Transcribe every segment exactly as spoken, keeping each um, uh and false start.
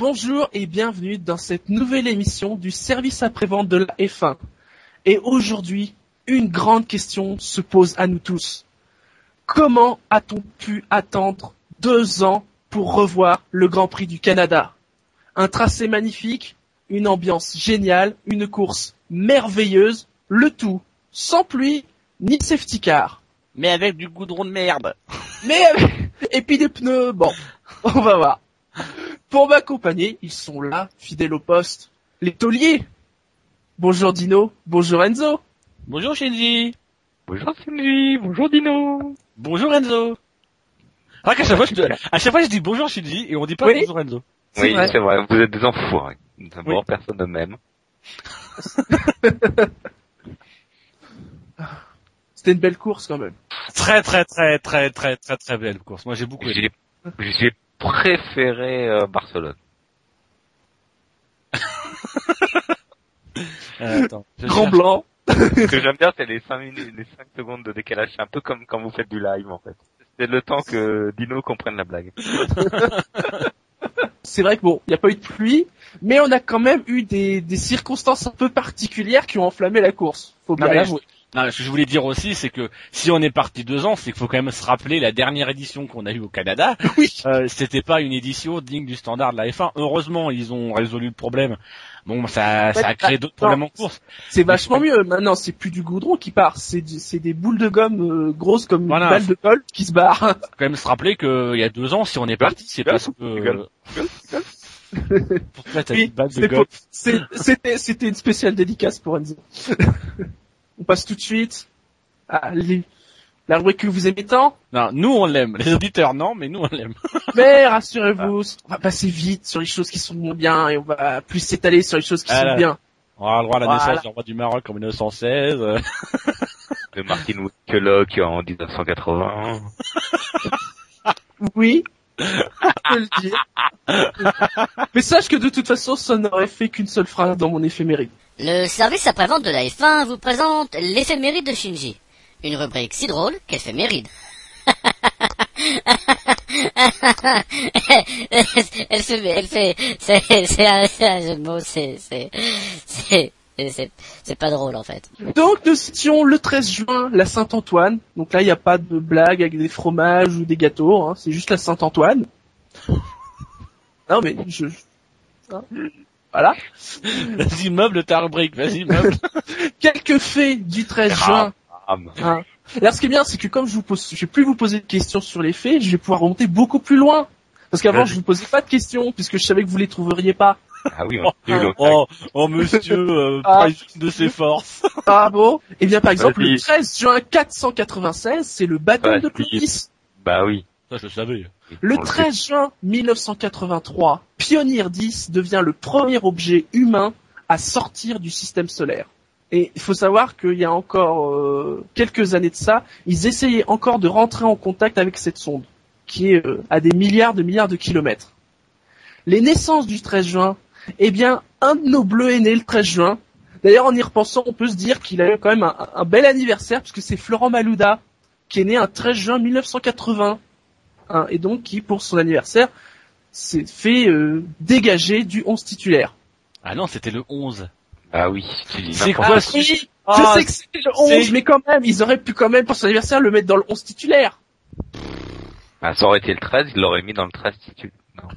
Bonjour et bienvenue dans cette nouvelle émission du service après-vente de la F un. Et aujourd'hui, une grande question se pose à nous tous. Comment a-t-on pu attendre deux ans pour revoir le Grand Prix du Canada? Un tracé magnifique, une ambiance géniale, une course merveilleuse, le tout sans pluie ni safety car. Mais avec du goudron de merde. Mais avec... Et puis des pneus, bon, on va voir. Pour m'accompagner, ils sont là, fidèles au poste, les tauliers. Bonjour Dino, bonjour Enzo. Bonjour Shinji. Bonjour Shinji, bonjour Dino. Bonjour Enzo. Ah, qu'à chaque fois, je, à chaque fois je dis bonjour Shinji et on dit pas oui. bonjour Enzo. C'est oui, vrai. c'est vrai, vous êtes des enfoirés. D'abord, oui. Personne ne m'aime. C'était une belle course quand même. Très très très très très très très belle course. Moi j'ai beaucoup aimé. J'ai, j'ai préféré euh, Barcelone. euh, attends, Grand cherche. blanc. Ce que j'aime bien, c'est les cinq minutes, les cinq secondes de décalage. C'est un peu comme quand vous faites du live, en fait. C'est le temps que Dino comprenne la blague. C'est vrai que bon, il n'y a pas eu de pluie, mais on a quand même eu des, des circonstances un peu particulières qui ont enflammé la course. Faut bien l'avouer. Non, ce que je voulais dire aussi, c'est que si on est parti deux ans, c'est qu'il faut quand même se rappeler la dernière édition qu'on a eue au Canada. Oui. Euh, c'était pas une édition digne du standard de la F un. Heureusement, ils ont résolu le problème. Bon, ça, ça a créé d'autres problèmes en course. C'est vachement mieux. Maintenant, c'est plus du goudron qui part, c'est, du, c'est des boules de gomme euh, grosses comme voilà. une balle de golf qui se barrent. Faut quand même se rappeler qu'il y a deux ans, si on est parti, c'est parce que... Pourquoi t'as oui, une balle de golf? c'est, c'était, c'était une spéciale dédicace pour Enzo. On passe tout de suite à les... la rubrique que vous aimez tant. Non, nous on l'aime. Les auditeurs non, mais nous on l'aime. Mais rassurez-vous, on va passer vite sur les choses qui sont moins bien et on va plus s'étaler sur les choses qui voilà. sont bien. On aura le droit à la voilà. naissance du roi du Maroc en mille neuf cent seize. De Martin Whitlock en dix-neuf cent quatre-vingts. Oui. Je peux le dire. Mais sache que de toute façon, ça n'aurait fait qu'une seule phrase dans mon éphéméride. Le service après-vente de la F un vous présente l'éphéméride de Shinji. Une rubrique si drôle qu'elle fait méride. elle fait, elle fait, c'est, c'est un, c'est un jeu de mots, c'est, c'est, c'est, c'est, c'est pas drôle en fait. Donc nous étions le treize juin, la Saint-Antoine. Donc là, il n'y a pas de blague avec des fromages ou des gâteaux, hein. C'est juste la Saint-Antoine. Non mais je... Hein. Voilà. Vas-y, meuble ta rubrique, vas-y, meuble. Quelques faits du treize juin. Hein. Alors ce qui est bien, c'est que comme je vous pose, je vais plus vous poser de questions sur les faits, je vais pouvoir remonter beaucoup plus loin. Parce qu'avant, je vous posais pas de questions, puisque je savais que vous les trouveriez pas. Ah oui, on oh, oh, oh, monsieur, euh, ah. de ses forces. Ah bon? Eh bien, par exemple, Vas-y. le treize juin quatre cent quatre-vingt-seize, c'est le baptême ouais, de Clovis. Bah oui. Ça, je le savais. Le treize juin mille neuf cent quatre-vingt-trois, Pioneer dix devient le premier objet humain à sortir du système solaire. Et il faut savoir qu'il y a encore euh, quelques années de ça, ils essayaient encore de rentrer en contact avec cette sonde, qui est euh, à des milliards de milliards de kilomètres. Les naissances du treize juin, eh bien, un de nos bleus est né le treize juin. D'ailleurs, en y repensant, on peut se dire qu'il a eu quand même un, un bel anniversaire, puisque c'est Florent Malouda, qui est né un treize juin mille neuf cent quatre-vingts. Hein, et donc qui, pour son anniversaire, s'est fait euh, dégager du onze titulaire. Ah non, c'était le onze. Ah oui, tu dis c'est n'importe quoi ah, oui, ah, je sais que c'était le onze, c'est... mais quand même, ils auraient pu quand même, pour son anniversaire, le mettre dans le onze titulaire. Ah, ça aurait été le treize, il l'aurait mis dans le treize titulaire. Non.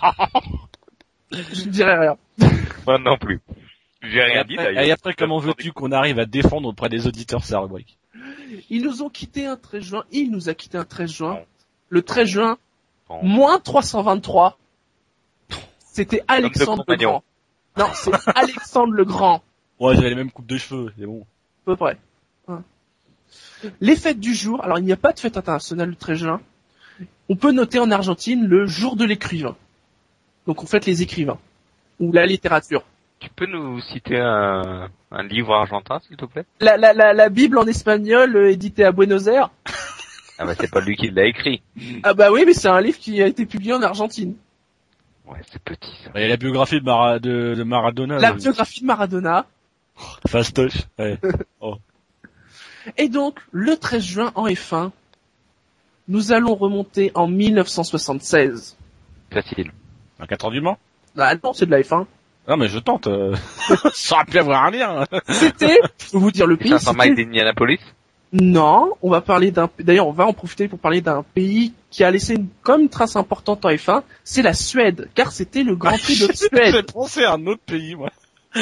Je ne dirais rien. Moi non plus. J'ai rien dit d'ailleurs. Et après, comment veux-tu qu'on arrive à défendre auprès des auditeurs sa rubrique? Ils nous ont quitté un treize juin, il nous a quitté un treize juin. Bon. Le treize juin, bon. moins trois cent vingt-trois, c'était Alexandre le Grand. Non, c'est Alexandre le Grand. Ouais, j'avais les mêmes coupes de cheveux, c'est bon. À peu près. Hein. Les fêtes du jour, alors il n'y a pas de fête internationale le treize juin. On peut noter en Argentine le jour de l'écrivain. Donc on fête les écrivains. Ou la littérature. Tu peux nous citer un, un livre argentin, s'il te plaît? La, la, la, la Bible en espagnol, euh, éditée à Buenos Aires. Ah bah c'est pas lui qui l'a écrit. Ah bah oui, mais c'est un livre qui a été publié en Argentine. Ouais, c'est petit ça. Il y a la biographie de, Mara, de, de Maradona. La là, biographie de Maradona. Fastoche, ouais. Oh. Et donc, le treize juin en F un, nous allons remonter en mille neuf cent soixante-seize. Facile. Un quatre heures du Mans? Ah non, c'est de la F un. Non, mais je tente. Euh... Ça aurait pu avoir un lien. C'était, je peux vous dire le pays. cinq cents miles d'Indianapolis. Non, on va parler d'un, d'ailleurs, on va en profiter pour parler d'un pays qui a laissé une, comme une trace importante en F un, c'est la Suède, car c'était le Grand Prix de Suède. J'ai pensé à un autre pays, moi.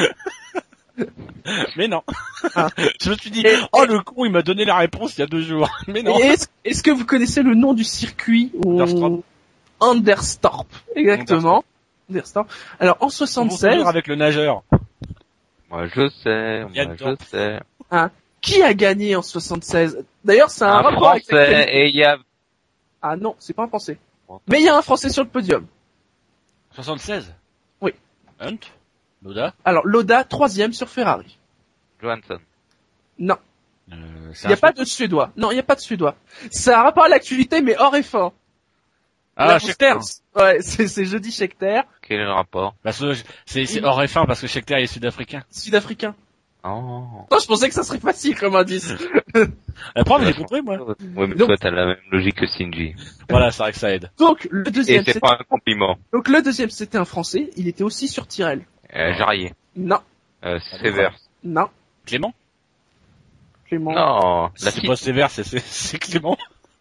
Mais non. Ah. Je me suis dit, Et- oh le con, il m'a donné la réponse il y a deux jours. Mais non. Et Est-ce, est-ce que vous connaissez le nom du circuit où Anderstorp. Anderstorp, exactement. Anderstorp. Alors, en On va soixante-seize, finir avec le nageur. Moi je sais, Yann moi je Dorp. sais. qui a gagné en soixante-seize? D'ailleurs, c'est un, Un rapport avec français, l'actualité. et il y a... Ah non, c'est pas un français. Mais il y a un français sur le podium. soixante-seize. Oui. Hunt. Loda. Alors, Loda, troisième sur Ferrari. Johansson. Non, Euh, il n'y a pas de Suédois. Non, il n'y a pas de Suédois. C'est un rapport à l'actualité, mais hors F un. Ah, La Scheckter. réponse- Ouais, c'est, c'est jeudi Scheckter, Quel est le rapport? Parce que c'est, c'est hors F un parce que Scheckter est sud-africain. sud-africain. Oh. Non, je pensais que ça serait facile comme indice. La preuve, j'ai compris, moi. Ouais, mais Donc- toi, t'as la même logique que Shinji. Voilà, c'est vrai que ça aide. Donc, le Et deuxième, c'est c'était... pas un compliment. Donc, le deuxième, c'était un français. Il était aussi sur Tyrrell. Euh, Jarrier. Non, Euh, Sévère. non, Clément? Clément. Non, la C'est fille. pas sévère, c'est, c'est, c'est Clément.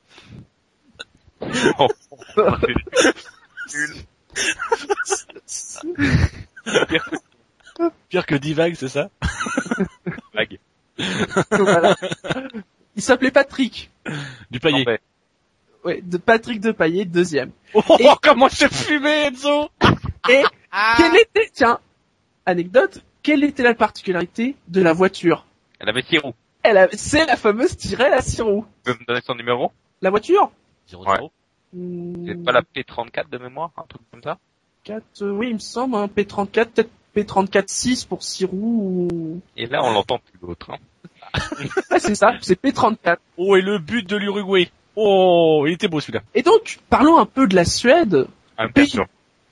Oh, Pire que Divag, c'est ça? blague. Donc, voilà. Il s'appelait Patrick. Du paillet. En fait, Ouais, de Patrick Depailler, deuxième. Oh, Et- comment j'ai fumé, Enzo! Et quelle était, tiens, anecdote, quelle était la particularité de la voiture? Elle avait six roues. Elle a, c'est la fameuse Tyrrell à six roues. Tu peux me donner son numéro? La voiture? zéro Ouais. zéro. Hmm, C'est pas la P trente-quatre de mémoire? Un truc comme ça? quatre, euh, oui, il me semble, un P trente-quatre, peut-être P trente-quatre six pour six roues ou... Et là, on l'entend plus l'autre, hein. Ah, c'est ça, c'est P trente-quatre. Oh, et le but de l'Uruguay. Oh, il était beau, celui-là. Et donc, parlons un peu de la Suède. Un Pays. perso.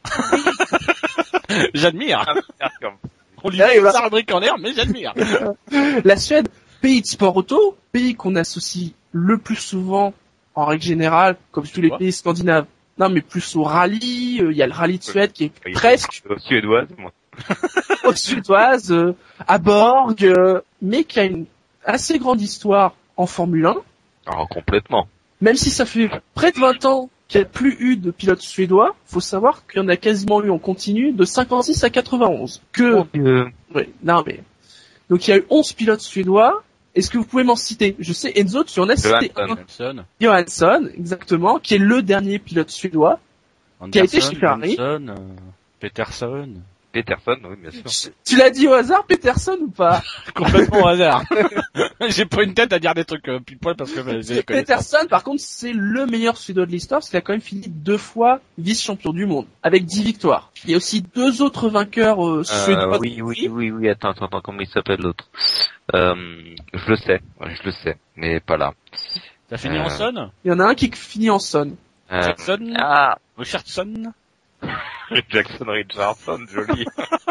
J'admire. Un perso. On lui Ah, et dit bah. ça, Rodrigue en air, mais j'admire. La Suède, pays de sport auto, pays qu'on associe le plus souvent, en règle générale, comme tous les Quoi pays scandinaves. Non, mais plus au rallye, euh, il y a le rallye de Suède qui est Oui. presque Euh, Suédoise, moi. aux suédoises, euh, à Borg, euh, mais qui a une assez grande histoire en Formule un, Oh, complètement. même si ça fait près de vingt ans qu'il n'y a plus eu de pilote suédois, faut savoir qu'il y en a quasiment eu en continu de cinquante-six à quatre-vingt-onze. Que, Mon Dieu. oui, non mais, donc il y a eu onze pilotes suédois. Est-ce que vous pouvez m'en citer? Je sais, Enzo, tu en as cité un. Johansson. Johansson. Johansson, exactement, qui est le dernier pilote suédois. Qui a été chez Ferrari. Johansson, euh, Peterson. Peterson, oui, bien sûr. Tu l'as dit au hasard, Peterson, ou pas? Complètement au hasard. J'ai pas une tête à dire des trucs euh, pile poil parce que euh, j'ai connais pas. Peterson, par contre, c'est le meilleur suédois de l'histoire parce qu'il a quand même fini deux fois vice-champion du monde, avec dix victoires. Il y a aussi deux autres vainqueurs euh, suédois. Euh, oui, oui, oui, oui, attends, attends, attends, comment il s'appelle l'autre? Euh, je le sais, ouais, je le sais, mais pas là. T'as fini en Euh. son? Il y en a un qui finit en son. Euh, Jackson? ah, Richardson? Jackson Richardson, joli.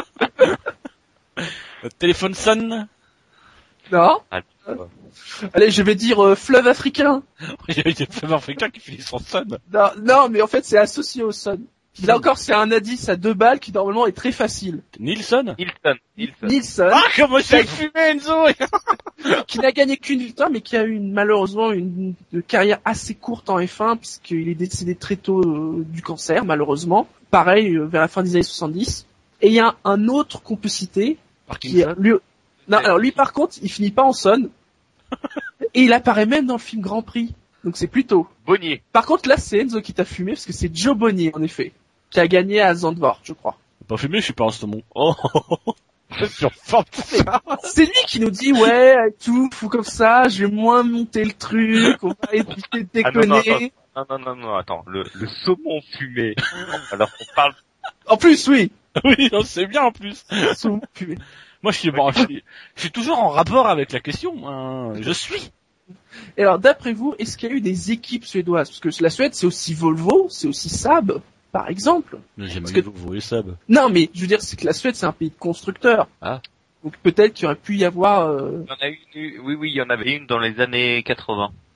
Téléphone son? Non? Ah, Allez, je vais dire euh, fleuve africain. Il y a des femmes africains qui finissent en son. Non, non, mais en fait, c'est associé au son. Là encore, c'est un indice à deux balles qui normalement est très facile. Nilsson? Nilsson, Nilsson. Nilsson, Ah, comment j'ai fumé, Enzo! qui n'a gagné qu'une victoire, mais qui a eu une, malheureusement une, une carrière assez courte en F un, puisqu'il est décédé très tôt euh, du cancer, malheureusement. Pareil, euh, vers la fin des années soixante-dix. Et il y a un autre qu'on peut citer, qui est, Parkinson? lui, non, alors lui par contre, il finit pas en son. Et il apparaît même dans le film Grand Prix. Donc c'est plutôt. Bonnier. Par contre, là, c'est Enzo qui t'a fumé, parce que c'est Joe Bonnier, en effet, qui a gagné à Zandvoort, je crois. Pas fumé, je suis pas en saumon. Oh! Je suis en forme de ça. C'est lui qui nous dit, ouais, tout, fou comme ça, je vais moins monter le truc, on va éviter de Ah, non, non, déconner. Non, non, non, non, attends, le, le saumon fumé. Alors on parle, En plus, oui. Oui, on sait bien en plus. Saumon fumé. Moi, je suis, bon, je suis, je suis toujours en rapport avec la question. Hein. Je suis. Et alors, d'après vous, est-ce qu'il y a eu des équipes suédoises? Parce que la Suède, c'est aussi Volvo, c'est aussi Saab, par exemple. J'aime Parce bien que- vous voyez Sab. Non, mais je veux dire, c'est que la Suède, c'est un pays de constructeurs. Ah. Donc peut-être qu'il y aurait pu y avoir... euh, il y en a une, oui, oui, il y en avait une dans les années quatre-vingts.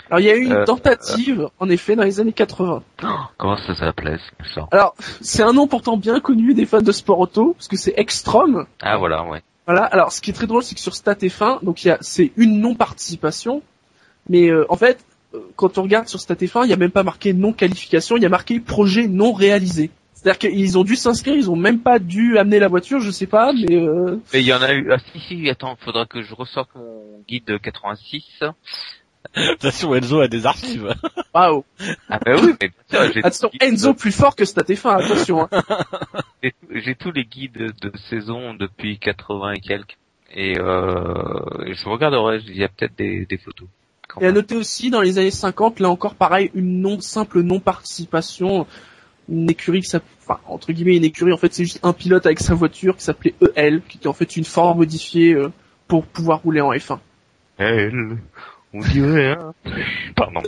Alors il y a eu une Euh, tentative, euh... en effet, dans les années quatre-vingts. Oh, comment ça s'appelait ça? Alors, c'est un nom pourtant bien connu des fans de sport auto, parce que c'est Extrom. Ah voilà, ouais. Voilà. Alors, ce qui est très drôle, c'est que sur Stat F un, donc il y a, c'est une non-participation, mais euh, en fait, euh, quand on regarde sur Stat F un, il y a même pas marqué non-qualification, il y a marqué projet non réalisé. C'est-à-dire qu'ils ont dû s'inscrire, ils ont même pas dû amener la voiture, je sais pas, mais... Euh... Mais il y en a eu... Ah si, si, attends, faudra que je ressorte mon guide de quatre-vingt-six. Attention, Enzo a des archives. Waouh. Ah bah oui, mais bien sûr, j'ai... Attention, Enzo plus fort que Stat F un, attention. Hein. J'ai, j'ai tous les guides de saison depuis quatre-vingts et quelques. Et euh, je regarderai, il y a peut-être des, des photos. Et à noter aussi, dans les années cinquante, là encore pareil, une non simple non-participation... une écurie qui s'appelle, enfin, entre guillemets, une écurie, en fait, c'est juste un pilote avec sa voiture qui s'appelait E L, qui était en fait une forme modifiée euh, pour pouvoir rouler en F un. Elle, on dirait, hein. Pardon.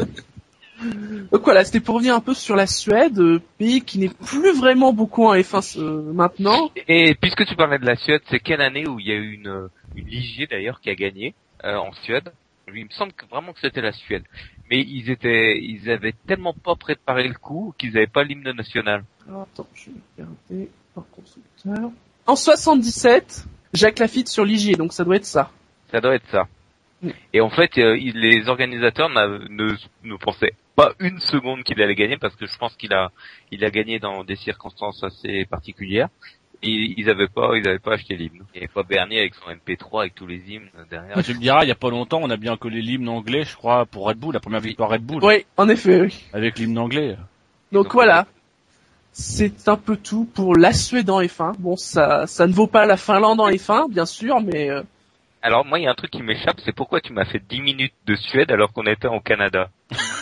Donc voilà, c'était pour revenir un peu sur la Suède, euh, pays qui n'est plus vraiment beaucoup en F un euh, maintenant. Et puisque tu parlais de la Suède, c'est quelle année où il y a eu une, une Ligier d'ailleurs qui a gagné euh, en Suède? Il me semble que vraiment que c'était la Suède. Mais ils étaient, ils avaient tellement pas préparé le coup qu'ils avaient pas l'hymne national. Alors, attends, je vais regarder par constructeur. En soixante-dix-sept, Jacques Lafitte sur Ligier, donc ça doit être ça. Ça doit être ça. Mm. Et en fait, euh, il, les organisateurs ne, ne pensaient pas une seconde qu'il allait gagner parce que je pense qu'il a, il a gagné dans des circonstances assez particulières. Et ils avaient pas, ils avaient pas acheté l'hymne. Il n'y avait pas Bernier avec son M P trois avec tous les hymnes derrière. Ah, tu me diras, il y a pas longtemps, on a bien collé l'hymne anglais, je crois, pour Red Bull, la première victoire Red Bull. Oui, en effet, oui. Avec l'hymne anglais. Donc, Donc voilà. C'est un peu tout pour la Suède en F un. Bon, ça, ça ne vaut pas la Finlande en F un, bien sûr, mais... Euh... Alors, moi, il y a un truc qui m'échappe, c'est pourquoi tu m'as fait dix minutes de Suède alors qu'on était au Canada.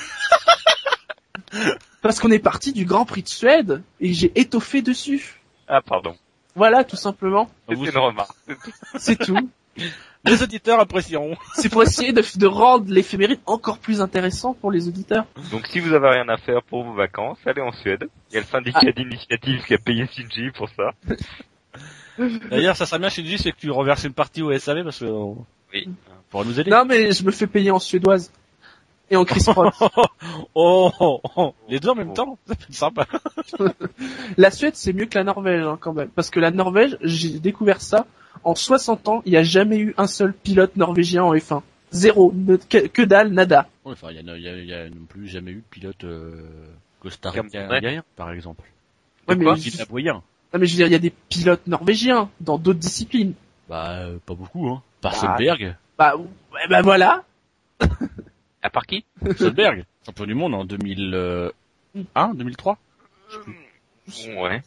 Parce qu'on est parti du Grand Prix de Suède, et j'ai étoffé dessus. Ah, pardon. Voilà, tout simplement. C'est une remarque. C'est tout. Les auditeurs apprécieront. C'est pour essayer de, de rendre l'éphéméride encore plus intéressant pour les auditeurs. Donc si vous avez rien à faire pour vos vacances, allez en Suède. Il y a le syndicat ah. d'initiative qui a payé Shinji pour ça. D'ailleurs, ça serait bien Shinji, c'est que tu reverses une partie au S A V parce que... Oui. Pour nous aider. Non, mais je me fais payer en suédoise. Et en Chris Pratt. oh, oh, oh, les deux en même temps, ça peut être sympa. La Suède, c'est mieux que la Norvège, hein, quand même. Parce que la Norvège, j'ai découvert ça, en soixante ans, il n'y a jamais eu un seul pilote norvégien en F un. Zéro. Ne, que, que dalle, nada. Ouais, enfin, il y, y, y a non plus jamais eu de pilote euh, costaricien, par exemple. Ouais, mais je... Non, mais je veux dire, il y a des pilotes norvégiens dans d'autres disciplines. Bah, euh, pas beaucoup, hein. Par bah, Solberg. Bah, ouais, bah voilà. À part qui? Solberg, champion du monde en deux mille un, deux mille trois. Euh, ouais.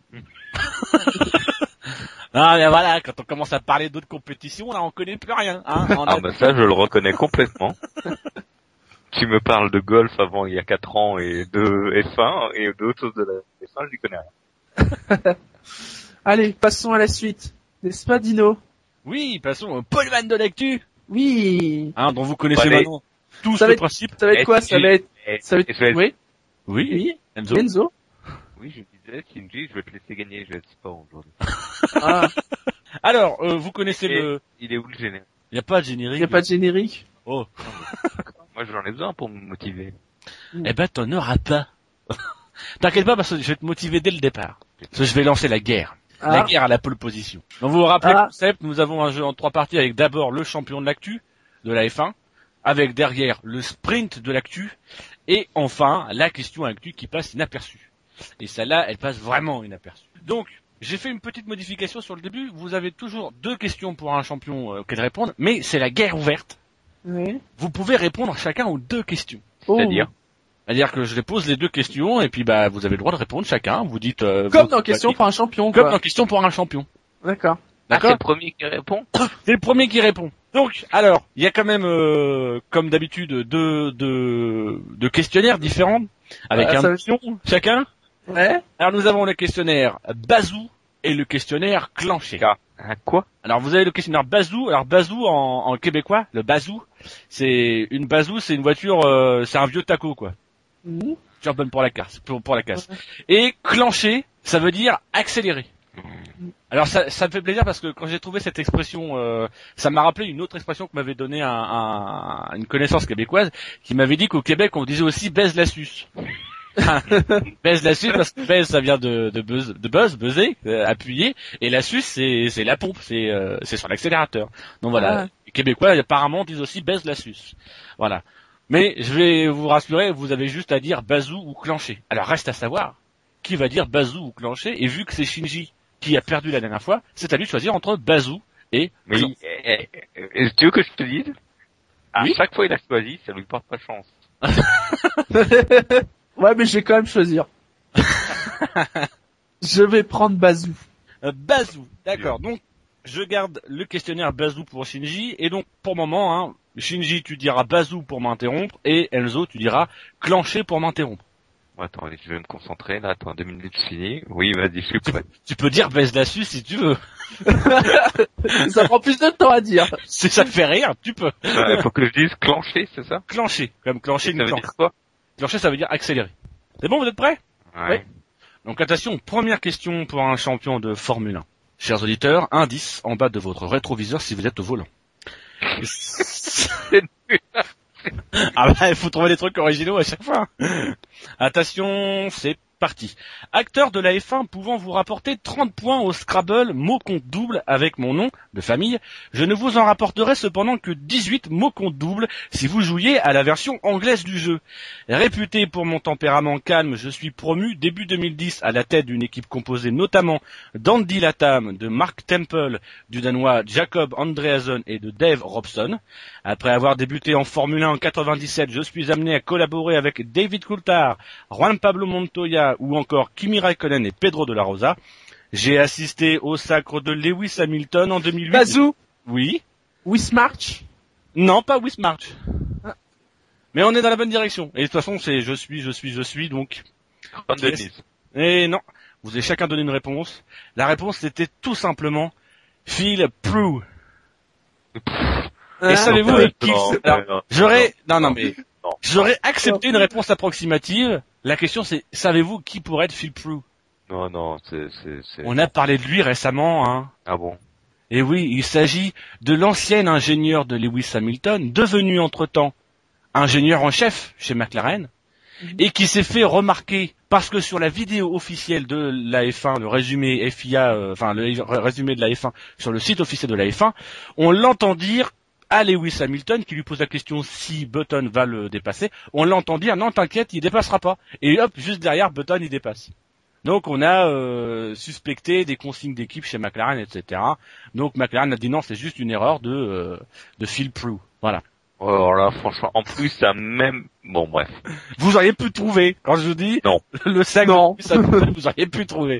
Ah, mais voilà, quand on commence à parler d'autres compétitions, là, on connaît plus rien, hein. On ah, a... bah ça, je le reconnais complètement. Tu me parles de golf avant il y a quatre ans et de F un et d'autres choses de la F un, je n'y connais rien. Allez, passons à la suite. N'est-ce pas, Dino? Oui, passons au poleman de l'actu. Oui. Hein, dont vous connaissez Allez. maintenant tous ça le être, principe. Ça va être quoi? Ça va être, ça va être, oui. Oui. Oui. Enzo. Enzo. Oui, je disais, Shinji, je vais te laisser gagner, je vais être sport aujourd'hui. Ah. Alors, euh, vous connaissez et le... Il est où le générique? Il n'y a pas de générique. Il n'y a pas de générique. Oh. Moi, j'en ai besoin pour me motiver. Eh ben, t'en auras pas. T'inquiète pas, parce que je vais te motiver dès le départ. Parce que je vais lancer la guerre. Ah. La guerre à la pole position. Donc vous vous rappelez ah. le concept, nous avons un jeu en trois parties avec d'abord le champion de l'actu, de la F un, avec derrière le sprint de l'actu, et enfin la question actu qui passe inaperçue. Et celle-là, elle passe vraiment inaperçue. Donc, j'ai fait une petite modification sur le début. Vous avez toujours deux questions pour un champion euh, auquel répondre, mais c'est la guerre ouverte. Oui. Vous pouvez répondre chacun aux deux questions. Oh. C'est-à-dire C'est-à-dire que je les pose les deux questions, et puis bah vous avez le droit de répondre chacun. Vous dites... Euh, Comme dans question pour un champion, Comme quoi. dans question pour un champion. D'accord. Ah, c'est le premier qui répond? C'est le premier qui répond. Donc, alors, il y a quand même, euh, comme d'habitude, deux, deux, deux questionnaires différents, avec ouais, un option chacun. Ouais. Alors, nous avons le questionnaire Bazou et le questionnaire Clancher. Ah, quoi? Alors, vous avez le questionnaire Bazou. Alors, Bazou, en, en québécois, le Bazou, c'est une Bazou, c'est une voiture, euh, c'est un vieux taco, quoi. Mmh. Tu bonne pour la casse, pour, pour la casse. Ouais. Et Clancher, ça veut dire accélérer. Alors ça, ça me fait plaisir parce que quand j'ai trouvé cette expression, euh, ça m'a rappelé une autre expression que m'avait donnée un, un, une connaissance québécoise qui m'avait dit qu'au Québec on disait aussi baise la suce. Baise la suce parce que baise ça vient de de buzz, de buzz, buzzer, euh, appuyer, et la suce c'est c'est la pompe, c'est euh, c'est sur l'accélérateur. Donc voilà, Ah. les Québécois apparemment disent aussi baise la suce. Voilà. Mais je vais vous rassurer, vous avez juste à dire bazou ou clencher. Alors reste à savoir qui va dire bazou ou clencher, et vu que c'est Shinji qui a perdu la dernière fois, c'est à lui de choisir entre bazou et Mais clan. eh, eh, eh, tu veux que je te dise? À Oui. chaque fois il a choisi, ça lui porte pas chance. Ouais, mais je vais quand même choisir. Je vais prendre Bazou. Euh, bazou, d'accord. Donc je garde le questionnaire bazou pour Shinji, et donc pour le moment, hein, Shinji tu diras bazou pour m'interrompre, et Enzo tu diras clencher pour m'interrompre. Attends, je vais me concentrer là, attends, deux minutes fini. Oui, vas-y, je suis prêt. Tu peux dire baise la suce si tu veux. Ça prend plus de temps à dire. Si ça te fait rire, tu peux. Il faut que je dise clencher, c'est ça? Clencher, comme clencher Ça une veut clenche. dire quoi? Clencher ça veut dire accélérer. C'est bon, vous êtes prêts? Ouais. Donc attention, première question pour un champion de Formule un. Chers auditeurs, indice en bas de votre rétroviseur si vous êtes au volant. Ah bah, il faut trouver des trucs originaux à chaque fois. Attention, c'est parti. Acteur de la F un pouvant vous rapporter trente points au Scrabble mot compte double avec mon nom de famille, je ne vous en rapporterai cependant que dix-huit mots compte double si vous jouiez à la version anglaise du jeu. Réputé pour mon tempérament calme, je suis promu début deux mille dix à la tête d'une équipe composée notamment d'Andy Latam, de Mark Temple, du Danois Jacob Andreasen et de Dave Robson. Après avoir débuté en Formule un en quatre-vingt-dix-sept, je suis amené à collaborer avec David Coulthard, Juan Pablo Montoya ou encore Kimi Raikkonen et Pedro de la Rosa. J'ai assisté au sacre de Lewis Hamilton en deux mille huit. Bazou. Oui. Wismarch. Non, pas Wismarch. Ah. Mais on est dans la bonne direction. Et de toute façon, c'est je suis, je suis, je suis, donc... Ron Dennis. Et non, vous avez chacun donné une réponse. La réponse c'était tout simplement Phil Prue. Et savez-vous non, avec qui non, alors, non, j'aurais non non non, mais non. j'aurais accepté une réponse approximative. La question c'est savez-vous qui pourrait être Phil Prue? Non, non, c'est, c'est, c'est... On a parlé de lui récemment, hein. Ah bon? Et oui, il s'agit de l'ancien ingénieur de Lewis Hamilton, devenu entre-temps ingénieur en chef chez McLaren, mm-hmm. et qui s'est fait remarquer parce que sur la vidéo officielle de la F un, le résumé F I A, euh, enfin le résumé de la F un sur le site officiel de la F un, on l'entend dire à Lewis Hamilton qui lui pose la question si Button va le dépasser, on l'entend dire non t'inquiète il dépassera pas, et hop juste derrière Button il dépasse. Donc on a euh, suspecté des consignes d'équipe chez McLaren, et cetera. Donc McLaren a dit non, c'est juste une erreur de euh, de Phil Prue. Voilà. Oh, alors là, franchement, en plus, ça même... Bon, bref. Vous auriez pu trouver, quand je vous dis... Non. Le sac, non. Ça, vous auriez pu trouver.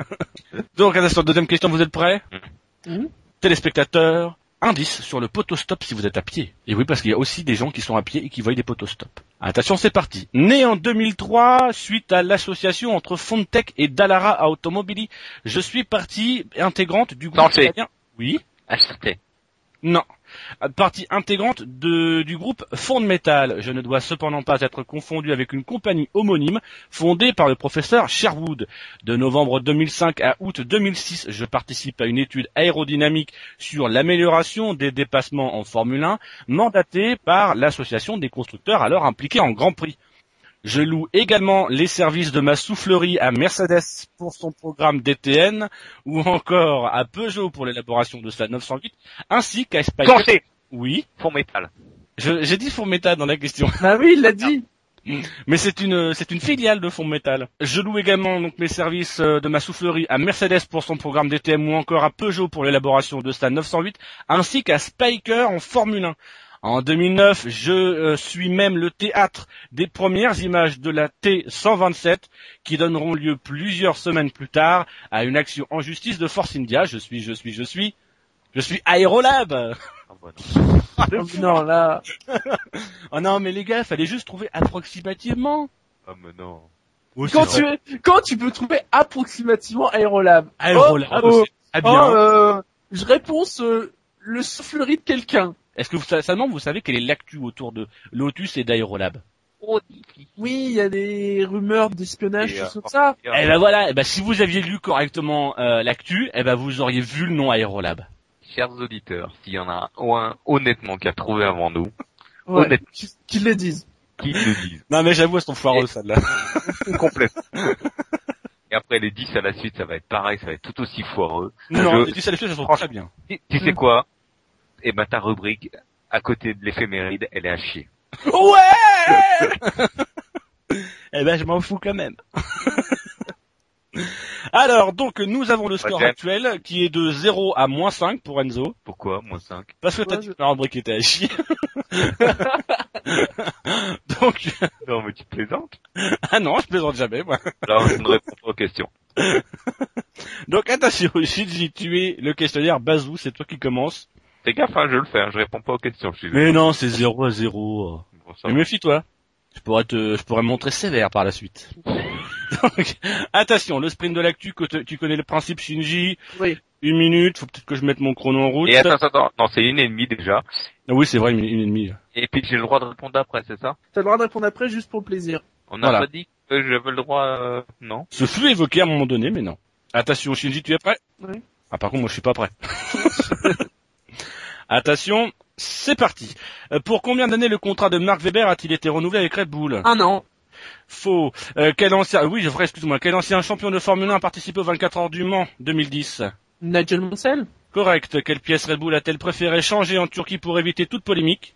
Donc, attention, deuxième question, vous êtes prêts? mmh. Téléspectateurs, indice sur le potostop si vous êtes à pied. Et oui, parce qu'il y a aussi des gens qui sont à pied et qui voient des potostops. Attention, c'est parti. Né en deux mille trois, suite à l'association entre Fontech et Dallara Automobili, je suis partie intégrante du groupe italien... Oui. Acheté. Non. Partie intégrante de, du groupe Fond Metal. Je ne dois cependant pas être confondu avec une compagnie homonyme fondée par le professeur Sherwood. De novembre deux mille cinq à août deux mille six, je participe à une étude aérodynamique sur l'amélioration des dépassements en Formule un, mandatée par l'association des constructeurs alors impliqués en Grand Prix. Je loue également les services de ma soufflerie à Mercedes pour son programme D T N, ou encore à Peugeot pour l'élaboration de sa neuf cent huit, ainsi qu'à Spyker. Clenché. Oui. Fond métal. Je, j'ai dit Fond Métal dans la question. Ah oui, il l'a dit. Mais c'est une, c'est une filiale de Fond Métal. Je loue également donc mes services de ma soufflerie à Mercedes pour son programme D T M, ou encore à Peugeot pour l'élaboration de sa neuf cent huit, ainsi qu'à Spyker en Formule un. En deux mille neuf, je euh, suis même le théâtre des premières images de la T cent vingt-sept qui donneront lieu plusieurs semaines plus tard à une action en justice de Force India. Je suis, je suis, je suis, je suis Aérolab. Oh, bah non. Oh, non, là. Oh non, mais les gars, fallait juste trouver approximativement. Oh, mais non. Oh, Quand tu, quand tu peux trouver approximativement Aérolab. Aérolab, oh, c'est très bien. Oh, euh, je réponse euh, le soufflerie de quelqu'un. Est-ce que vous, seulement vous savez quelle est l'actu autour de Lotus et d'Aérolab? trop difficile. Oui, il y a des rumeurs d'espionnage, Et, euh, tout ça. Et ben voilà, et ben si vous aviez lu correctement euh, l'actu, et ben vous auriez vu le nom Aérolab. Chers auditeurs, s'il y en a un, un honnêtement qui a trouvé avant nous, Ouais, honnête, qui, qui le disent. qui le disent. Non mais j'avoue, elles sont foireuses Et- celles-là. Complet. Et après les dix à la suite, ça va être pareil, ça va être tout aussi foireux. Non, Je- les dix à la suite, elles sont très bien. Tu, tu sais quoi? Eh ben ta rubrique, à côté de l'éphéméride, elle est à chier. Ouais! Eh ben je m'en fous quand même. Alors, donc, nous avons le score Ouais, actuel qui est de zéro à moins cinq pour Enzo. Pourquoi, moins cinq? Parce que t'as Ouais, dit je- que la rubrique était à chier. Donc, Non mais tu plaisantes? ah non, je plaisante jamais, moi. Alors je ne réponds pas aux questions. Donc, attention, Shinji, tu es le questionnaire Bazou, c'est toi qui commence. Fais gaffe, hein, je le fais, hein, je réponds pas aux questions. Je suis Mais non, c'est zéro à zéro. Bon, ça Mais va. méfie-toi. Je pourrais te, je pourrais me montrer sévère par la suite. Donc, attention, le sprint de l'actu, que te- tu connais le principe Shinji. Oui. Une minute, faut peut-être que je mette mon chrono en route. Et attends, attends, non, c'est une et demie déjà. Ah oui, c'est vrai, une, une et demie. Et puis j'ai le droit de répondre après, c'est ça? T'as le droit de répondre après juste pour le plaisir. On n'a Voilà. pas dit que j'avais le droit, euh, non? Ce fut évoqué à un moment donné, mais non. Attention, Shinji, tu es prêt? Oui. Ah, par contre, moi, je suis pas prêt. Attention, c'est parti. Euh, pour combien d'années le contrat de Mark Webber a-t-il été renouvelé avec Red Bull? Un an. Faux. Euh, quel ancien, oui, je ferai, excuse-moi, quel ancien champion de Formule un a participé aux vingt-quatre heures du Mans deux mille dix? Nigel Mansell. Correct. Quelle pièce Red Bull a-t-elle préféré changer en Turquie pour éviter toute polémique?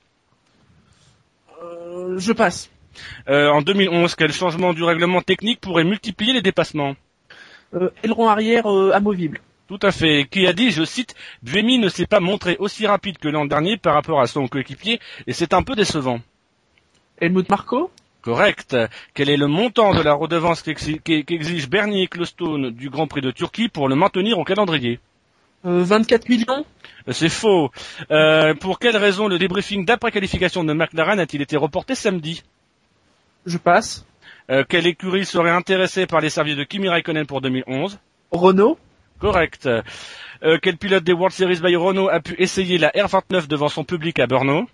Euh, je passe. Euh, en deux mille onze, quel changement du règlement technique pourrait multiplier les dépassements? Euh, aileron arrière euh, amovible. Tout à fait. Qui a dit, je cite, Buemi ne s'est pas montré aussi rapide que l'an dernier par rapport à son coéquipier et c'est un peu décevant. Helmut Marko. Correct. Quel est le montant de la redevance qu'exi- qu'e- qu'exige Bernie Ecclestone du Grand Prix de Turquie pour le maintenir au calendrier? Euh, vingt-quatre millions. Euh, C'est faux. Euh, pour quelle raison le débriefing d'après-qualification de McLaren a-t-il été reporté samedi? Je passe. Euh, quelle écurie serait intéressée par les services de Kimi Raikkonen pour deux mille onze? Renault. Correct. Euh, quel pilote des World Series by Renault a pu essayer la R vingt-neuf devant son public à Brno?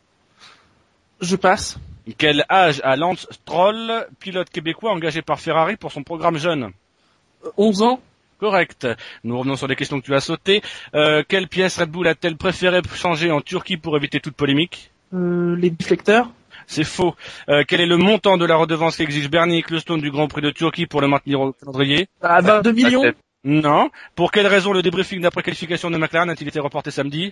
Je passe. Quel âge a Lance Stroll, pilote québécois engagé par Ferrari pour son programme jeune? Euh, onze ans. Correct. Nous revenons sur les questions que tu as sautées. Euh, quelle pièce Red Bull a-t-elle préféré changer en Turquie pour éviter toute polémique? Euh, les déflecteurs. C'est faux. Euh, quel est le montant de la redevance qu'exige Bernie Ecclestone du Grand Prix de Turquie pour le maintenir au calendrier? À vingt-deux millions. Non. Pour quelle raison le débriefing d'après-qualification de McLaren a-t-il été reporté samedi?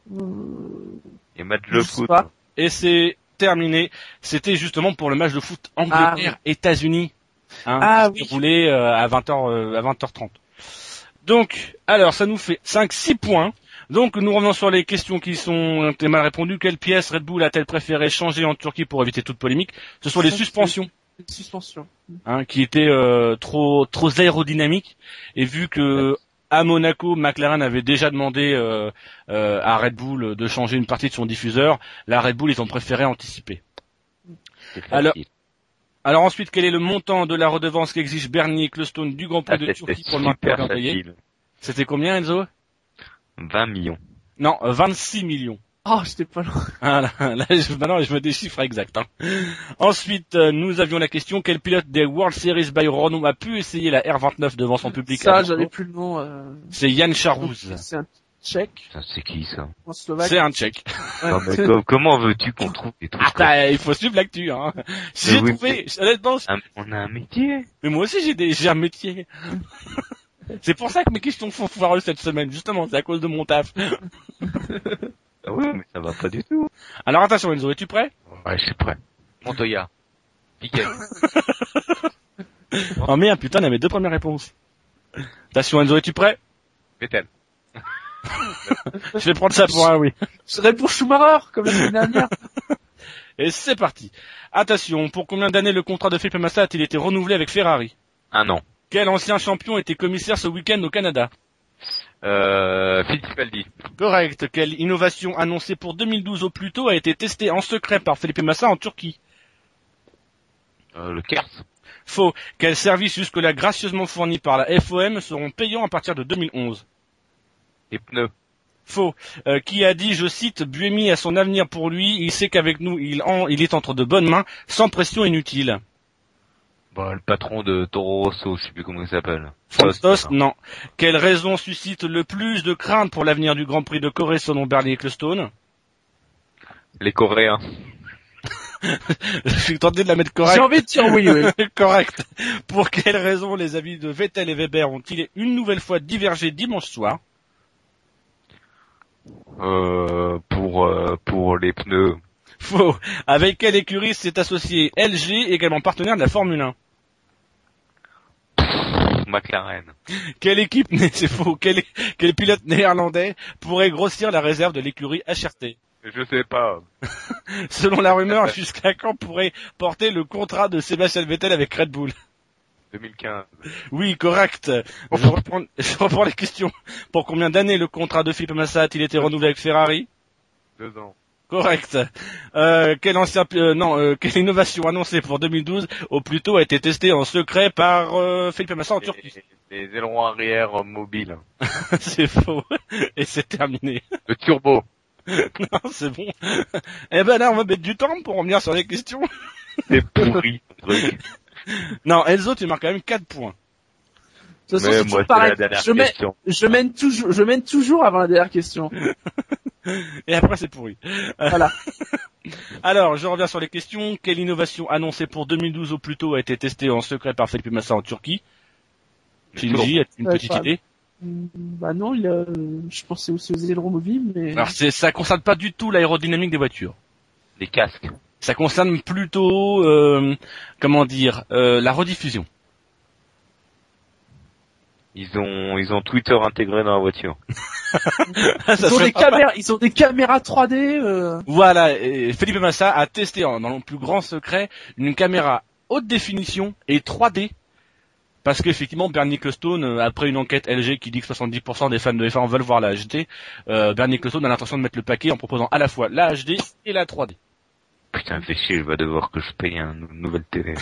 Et match Je de sais foot. pas. Et c'est terminé. C'était justement pour le match de foot Angleterre-États-Unis. Hein, Ah qui oui. se roulait euh, à vingt heures, euh, à vingt heures trente. Donc, alors, ça nous fait cinq six points. Donc, nous revenons sur les questions qui sont été mal répondues. Quelle pièce Red Bull a-t-elle préféré changer en Turquie pour éviter toute polémique? Ce sont les Ça, suspensions, Suspension. hein, qui étaient euh, trop trop aérodynamiques. Et vu que à Monaco, McLaren avait déjà demandé euh, euh, à Red Bull de changer une partie de son diffuseur, la Red Bull, ils ont préféré anticiper. C'est Alors- facile. Alors ensuite, quel est le montant de la redevance qu'exige Bernie Ecclestone du Grand Prix Ah, de c'est Turquie pour le maintenir au super calendrier? facile. C'était combien, Enzo? vingt millions. Non, euh, vingt-six millions. Oh, j'étais pas loin. Ah, là, là, je, maintenant, je me des chiffres exacts. Hein. Ensuite, euh, nous avions la question, quel pilote des World Series by Renault a pu essayer la R vingt-neuf devant son public? à Ça, Monaco? j'avais plus le nom. Euh... C'est Yann Charouz. C'est un Tchèque. Ça, c'est qui, ça? Un Slovaque. C'est un Tchèque. Ouais. Non, mais co- comment veux-tu qu'on trouve des trucs Ah, comme bah, il faut suivre l'actu, hein. Si Mais j'ai oui, trouvé, honnêtement, ça? On a un métier. mais moi aussi j'ai des, j'ai un métier. C'est pour ça que mes questions sont foireuses cette semaine, justement, c'est à cause de mon taf. Ah ouais, mais ça va pas du tout. Alors attention Enzo, es-tu prêt? Ouais, je suis prêt. Montoya. Piquet. Oh merde, putain, on a mes deux premières réponses. Attention Enzo, es-tu prêt? Vettel. Je vais prendre ça pour un oui. Je serais pour Schumacher, comme la semaine dernière. Et c'est parti. Attention, pour combien d'années le contrat de Felipe Massa a-t-il été renouvelé avec Ferrari? Un an. Quel ancien champion était commissaire ce week-end au Canada? Euh, Fittipaldi. Correct. Quelle innovation annoncée pour deux mille douze au plus tôt a été testée en secret par Felipe Massa en Turquie? Euh, le Kers. Faux. Quels services jusque-là gracieusement fournis par la F O M seront payants à partir de deux mille onze? Les pneus. Faux. Euh, qui a dit, je cite, Buemi a son avenir pour lui, il sait qu'avec nous, il, en, il est entre de bonnes mains, sans pression inutile. Bah, le patron de Toro Rosso, je sais plus comment il s'appelle. Faustos, non. Quelle raison suscite le plus de crainte pour l'avenir du Grand Prix de Corée selon Bernie Ecclestone? Les Coréens. Je suis tenté de la mettre correcte. J'ai envie de dire oui, oui. Correct. Pour quelle raison les avis de Vettel et Weber ont-ils une nouvelle fois divergé dimanche soir? Euh, pour, euh, pour les pneus. Faux. Avec quelle écurie s'est associé L G, également partenaire de la Formule un? McLaren. Quelle équipe, c'est faux, quel, quel pilote néerlandais pourrait grossir la réserve de l'écurie H R T? Je sais pas. Selon la rumeur, jusqu'à quand pourrait porter le contrat de Sébastien Vettel avec Red Bull? deux mille quinze. Oui, correct. Je reprends, je reprends les questions. Pour combien d'années le contrat de Felipe Massa a-t-il été renouvelé avec Ferrari? Deux ans. Correct. Euh, quel ancien, euh, non, euh, quelle innovation annoncée pour deux mille douze au plus tôt a été testée en secret par euh, Felipe Massa en les, Turquie? Les ailerons arrière mobiles. C'est faux. Et c'est terminé. Le turbo. Non, c'est bon. Eh ben là, on va mettre du temps pour revenir sur les questions. C'est pourri, ce truc. Non, Enzo, tu marques quand même quatre points. De toute façon, Mais c'est moi, toujours c'est pareil. la dernière Je, mets, question. je mène toujours, je mène toujours avant la dernière question. Et après, c'est pourri. Voilà. Alors, je reviens sur les questions. Quelle innovation annoncée pour deux mille douze au plus tôt a été testée en secret par Felipe Massa en Turquie? Shinji, as-tu une Ouais, petite pas- idée? Bah non, il a, je pensais aussi aux ailerons mobiles, mais... Alors, c'est, ça concerne pas du tout l'aérodynamique des voitures. Les casques. Ça concerne plutôt, euh, comment dire, euh, la rediffusion. Ils ont, ils ont Twitter intégré dans la voiture. Ça Ils ont serait des pas caméras, ils ont des caméras trois D, euh... Voilà, et Felipe Massa a testé en- dans le plus grand secret une caméra haute définition et trois D. Parce qu'effectivement, Bernie Ecclestone, euh, après une enquête L G qui dit que soixante-dix pour cent des fans de F un veulent voir la H D, euh, Bernie Ecclestone a l'intention de mettre le paquet en proposant à la fois la H D et la trois D. Putain, fais chier, je vais devoir que je paye une nouvelle télé.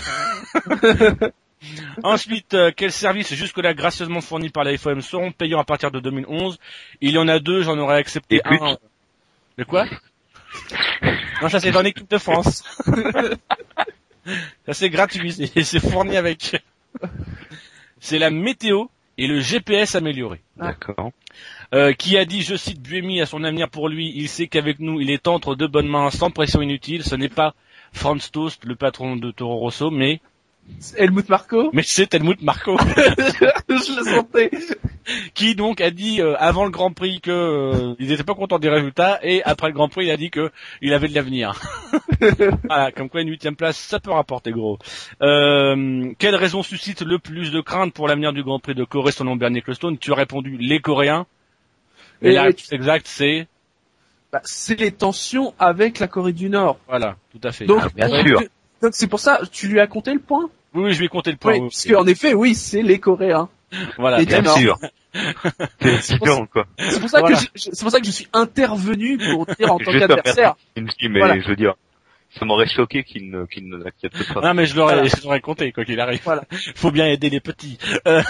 Ensuite, euh, quels services jusque-là gracieusement fournis par la F O M seront payants à partir de deux mille onze? Il y en a deux, j'en aurais accepté Des putes. un. De quoi? Non, ça c'est dans l'équipe de France. Ça c'est gratuit, c'est c'est fourni avec. C'est la météo et le G P S amélioré. D'accord. Euh, qui a dit, je cite, Buemi a son avenir pour lui, il sait qu'avec nous, il est entre de bonnes mains, sans pression inutile. Ce n'est pas Franz Tost, le patron de Toro Rosso, mais Helmut Marko. mais c'est Helmut Marko. Je le sentais. Qui donc a dit euh, avant le Grand Prix que euh, ils étaient pas contents des résultats, et après le Grand Prix il a dit que il avait de l'avenir. Voilà, comme quoi une huitième place ça peut rapporter gros. Euh, quelle raison suscite le plus de crainte pour l'avenir du Grand Prix de Corée selon Bernie Ecclestone? Tu as répondu les Coréens. Et, Et la oui. réponse exacte c'est Bah, c'est les tensions avec la Corée du Nord. voilà, tout à fait. Donc, Ah, bien donc, sûr. donc c'est pour ça, tu lui as compté le point? Oui, oui, je vais compter le point. Oui, oui, parce oui. qu'en effet, oui, c'est les Coréens. Voilà. Et Bien D'accord. sûr. C'est C'est pour ça- évident, quoi. C'est pour ça Voilà. que je, je- c'est pour ça que je suis intervenu pour dire en tant Je qu'adversaire. Il me dit, mais Voilà. je veux dire, ça m'aurait choqué qu'il ne, qu'il ne l'accepte pas. Non, mais je l'aurais, Voilà. je l'aurais compté, quoi qu'il arrive. Voilà. Faut bien aider les petits. Euh,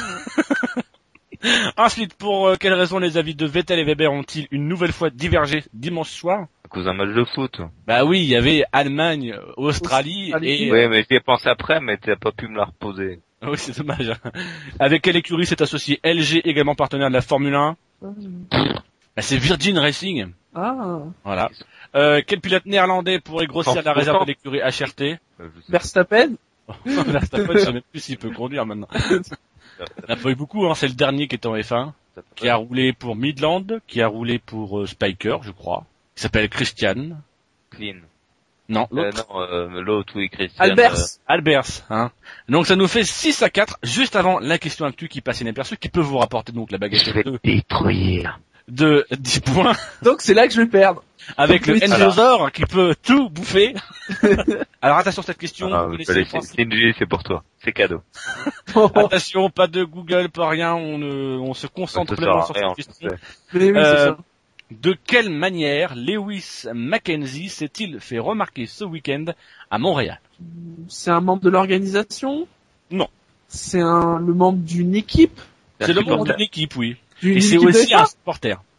Ensuite, pour euh, quelles raisons les avis de Vettel et Weber ont-ils une nouvelle fois divergé dimanche soir? À cause d'un match de foot. Bah oui, il y avait Allemagne, Australie, Australie. et... Oui, mais j'y ai pensé après, mais t'as pas pu me la reposer. Oui, c'est dommage. hein. Avec quelle écurie s'est associé L G, également partenaire de la Formule un? Bah, c'est Virgin Racing. Ah. Voilà. Euh, quel pilote néerlandais pourrait grossir Sans la réserve pourtant. de l'écurie H R T? Euh, je sais Verstappen. Verstappen, je sais même plus s'il peut conduire maintenant. pas. Il n'y en a pas eu beaucoup, hein. C'est le dernier qui est en F un, qui a roulé pour Midland, qui a roulé pour euh, Spiker, je crois. Il s'appelle Christian. Clean. Non, Euh, l'autre. non, euh, l'autre, oui, Christian. Albers. euh, Albers, hein. Donc ça nous fait six à quatre, juste avant la question actu qui passe inaperçue, qui peut vous rapporter donc la baguette je vais de, détruire. de dix points, Donc c'est là que je vais perdre. avec le Oui, voilà. Enzosaur qui peut tout bouffer. Alors attention cette question, Ah, vous je laissez vais le laisser. principe. Shinji, c'est pour toi. C'est cadeau. Attention, pas de Google, pas rien, on, ne, on se concentre Ça te pleinement sert à sur rien, cette je question. sais. Mais oui, c'est Euh, ça. De quelle manière Lewis Mackenzie s'est-il fait remarquer ce week-end à Montréal? C'est un membre de l'organisation? Non. C'est un, le membre d'une équipe? C'est le membre supporter. d'une équipe, oui. D'une Et c'est équipe de aussi F un? un supporter.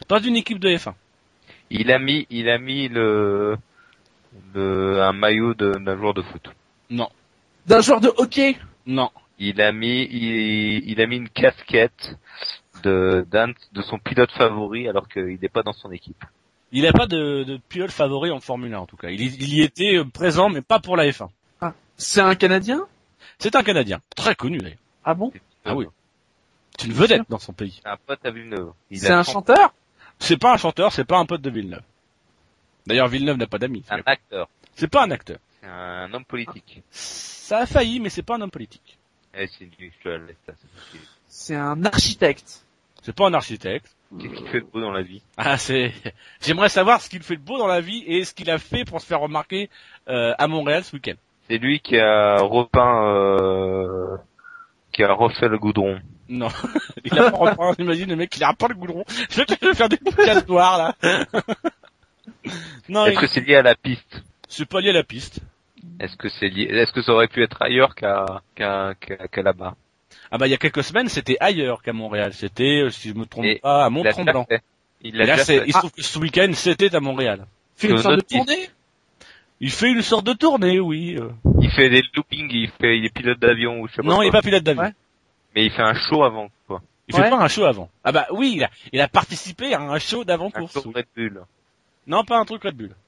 Dans une équipe de F un. Il a mis, il a mis le, le un maillot de- d'un joueur de foot. Non. D'un joueur de hockey. Non. Il a mis, il, il a mis une casquette de d'un de son pilote favori alors qu'il n'est pas dans son équipe. Il n'a pas de, de pilote favori en Formule un en tout cas. Il, y- il y était euh, présent mais pas pour la F un. Ah. C'est un Canadien? C'est un Canadien, très connu d'ailleurs. Ah bon? Ah oui. C'est une vedette dans son pays. C'est un pote à Villeneuve. Il C'est a un trente chanteur? C'est pas un chanteur, c'est pas un pote de Villeneuve. D'ailleurs Villeneuve n'a pas d'amis. un acteur. C'est pas un acteur. C'est un homme politique. Ça a failli mais c'est pas un homme politique. Eh, c'est nul, je te la laisse, ça, c'est facile. C'est un architecte. C'est pas un architecte. Qu'est-ce qu'il fait de beau dans la vie? Ah c'est. J'aimerais savoir ce qu'il fait de beau dans la vie et ce qu'il a fait pour se faire remarquer euh, à Montréal ce week-end. C'est lui qui a repeint, euh, qui a refait le goudron. Non, il a pas repeint. Imagine le mec il a pas le goudron. Je vais te faire des cases noires là. Non, Est-ce il- que c'est lié à la piste? c'est pas lié à la piste. Est-ce que c'est lié, est-ce que ça aurait pu être ailleurs qu'à, qu'à, qu'à, qu'à là-bas? Ah bah il y a quelques semaines c'était ailleurs qu'à Montréal. C'était, euh, si je me trompe Et pas, à Il l'a Mont-Tremblant. déjà fait. Il Et l'a là, déjà c'est- fait. il se trouve que ce week-end c'était à Montréal. Fait une Sur sorte de notre piste. tournée? Il fait une sorte de tournée, oui. euh. Il fait des loopings, il fait, il est pilote d'avion ou je sais pas Non, quoi. il est pas pilote d'avion. Ouais. Mais il fait un show avant, quoi. Il fait Ouais. pas un show avant. Ah bah oui, il a, il a participé à un show Un d'avant-course. show oui. Red Bull. Non, pas un truc Red Bull.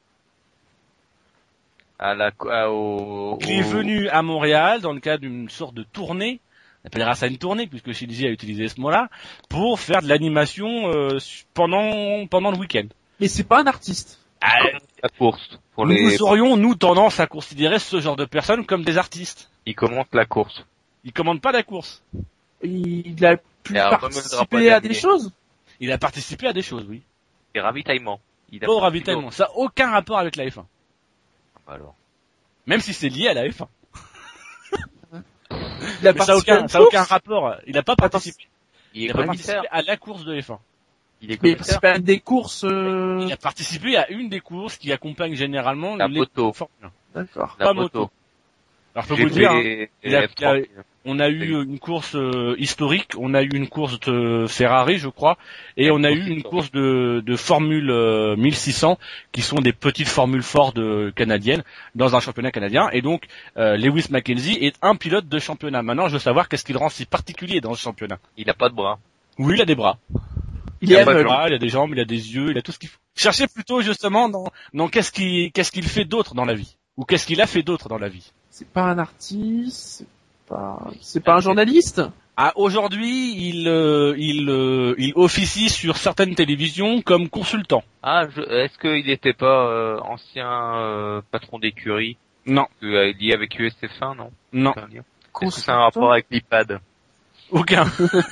À la, à, au, Il est au- venu à Montréal dans le cadre d'une sorte de tournée. On appellera ça une tournée puisque Shinji a utilisé ce mot-là pour faire de l'animation euh, pendant pendant le week-end. Mais c'est pas un artiste. Ah, la course. Pour nous les, aurions nous tendance à considérer ce genre de personnes comme des artistes. il commente la course. Il commande pas la course. Il a pu Et alors, même le drapeau participer à des d'année. choses. Il a participé à des choses, oui. Et ravitaillement. Il a Pas au participé ravitaillement. Ça a aucun rapport avec la F un. au- Alors. Même si c'est lié à la F un. Il a Mais ça a participé à aucun, une ça a aucun course. rapport. Il a pas participé. Il Il est a pas participé commissaire. à la course de F un. Il est Mais il a commissaire. participé à des courses, euh... Il a participé à une des courses qui accompagnent généralement La les moto. Formule un. D'accord. La pas moto. moto. Alors je peux J'ai vous dire, hein, fait il a- F trente. on a eu une course euh, historique, on a eu une course de Ferrari, je crois, et on a eu une course de, de Formule euh, mille six cents, qui sont des petites formules Ford euh, canadiennes, dans un championnat canadien. Et donc, euh, Lewis Mackenzie est un pilote de championnat. Maintenant, je veux savoir qu'est-ce qui le rend si particulier dans ce championnat. Il a pas de bras. Oui, il a des bras. Il Il est a pas de aveugle. bras, il a des jambes, il a des yeux, il a tout ce qu'il faut. Cherchez plutôt justement dans, dans qu'est-ce qu'il qu'est-ce qu'il fait d'autre dans la vie, ou qu'est-ce qu'il a fait d'autre dans la vie. C'est pas un artiste, c'est pas, c'est pas un journaliste. Ah, aujourd'hui, il euh, il euh, il officie sur certaines télévisions comme consultant. Ah, je, est-ce qu'il était pas euh, ancien euh, patron d'écurie Non, euh, lié avec U S F un, non? non, Aucun lien. Est-ce que c'est un rapport avec l'IPAD? aucun.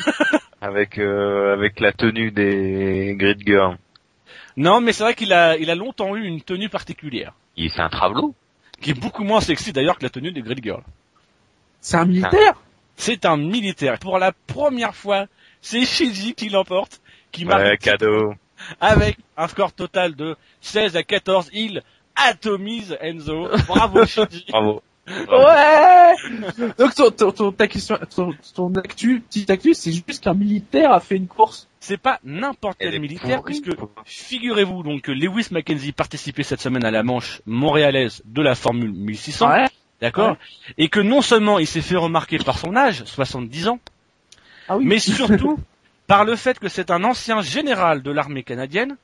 Avec euh, avec la tenue des Grid Girls? Non, mais c'est vrai qu'il a il a longtemps eu une tenue particulière, Il c'est un travelot? qui est beaucoup moins sexy d'ailleurs que la tenue des Grid Girls. C'est un militaire. C'est un militaire. Pour la première fois, c'est Shinji qui l'emporte, qui marque Ouais, cadeau. avec un score total de seize à quatorze. Il atomise Enzo. Bravo Shinji. Bravo. Ouais. Donc ton, ton, ton, ta question, ton, ton actu, petite actu, c'est juste qu'un militaire a fait une course. C'est pas n'importe Elle quel est militaire, pourrie. puisque figurez-vous donc que Lewis Mackenzie participait cette semaine à la manche montréalaise de la Formule mille six cents, Ouais. d'accord, et que non seulement il s'est fait remarquer par son âge, soixante-dix ans, Ah oui. mais surtout par le fait que c'est un ancien général de l'armée canadienne,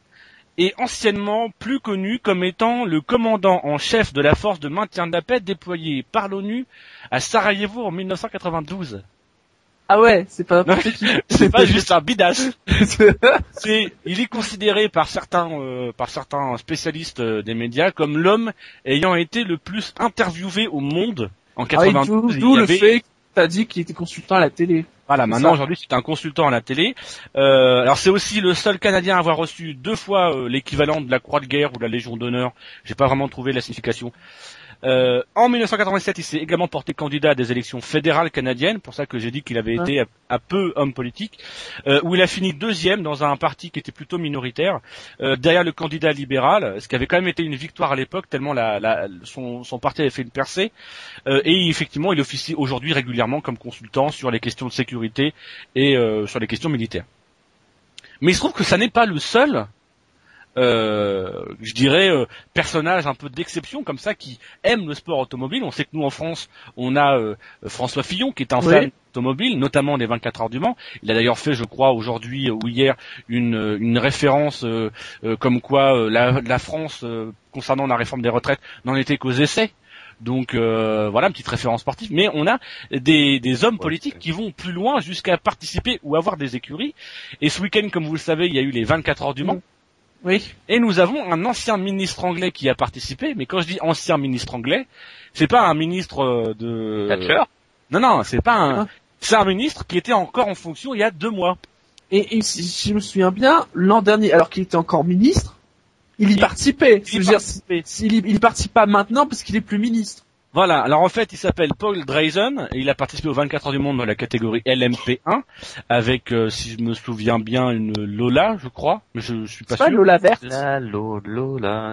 et anciennement plus connu comme étant le commandant en chef de la force de maintien de la paix déployée par l'ONU à Sarajevo en mille neuf cent quatre-vingt-douze. Ah ouais, c'est pas n'importe qui. C'est pas juste un bidasse. C'est, il est considéré par certains, euh, par certains spécialistes euh, des médias comme l'homme ayant été le plus interviewé au monde en Ah oui, quatre-vingt-douze. d'où d'où Il y le avait- fait que t'as dit qu'il était consultant à la télé. Voilà, c'est maintenant ça. aujourd'hui c'est un consultant à la télé. Euh, alors c'est aussi le seul Canadien à avoir reçu deux fois euh, l'équivalent de la Croix de guerre ou de la Légion d'honneur. J'ai pas vraiment trouvé la signification. Euh, en mille neuf cent quatre-vingt-sept, il s'est également porté candidat à des élections fédérales canadiennes, pour ça que j'ai dit qu'il avait Ouais. été à, à peu homme politique, euh, où il a fini deuxième dans un parti qui était plutôt minoritaire, euh, derrière le candidat libéral, ce qui avait quand même été une victoire à l'époque, tellement la, la, son, son parti avait fait une percée, euh, et effectivement il officie aujourd'hui régulièrement comme consultant sur les questions de sécurité et euh, sur les questions militaires. Mais il se trouve que ça n'est pas le seul, euh, je dirais, euh, personnage un peu d'exception comme ça qui aime le sport automobile. On sait que nous en France, on a euh, François Fillon qui est un oui. fan automobile, notamment des vingt-quatre heures du Mans. Il a d'ailleurs fait, je crois, aujourd'hui ou hier, une, une référence euh, euh, comme quoi euh, la, la France, euh, concernant la réforme des retraites, n'en était qu'aux essais. Donc euh, voilà, une petite référence sportive. Mais on a des, des hommes politiques ouais, qui vont plus loin jusqu'à participer ou avoir des écuries. Et ce week-end, comme vous le savez, il y a eu les vingt-quatre heures du Mans. Oui. Et nous avons un ancien ministre anglais qui a participé. Mais quand je dis ancien ministre anglais, c'est pas un ministre de... Thatcher ? Non, non, c'est pas un... C'est un ministre qui était encore en fonction il y a deux mois. Et, et si je me souviens bien, l'an dernier, alors qu'il était encore ministre, il y il, participait. Il, y participait. Dire, il, il participe pas maintenant parce qu'il est plus ministre. Voilà. Alors en fait, il s'appelle Paul Drazen et il a participé aux vingt-quatre heures du monde dans la catégorie L M P un avec, euh, si je me souviens bien, une Lola, je crois, mais je, je suis pas c'est sûr. Pas Lola verte. La Lola.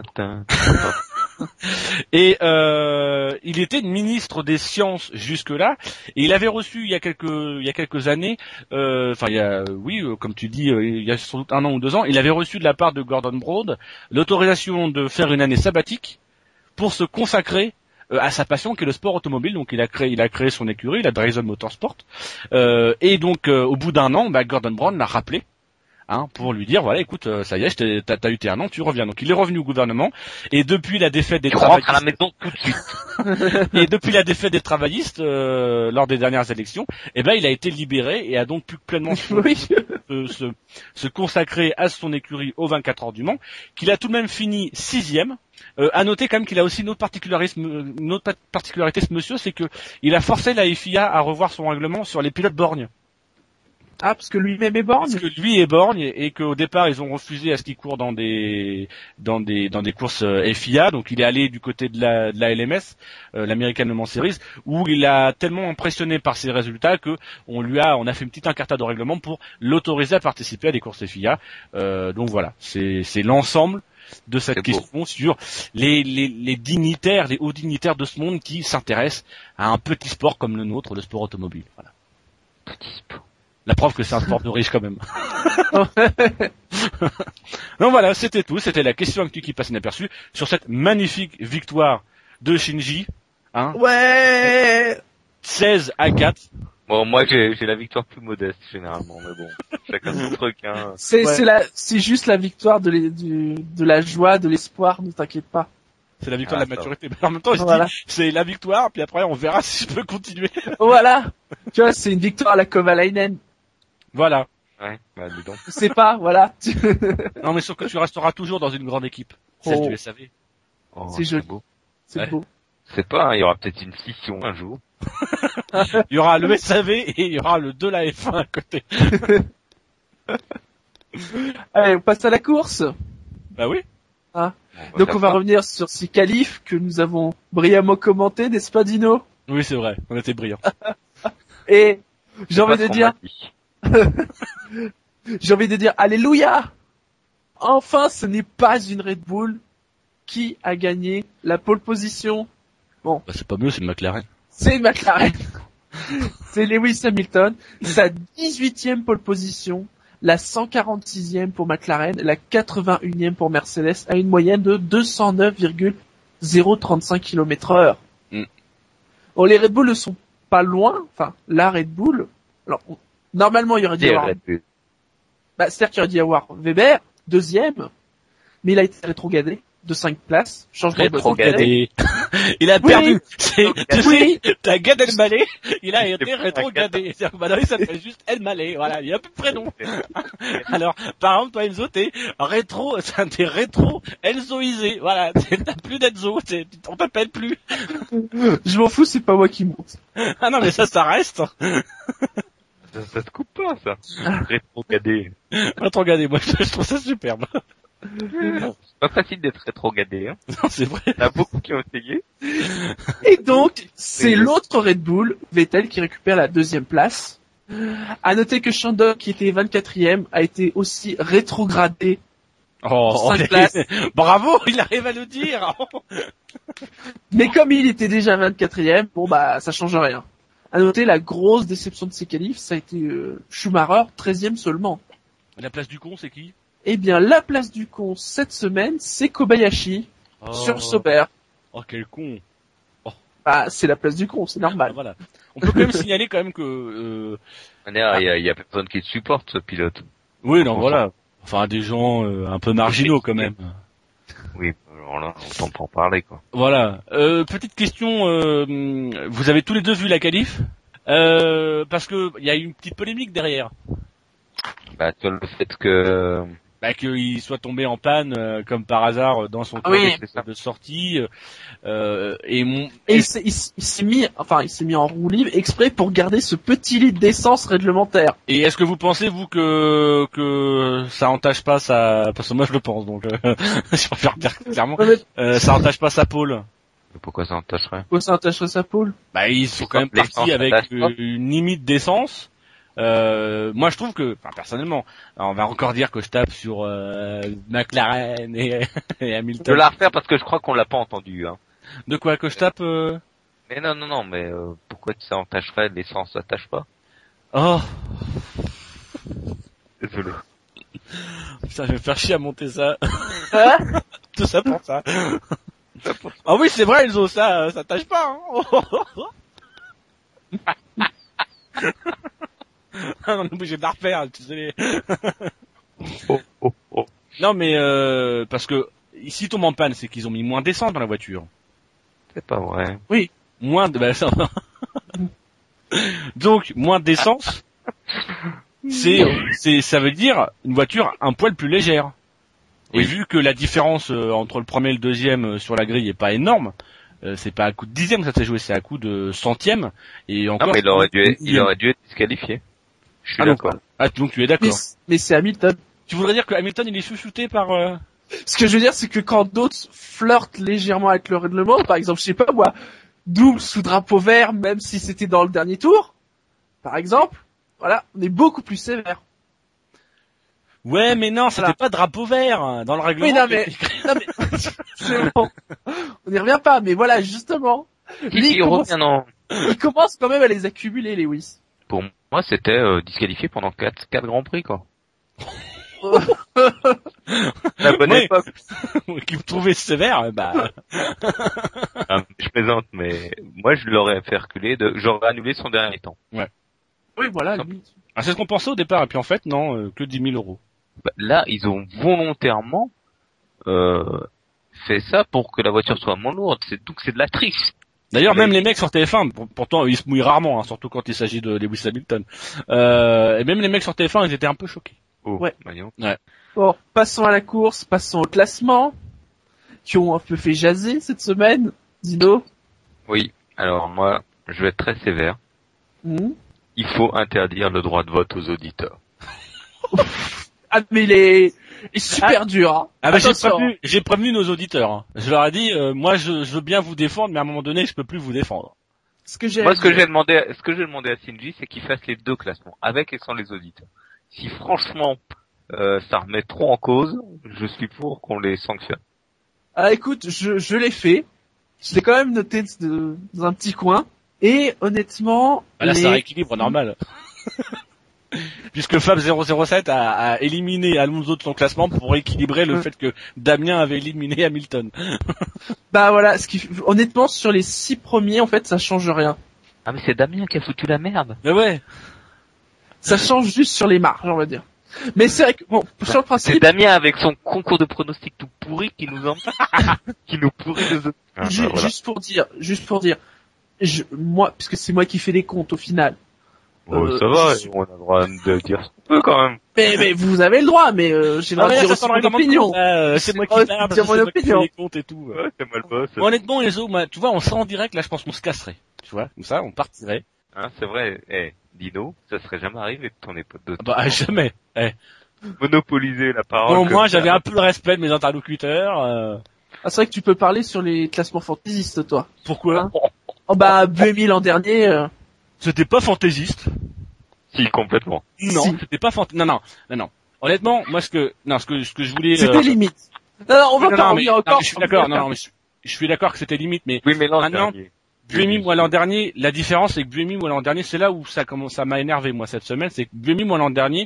Et euh, il était ministre des Sciences jusque-là, et il avait reçu il y a quelques il y a quelques années, euh, enfin il y a oui, comme tu dis, il y a sans doute un an ou deux ans, il avait reçu de la part de Gordon Brown l'autorisation de faire une année sabbatique pour se consacrer euh, à sa passion qui est le sport automobile. Donc il a créé il a créé son écurie, la Drazen Motorsport, euh, et donc euh, au bout d'un an, bah, Gordon Brown l'a rappelé. Hein, pour lui dire voilà, écoute, euh, ça y est, t'as, t'as eu tes un an, tu reviens. Donc il est revenu au gouvernement et depuis la défaite des tu travaillistes, rentres à la maison tout de suite. et depuis la défaite des travaillistes euh, lors des dernières élections, eh ben il a été libéré et a donc pu pleinement se, oui. se, se, se consacrer à son écurie aux vingt-quatre heures du Mans, qu'il a tout de même fini sixième. Euh, à noter quand même qu'il a aussi une autre particularité, une autre particularité ce monsieur, c'est que il a forcé la F I A à revoir son règlement sur les pilotes borgnes. Ah, parce que lui-même est borgne. Parce que lui est borgne et qu'au départ ils ont refusé à ce qu'il court dans des dans des dans des courses F I A, donc il est allé du côté de la de la L M S, euh, l'American Le Mans Series, où il a tellement impressionné par ses résultats que on lui a on a fait une petite incartade de règlement pour l'autoriser à participer à des courses F I A. Euh, donc voilà, c'est c'est l'ensemble de cette c'est question beau. Sur les, les les dignitaires, les hauts dignitaires de ce monde qui s'intéressent à un petit sport comme le nôtre, le sport automobile. Voilà. Petit sport. La preuve que c'est un sport de riche quand même. Donc voilà, c'était tout. C'était la question actu qui passe inaperçue sur cette magnifique victoire de Shinji. Hein, ouais. seize à quatre. Bon, moi j'ai, j'ai la victoire plus modeste généralement, mais bon, chacun son truc. Hein. C'est, ouais. c'est, la, c'est juste la victoire de, les, du, de la joie, de l'espoir. Ne t'inquiète pas. C'est la victoire ah, de la maturité. Mais en même temps, je voilà. dis, c'est la victoire, puis après on verra si je peux continuer. Voilà. Tu vois, c'est une victoire à la Kovalainen. Voilà. Ouais, bah dis donc. Je sais pas, voilà. Non, mais sauf que tu resteras toujours dans une grande équipe. Oh. Celle du S A V. Oh, c'est joli. C'est beau. C'est ouais. beau. C'est pas, hein, il y aura peut-être une scission un jour. Il y aura le S A V et il y aura le de la F un à côté. Allez, on passe à la course. Bah oui. Ah. On Donc on va pas. revenir sur ces qualifs que nous avons brillamment commentés, n'est-ce pas Dino ? Oui, c'est vrai, on était brillants. Et j'ai envie de dire... j'ai envie de dire alléluia. Enfin, ce n'est pas une Red Bull qui a gagné la pole position. Bon, bah, c'est pas mieux, c'est une McLaren. C'est une McLaren. C'est Lewis Hamilton, sa dix-huitième pole position, la cent quarante-sixième pour McLaren, la quatre-vingt-unième pour Mercedes, à une moyenne de deux cent neuf virgule zéro trente-cinq kilomètres heure. Mm. Bon, les Red Bull ne sont pas loin. Enfin, la Red Bull. Alors, on... normalement, il y aurait dû y avoir. Bah, c'est-à-dire qu'il aurait dû y avoir Weber, deuxième, mais il a été rétrogradé de cinq places. Changement de rétrogradé. Il a oui. perdu. C'est, tu oui. sais, t'as Gad Elmaleh, il a été rétrogradé. C'est-à-dire que maintenant, il s'appelle juste Elmaleh. Voilà, il y a plus de prénom. Alors, par exemple, toi, Enzo, t'es rétro, t'es rétro Enzoisé. Voilà, t'as plus d'Enzo, on t'appelle plus. Je m'en fous, c'est pas moi qui monte. Ah non, mais ça, ça reste. Ça, ça se coupe pas, ça. Rétrogradé. Rétrogradé, moi, je trouve ça superbe. C'est pas facile d'être rétrogradé, hein. Non, c'est vrai. Il y en a beaucoup qui ont essayé. Et donc, c'est l'autre Red Bull, Vettel, qui récupère la deuxième place. À noter que Chandler, qui était vingt-quatrième, a été aussi rétrogradé. Oh, cinq places. Bravo, il arrive à le dire. Mais comme il était déjà vingt-quatrième, bon bah, ça change rien. À noter la grosse déception de ces qualifs, ça a été euh, Schumacher, treizième seulement. La place du con, c'est qui? Eh bien, la place du con cette semaine, c'est Kobayashi oh. sur Sauber. Oh, quel con. Oh. Bah, c'est la place du con, c'est normal. Ah, voilà. On peut quand même signaler quand même que... Euh... Il y a, il y a personne qui le supporte, ce pilote. Oui, non, voilà. Enfin, des gens euh, un peu marginaux quand même. Oui, alors là, on t'entend en parler, quoi. Voilà. Euh, petite question, euh, vous avez tous les deux vu la qualif? Euh, parce que il y a eu une petite polémique derrière. Bah, sur le fait que... Bah, qu'il soit tombé en panne, euh, comme par hasard, dans son oui, tour de sortie, euh, et mon... Et il s'est, il s'est mis, enfin, il s'est mis en roue libre exprès pour garder ce petit litre d'essence réglementaire. Et est-ce que vous pensez, vous, que, que ça entache pas sa, parce que moi je le pense, donc, euh, je préfère dire clairement, euh, ça entache pas sa pôle. Pourquoi ça entacherait? Pourquoi ça entacherait sa pôle? Bah, ils sont quand même partis avec une limite d'essence. Euh, moi, je trouve que, enfin, personnellement, on va encore dire que je tape sur euh, McLaren et, et Hamilton. Je vais la refaire parce que je crois qu'on l'a pas entendu. Hein. De quoi que je tape euh... Mais non, non, non, mais euh, pourquoi ça entacherait? L'essence s'attache pas? Oh. Désolé. Putain, je vais me faire chier à monter ça. Hein? Tout ça pour ça. Ah oui, c'est vrai, Enzo, ça, ça tâche pas. Hein. On est obligé de la refaire, désolé. Oh, oh, oh. Non, mais euh, parce que s'ils tombent en panne, c'est qu'ils ont mis moins d'essence dans la voiture. C'est pas vrai. Oui, moins de... Bah, ça... Donc, moins d'essence, c'est, c'est, ça veut dire une voiture un poil plus légère. Et oui. Vu que la différence euh, entre le premier et le deuxième euh, sur la grille est pas énorme, euh, c'est pas à coup de dixième que ça s'est joué, c'est à coup de centième. Et encore. Ah, mais il aurait dû, il aurait dû être disqualifié. Je suis ah, d'accord. Donc, ah, donc tu es d'accord. Mais, mais c'est Hamilton. Tu voudrais dire que Hamilton il est chouchouté par... Euh... Ce que je veux dire, c'est que quand d'autres flirtent légèrement avec le règlement, par exemple, je sais pas moi, double sous drapeau vert, même si c'était dans le dernier tour, par exemple, voilà, on est beaucoup plus sévère. Ouais, mais non, c'était voilà. Pas drapeau vert dans le règlement. Oui, non, mais, non, mais c'est bon. On n'y revient pas, mais voilà, justement. Il, il, commence, revient, non. il commence quand même à les accumuler, Lewis. Pour moi, c'était euh, disqualifié pendant quatre, quatre grands prix, quoi. La bonne oui. époque. Qui me trouvait sévère, bah. Ah, je plaisante, mais moi, je l'aurais fait reculer, de... j'aurais annulé son dernier temps. Ouais. Oui, voilà. Lui. Ah, c'est ce qu'on pensait au départ, et puis en fait, non, euh, que dix mille euros. Bah, là, ils ont volontairement euh, fait ça pour que la voiture soit moins lourde. C'est, donc c'est de la triche. D'ailleurs, même les mecs sur T F un, pourtant ils se mouillent rarement, hein, surtout quand il s'agit de Lewis Hamilton. Euh, et même les mecs sur T F un, ils étaient un peu choqués. Oh, ouais. ouais. Bon, passons à la course, passons au classement, qui ont un peu fait jaser cette semaine. Dino. Oui. Alors moi, je vais être très sévère. Mmh. Il faut interdire le droit de vote aux auditeurs. Ah mais il est, il est super ah, dur. Hein. Ah bah j'ai prévenu, j'ai prévenu nos auditeurs. Hein. Je leur ai dit, euh, moi je, je veux bien vous défendre, mais à un moment donné, je peux plus vous défendre. Ce que j'ai moi, ce que j'ai demandé, ce que j'ai demandé à Shinji, c'est qu'il fasse les deux classements, avec et sans les auditeurs. Si franchement euh, ça remet trop en cause, je suis pour qu'on les sanctionne. Ah écoute, je, je l'ai fait. Je l'ai quand même noté de, dans un petit coin. Et honnêtement, ah là les... c'est un rééquilibre normal. Puisque Fab zéro zéro sept a, a éliminé Alonso de son classement pour équilibrer le euh. fait que Damien avait éliminé Hamilton. Bah voilà, ce qui, honnêtement, sur les six premiers, en fait, ça change rien. Ah mais c'est Damien qui a foutu la merde. Mais ouais. Ça change juste sur les marges, on va dire. Mais c'est vrai que, bon, sur le principe... C'est Damien avec son concours de pronostics tout pourri qui nous en... qui nous pourrit les autres. Ah, Ju- bah, voilà. Juste pour dire, juste pour dire, je, moi, puisque c'est moi qui fais les comptes au final. Oh, euh, ça va, suis... on a le droit de dire ce qu'on peut quand même. Mais, mais vous avez le droit, mais euh, j'ai le droit de dire aussi mon opinion. Euh, c'est moi qui parle, parce que c'est moi qui fais les comptes et tout. Ouais, c'est moi le boss. Honnêtement, les autres, moi, tu vois, on serait en direct, là, je pense qu'on se casserait. Tu vois, comme ça, on partirait. Hein, c'est vrai, eh, Dino, ça serait jamais arrivé de tourner pote de Bah, ah, jamais, eh. Monopoliser la parole. Au moins, j'avais un peu le respect de mes interlocuteurs, euh... Ah, c'est vrai que tu peux parler sur les classements fantaisistes, toi. Pourquoi? Hein oh, bah, deux mille l'an dernier, euh... C'était pas fantaisiste. Si, complètement. Non, si. C'était pas fantaisiste. Non, non, non, non. Honnêtement, moi, ce que, non, ce que, ce que je voulais... C'était euh... limite. Non, non, on va non, pas non, revenir mais, encore. Non, mais je suis d'accord, non, non, mais je, je suis d'accord que c'était limite, mais... Oui, mais l'an maintenant, dernier. Buemi, moi, l'an dernier, la différence, c'est que Buemi, moi, l'an dernier, c'est là où ça commence, ça m'a énervé, moi, cette semaine, c'est que Buemi, moi, l'an dernier,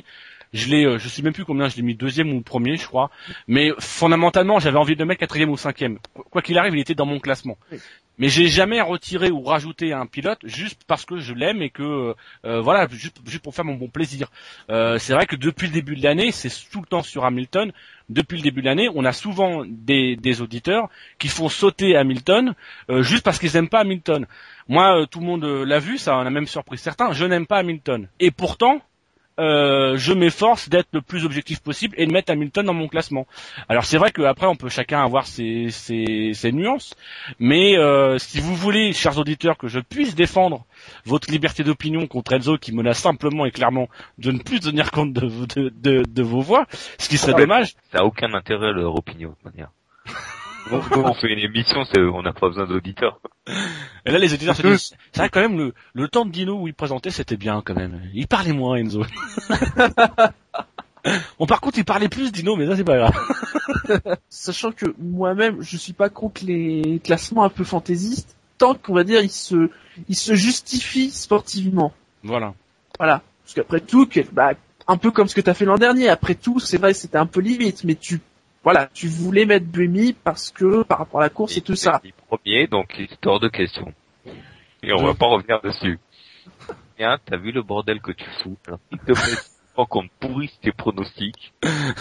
Je l'ai, euh, je sais même plus combien je l'ai mis, deuxième ou premier, je crois. Mais fondamentalement, j'avais envie de le mettre quatrième ou cinquième. Quoi qu'il arrive, il était dans mon classement. Oui. Mais j'ai jamais retiré ou rajouté un pilote juste parce que je l'aime et que euh, voilà, juste, juste pour faire mon bon plaisir. Euh, c'est vrai que depuis le début de l'année, c'est tout le temps sur Hamilton. Depuis le début de l'année, on a souvent des, des auditeurs qui font sauter Hamilton euh, juste parce qu'ils n'aiment pas Hamilton. Moi, euh, tout le monde euh, l'a vu, ça en a même surpris certains. Je n'aime pas Hamilton. Et pourtant, Euh, je m'efforce d'être le plus objectif possible et de mettre Hamilton dans mon classement. Alors c'est vrai qu'après on peut chacun avoir ses, ses, ses nuances, mais euh, si vous voulez, chers auditeurs, que je puisse défendre votre liberté d'opinion contre Enzo qui menace simplement et clairement de ne plus tenir compte de, de, de, de vos voix, ce qui serait ouais, dommage. Ça n'a aucun intérêt leur opinion de toute manière. Donc, on fait une émission, c'est, on n'a pas besoin d'auditeurs. Et là, les auditeurs se disent, c'est vrai quand même, le, le temps de Dino où il présentait, c'était bien quand même. Il parlait moins, Enzo. Bon, par contre, il parlait plus, Dino, mais ça, c'est pas grave. Sachant que moi-même, je suis pas contre les classements un peu fantaisistes, tant qu'on va dire, ils se, ils se justifient sportivement. Voilà. Voilà. Parce qu'après tout, bah, un peu comme ce que t'as fait l'an dernier, après tout, c'est vrai, c'était un peu limite, mais tu Voilà, tu voulais mettre Buemi parce que par rapport à la course et, et tout ça. Il premier, donc c'est hors de question. Et on va pas revenir dessus. Bien, t'as vu le bordel que tu fous. Alors, s'il te plaît, pas qu'on te pourrisse tes pronostics.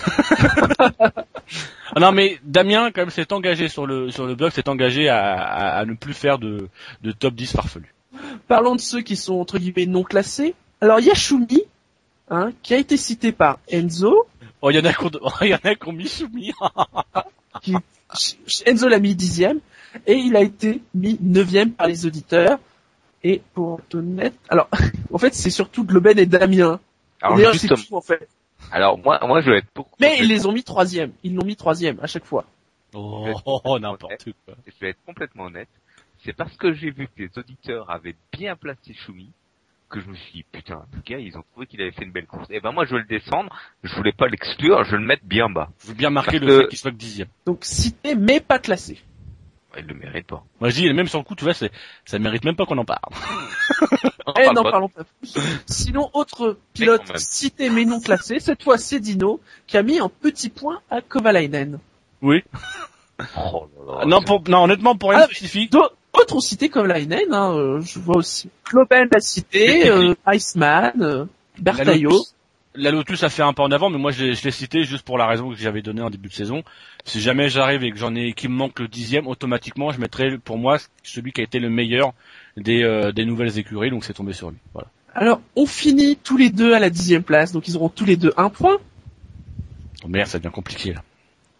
Ah non, mais Damien, quand même, s'est engagé sur le sur le blog, s'est engagé à, à, à ne plus faire de, de top dix farfelu. Parlons de ceux qui sont entre guillemets non classés. Alors Yashumi, hein, qui a été cité par Enzo. Oh, il y en a qu'on, oh, y en a qu'on mis Shumi. qui, Enzo l'a mis dixième et il a été mis neuvième par les auditeurs. Et pour être honnête, alors en fait c'est surtout Globen et Damien. Alors d'ailleurs juste, c'est tout en fait. Alors moi, moi je vais être beaucoup. Mais ils les ont mis troisième. Ils l'ont mis troisième à chaque fois. Oh, oh, oh n'importe quoi. Je vais être complètement honnête. C'est parce que j'ai vu que les auditeurs avaient bien placé Shumi que je me suis dit, putain, les gars, ils ont trouvé qu'il avait fait une belle course. Et ben moi, je veux le descendre, je voulais pas l'exclure, je veux le mettre bien bas. Je veux bien marquer parce le que... fait qu'il soit que dixième. Donc cité, mais pas classé. Ouais, il le mérite pas. Moi, je dis, même sur le coup, tu vois, c'est, ça mérite même pas qu'on en parle. Eh, n'en parlons pas plus. Sinon, autre pilote cité mais non classé, cette fois c'est Dino, qui a mis un petit point à Kovalainen. Oui. Oh là là. Non, pour, non, honnêtement, pour rien ah, spécifique. D'autres ont cité Kovalainen, hein, euh, je vois aussi. Kloben l'a cité, euh, Iceman, euh, Bertaillot. La Lotus a fait un pas en avant, mais moi je l'ai, je l'ai cité juste pour la raison que j'avais donnée en début de saison. Si jamais j'arrive et que j'en ai, qu'il me manque le dixième, automatiquement je mettrai pour moi celui qui a été le meilleur des, euh, des nouvelles écuries, donc c'est tombé sur lui. Voilà. Alors on finit tous les deux à la dixième place, donc ils auront tous les deux un point. Oh merde, ça devient compliqué là.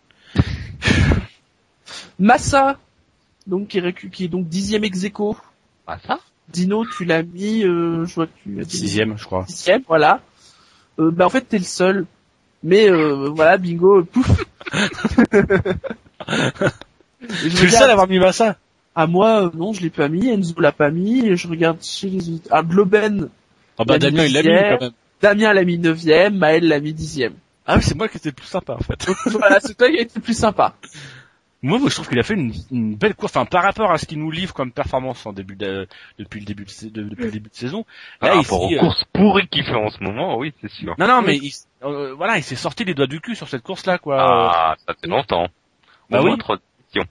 Massa, donc qui est, récu- qui est donc dixième ex aequo. Massa. Dino, tu l'as mis, euh, je vois que tu l'as dit. Sixième, je crois. Sixième, voilà. Euh, bah en fait t'es le seul, mais euh, voilà, bingo, pouf. Tu es le seul à avoir mis Massa. Ah moi euh, non, je l'ai pas mis, Enzo l'a pas mis, et je regarde chez les autres. Ah Globen. Ah bah Damien il l'a mis quand même. Damien l'a mis neuvième, Maël l'a mis dixième. Ah oui, c'est moi qui étais le plus sympa en fait. Voilà, c'est toi qui étais le plus sympa. Moi, moi, je trouve qu'il a fait une, une belle course, enfin, par rapport à ce qu'il nous livre comme performance en début de, depuis le début de, de depuis le début de saison. Par là, rapport ici, aux euh... courses pourries qu'il fait en ce moment, oui, c'est sûr. Non, non, mais il, euh, voilà, il s'est sorti les doigts du cul sur cette course-là, quoi. Ah, ça fait longtemps. Bah Au oui. moins trois émissions.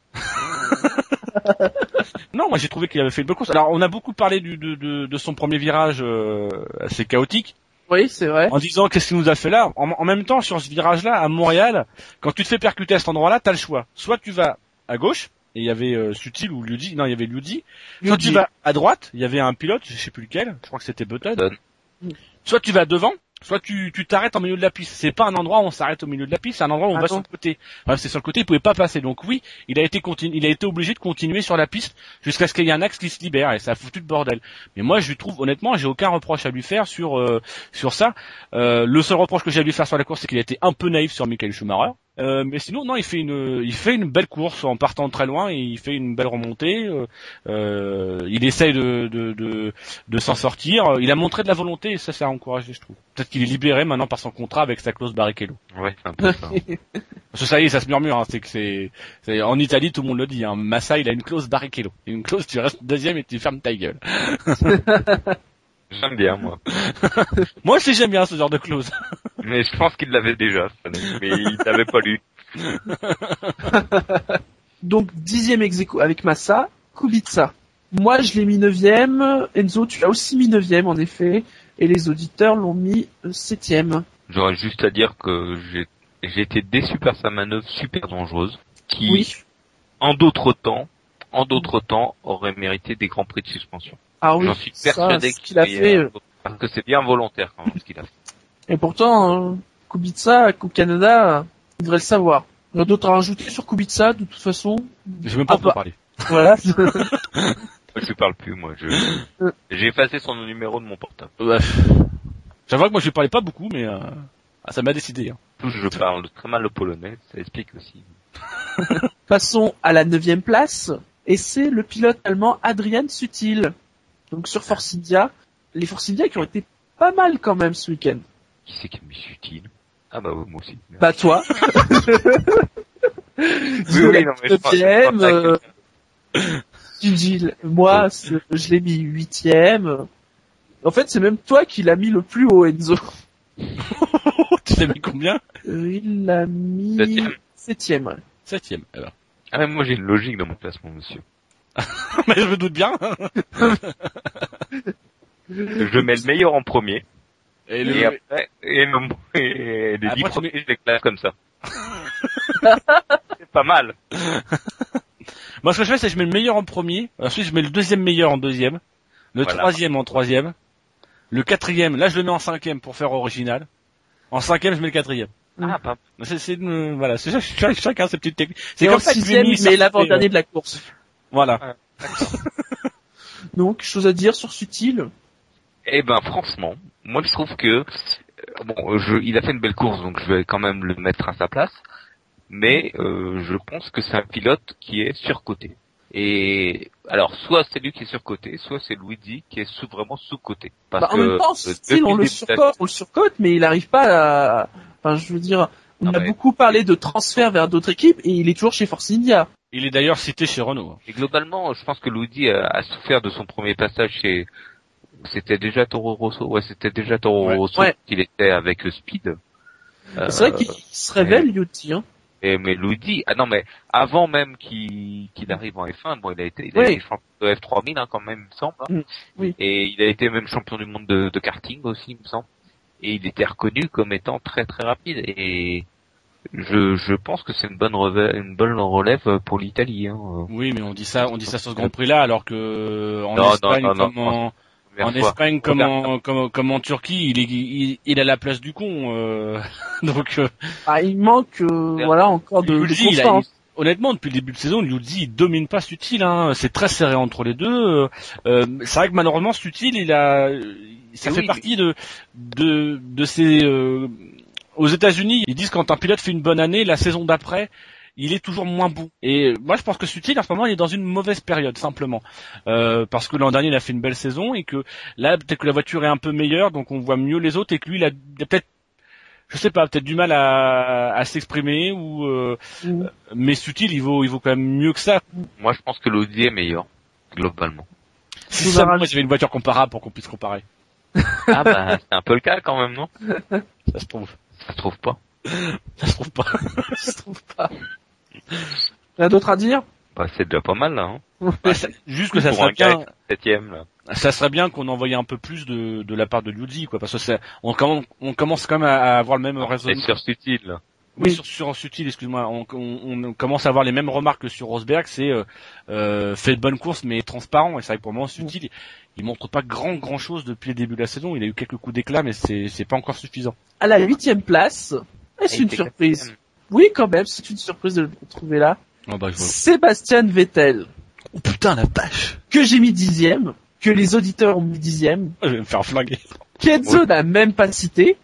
Non, moi j'ai trouvé qu'il avait fait une bonne course. Alors, on a beaucoup parlé du, de, de, de son premier virage euh, assez chaotique. Oui, c'est vrai. En disant qu'est-ce qu'il nous a fait là. En, en même temps, sur ce virage-là, à Montréal, quand tu te fais percuter à cet endroit-là, t'as le choix. Soit tu vas à gauche, et il y avait euh, Sutil ou Liudi, non, il y avait Liudi. Soit tu vas à droite, il y avait un pilote, je sais plus lequel, je crois que c'était Button. Button. Soit tu vas devant, soit tu tu t'arrêtes en milieu de la piste. C'est pas un endroit où on s'arrête au milieu de la piste, c'est un endroit où on ah va non. sur le côté. Bref, c'est sur le côté, il pouvait pas passer. Donc oui, il a été continu, il a été obligé de continuer sur la piste jusqu'à ce qu'il y ait un axe qui se libère, et ça a foutu le bordel. Mais moi, je lui trouve, honnêtement, j'ai aucun reproche à lui faire sur euh, sur ça. Euh, le seul reproche que j'ai à lui faire sur la course, c'est qu'il a été un peu naïf sur Michael Schumacher. Euh, mais sinon, non, il fait une, il fait une belle course en partant de très loin et il fait une belle remontée. Euh, euh, il essaye de, de, de, de s'en sortir. Il a montré de la volonté et ça, c'est à encourager, je trouve. Peut-être qu'il est libéré maintenant par son contrat avec sa clause Barrichello. Ouais, c'est un peu ça. Parce que ça y est, ça se murmure. Hein, c'est que c'est, c'est, en Italie, tout le monde le dit. Hein, Massa, il a une clause Barrichello. Une clause, tu restes deuxième et tu fermes ta gueule. J'aime bien, moi. Moi aussi, j'aime bien ce genre de clause. Mais je pense qu'il l'avait déjà, mais il l'avait pas lu. Donc dixième ex-aequo avec Massa, Kubica. Moi je l'ai mis neuvième, Enzo tu l'as aussi mis neuvième en effet, et les auditeurs l'ont mis septième. J'aurais juste à dire que j'ai, j'ai été déçu par sa manœuvre super dangereuse, qui, oui. en d'autres temps, en d'autres temps, aurait mérité des grands prix de suspension. Ah oui, j'en suis persuadé ça, qu'il a fait, euh... parce que c'est bien volontaire quand même ce qu'il a fait. Et pourtant, euh, Kubica au Canada, il devrait le savoir. Il y a d'autres à rajouter sur Kubica, de toute façon. Je vais même pas en parler. Voilà. Je parle plus, moi. Je... J'ai effacé son numéro de mon portable. Ouais. J'avoue que moi je parlais pas beaucoup, mais euh... ah, ça m'a décidé. Hein. Je parle très mal le polonais, ça explique aussi. Passons à la neuvième place, et c'est le pilote allemand Adrian Sutil. Donc sur Force India, les Force India qui ont été pas mal quand même ce week-end. Qui c'est qui a mis Sutil? Ah bah ouais, moi aussi. Merci. Bah toi. oui, oui, non, mais je pense, neuvième, je euh... Sutil. Moi, oh. je l'ai mis huitième. En fait, c'est même toi qui l'as mis le plus haut, Enzo. Tu l'as mis combien? euh, Il l'a mis septième. Septième. Ouais. Septième, alors. Ah mais moi j'ai une logique dans mon classement, monsieur. Mais je me doute bien. Je mets le meilleur en premier. Et, le... et après, et, le... et les dix premiers, tu... je les classe comme ça. C'est pas mal. Moi, ce que je fais, c'est que je mets le meilleur en premier. Ensuite, je mets le deuxième meilleur en deuxième. Le voilà. troisième en troisième. Le quatrième, là, je le mets en cinquième pour faire original. En cinquième, je mets le quatrième. Ah, pas. C'est, c'est, euh, voilà, c'est chaque, chacun ses petites techniques. C'est et comme en ça sixième, il met l'avant-dernier euh... de la course. Voilà. Ah, donc, chose à dire sur Sutil? Eh ben, franchement, moi, je trouve que, bon, je, il a fait une belle course, donc je vais quand même le mettre à sa place. Mais, euh, je pense que c'est un pilote qui est surcoté. Et, alors, soit c'est lui qui est surcoté, soit c'est Luigi qui est sous, vraiment sous-coté. Parce bah, en que, même temps, Sutil, on le surcote, on le surcote, mais il n'arrive pas à, enfin, je veux dire, on non, a mais... beaucoup parlé de transfert vers d'autres équipes et il est toujours chez Force India. Il est d'ailleurs cité chez Renault. Et globalement, je pense que Luigi a, a souffert de son premier passage chez, c'était déjà Toro Rosso, ouais, c'était déjà Toro ouais. Rosso ouais. qu'il était avec Speed. Euh, c'est vrai qu'il se révèle, Luigi, hein. Et, mais Luigi, ah non, mais avant même qu'il, qu'il arrive en F un, bon, il a été, il oui. a été champion de F trois mille, hein, quand même, il me semble. Hein. Mm. Oui. Et il a été même champion du monde de, de karting aussi, il me semble. Et il était reconnu comme étant très très rapide. Et je, je pense que c'est une bonne relève, une bonne relève pour l'Italie. Hein. Oui, mais on dit ça, on dit ça sur ce Grand Prix là, alors que en non, Espagne, non, non, comme en, en Espagne, comme en, comme, comme en Turquie, il est, il, il a la place du con. Euh, donc, euh, ah, il manque, euh, voilà, encore de, Luigi, de constance. Il, honnêtement, depuis le début de saison, Luigi, il domine pas Sutil. Hein. C'est très serré entre les deux. Euh, c'est vrai que malheureusement, Sutil, il a, ça et fait oui, partie oui. de, de, de ces. Euh, aux États-Unis, ils disent quand un pilote fait une bonne année, la saison d'après, il est toujours moins bon. Et moi, je pense que Sutil, en ce moment, il est dans une mauvaise période, simplement. Euh, parce que l'an dernier, il a fait une belle saison et que là, peut-être que la voiture est un peu meilleure, donc on voit mieux les autres et que lui, il a, il a peut-être, je sais pas, peut-être du mal à, à s'exprimer ou, euh, mmh. mais Sutil, il vaut, il vaut quand même mieux que ça. Moi, je pense que l'Audi est meilleur, globalement. Si ça, moi, j'avais une voiture comparable pour qu'on puisse comparer. Ah bah, c'est un peu le cas quand même, non? Ça se trouve. Ça se trouve pas. Ça se trouve pas. Ça se trouve pas. Il y a d'autres à dire? Bah, c'est déjà pas mal, là, hein. Bah, ça, juste que ça serait bien, septième, là. Ça serait bien qu'on envoyait un peu plus de, de la part de Luigi, quoi, parce que c'est, on commence, on commence quand même à avoir le même raisonnement. C'est sur Sutil, là. Oui, sur, sur Sutil, excuse-moi, on, on, on commence à avoir les mêmes remarques que sur Rosberg, c'est, euh, euh, fait de bonnes courses, mais transparent, et c'est vrai que pour moi, Sutil, il montre pas grand, grand chose depuis le début de la saison, il a eu quelques coups d'éclat, mais c'est, c'est pas encore suffisant. À la huitième place, est-ce une surprise? Quatrième. Oui, quand même, c'est une surprise de le retrouver là. Oh bah, je vois. Sébastien Vettel. Oh putain, la vache. Que j'ai mis dixième, que les auditeurs ont mis dixième. Je vais me faire flinguer. Kenzo oui. n'a même pas cité.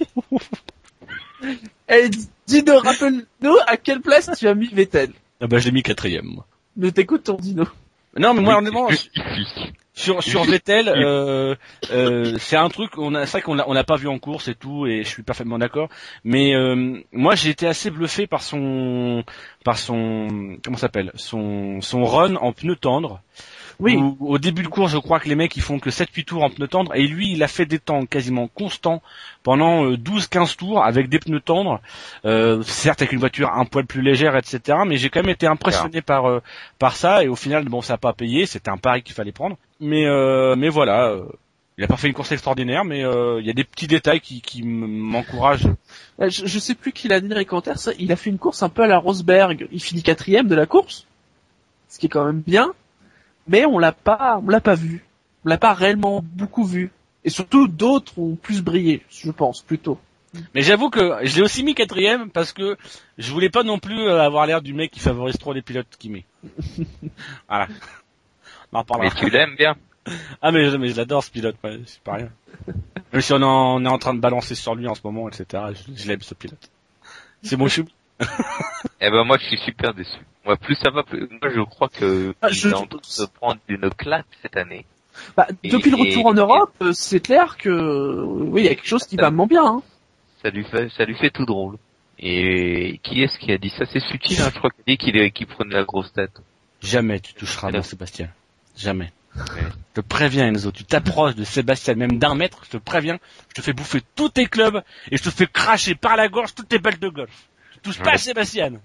Et Dino, rappelle-nous à quelle place tu as mis Vettel. Ah bah, je l'ai mis quatrième, moi. Mais t'écoutes ton Dino. Non, mais moi, honnêtement, sur, sur Vettel, euh, euh, c'est un truc, on a, c'est vrai qu'on l'a, on l'a pas vu en course et tout, et je suis parfaitement d'accord. Mais, euh, moi, j'ai été assez bluffé par son, par son, comment ça s'appelle, son, son run en pneu tendre, Oui. Où, au début de course, je crois que les mecs ils font que sept huit tours en pneus tendres, et lui il a fait des temps quasiment constants pendant euh, douze quinze tours avec des pneus tendres, euh, certes avec une voiture un poil plus légère, et cetera. Mais j'ai quand même été impressionné par euh, par ça, et au final bon ça a pas payé, c'était un pari qu'il fallait prendre. Mais euh, mais voilà. Euh, Il a pas fait une course extraordinaire, mais euh, il y a des petits détails qui, qui m'encouragent. Je, je sais plus qui l'a dit dans les commentaires, ça, il a fait une course un peu à la Rosberg. Il finit quatrième de la course, ce qui est quand même bien, mais on l'a pas, on l'a pas vu. On l'a pas réellement beaucoup vu. Et surtout, d'autres ont plus brillé, je pense, plutôt. Mais j'avoue que je l'ai aussi mis quatrième parce que je voulais pas non plus avoir l'air du mec qui favorise trop les pilotes qu'il met. Voilà. On en reparlera. Mais tu l'aimes bien. Ah mais, mais je l'adore ce pilote, ouais, c'est pas rien. Même si on, en, on est en train de balancer sur lui en ce moment, et cetera. Je, je l'aime ce pilote. C'est mon chou. Eh ben moi je suis super déçu. Moi plus ça va, plus moi je crois que ah, il je... est en train de se prendre une claque cette année. Bah, et, depuis le retour et, en Europe, et... c'est clair que oui il y a quelque chose qui va moins bien. Hein. Ça lui fait ça lui fait tout drôle. Et qui est-ce qui a dit ça? C'est Sutil, hein, je crois qu'il dit qu'il est qui prenait la grosse tête. Jamais tu toucheras à Sébastien. Jamais. Ouais. Je te préviens Enzo, tu t'approches de Sébastien même d'un mètre, je te préviens, je te fais bouffer tous tes clubs et je te fais cracher par la gorge toutes tes balles de golf. Tu touches pas à Sébastien.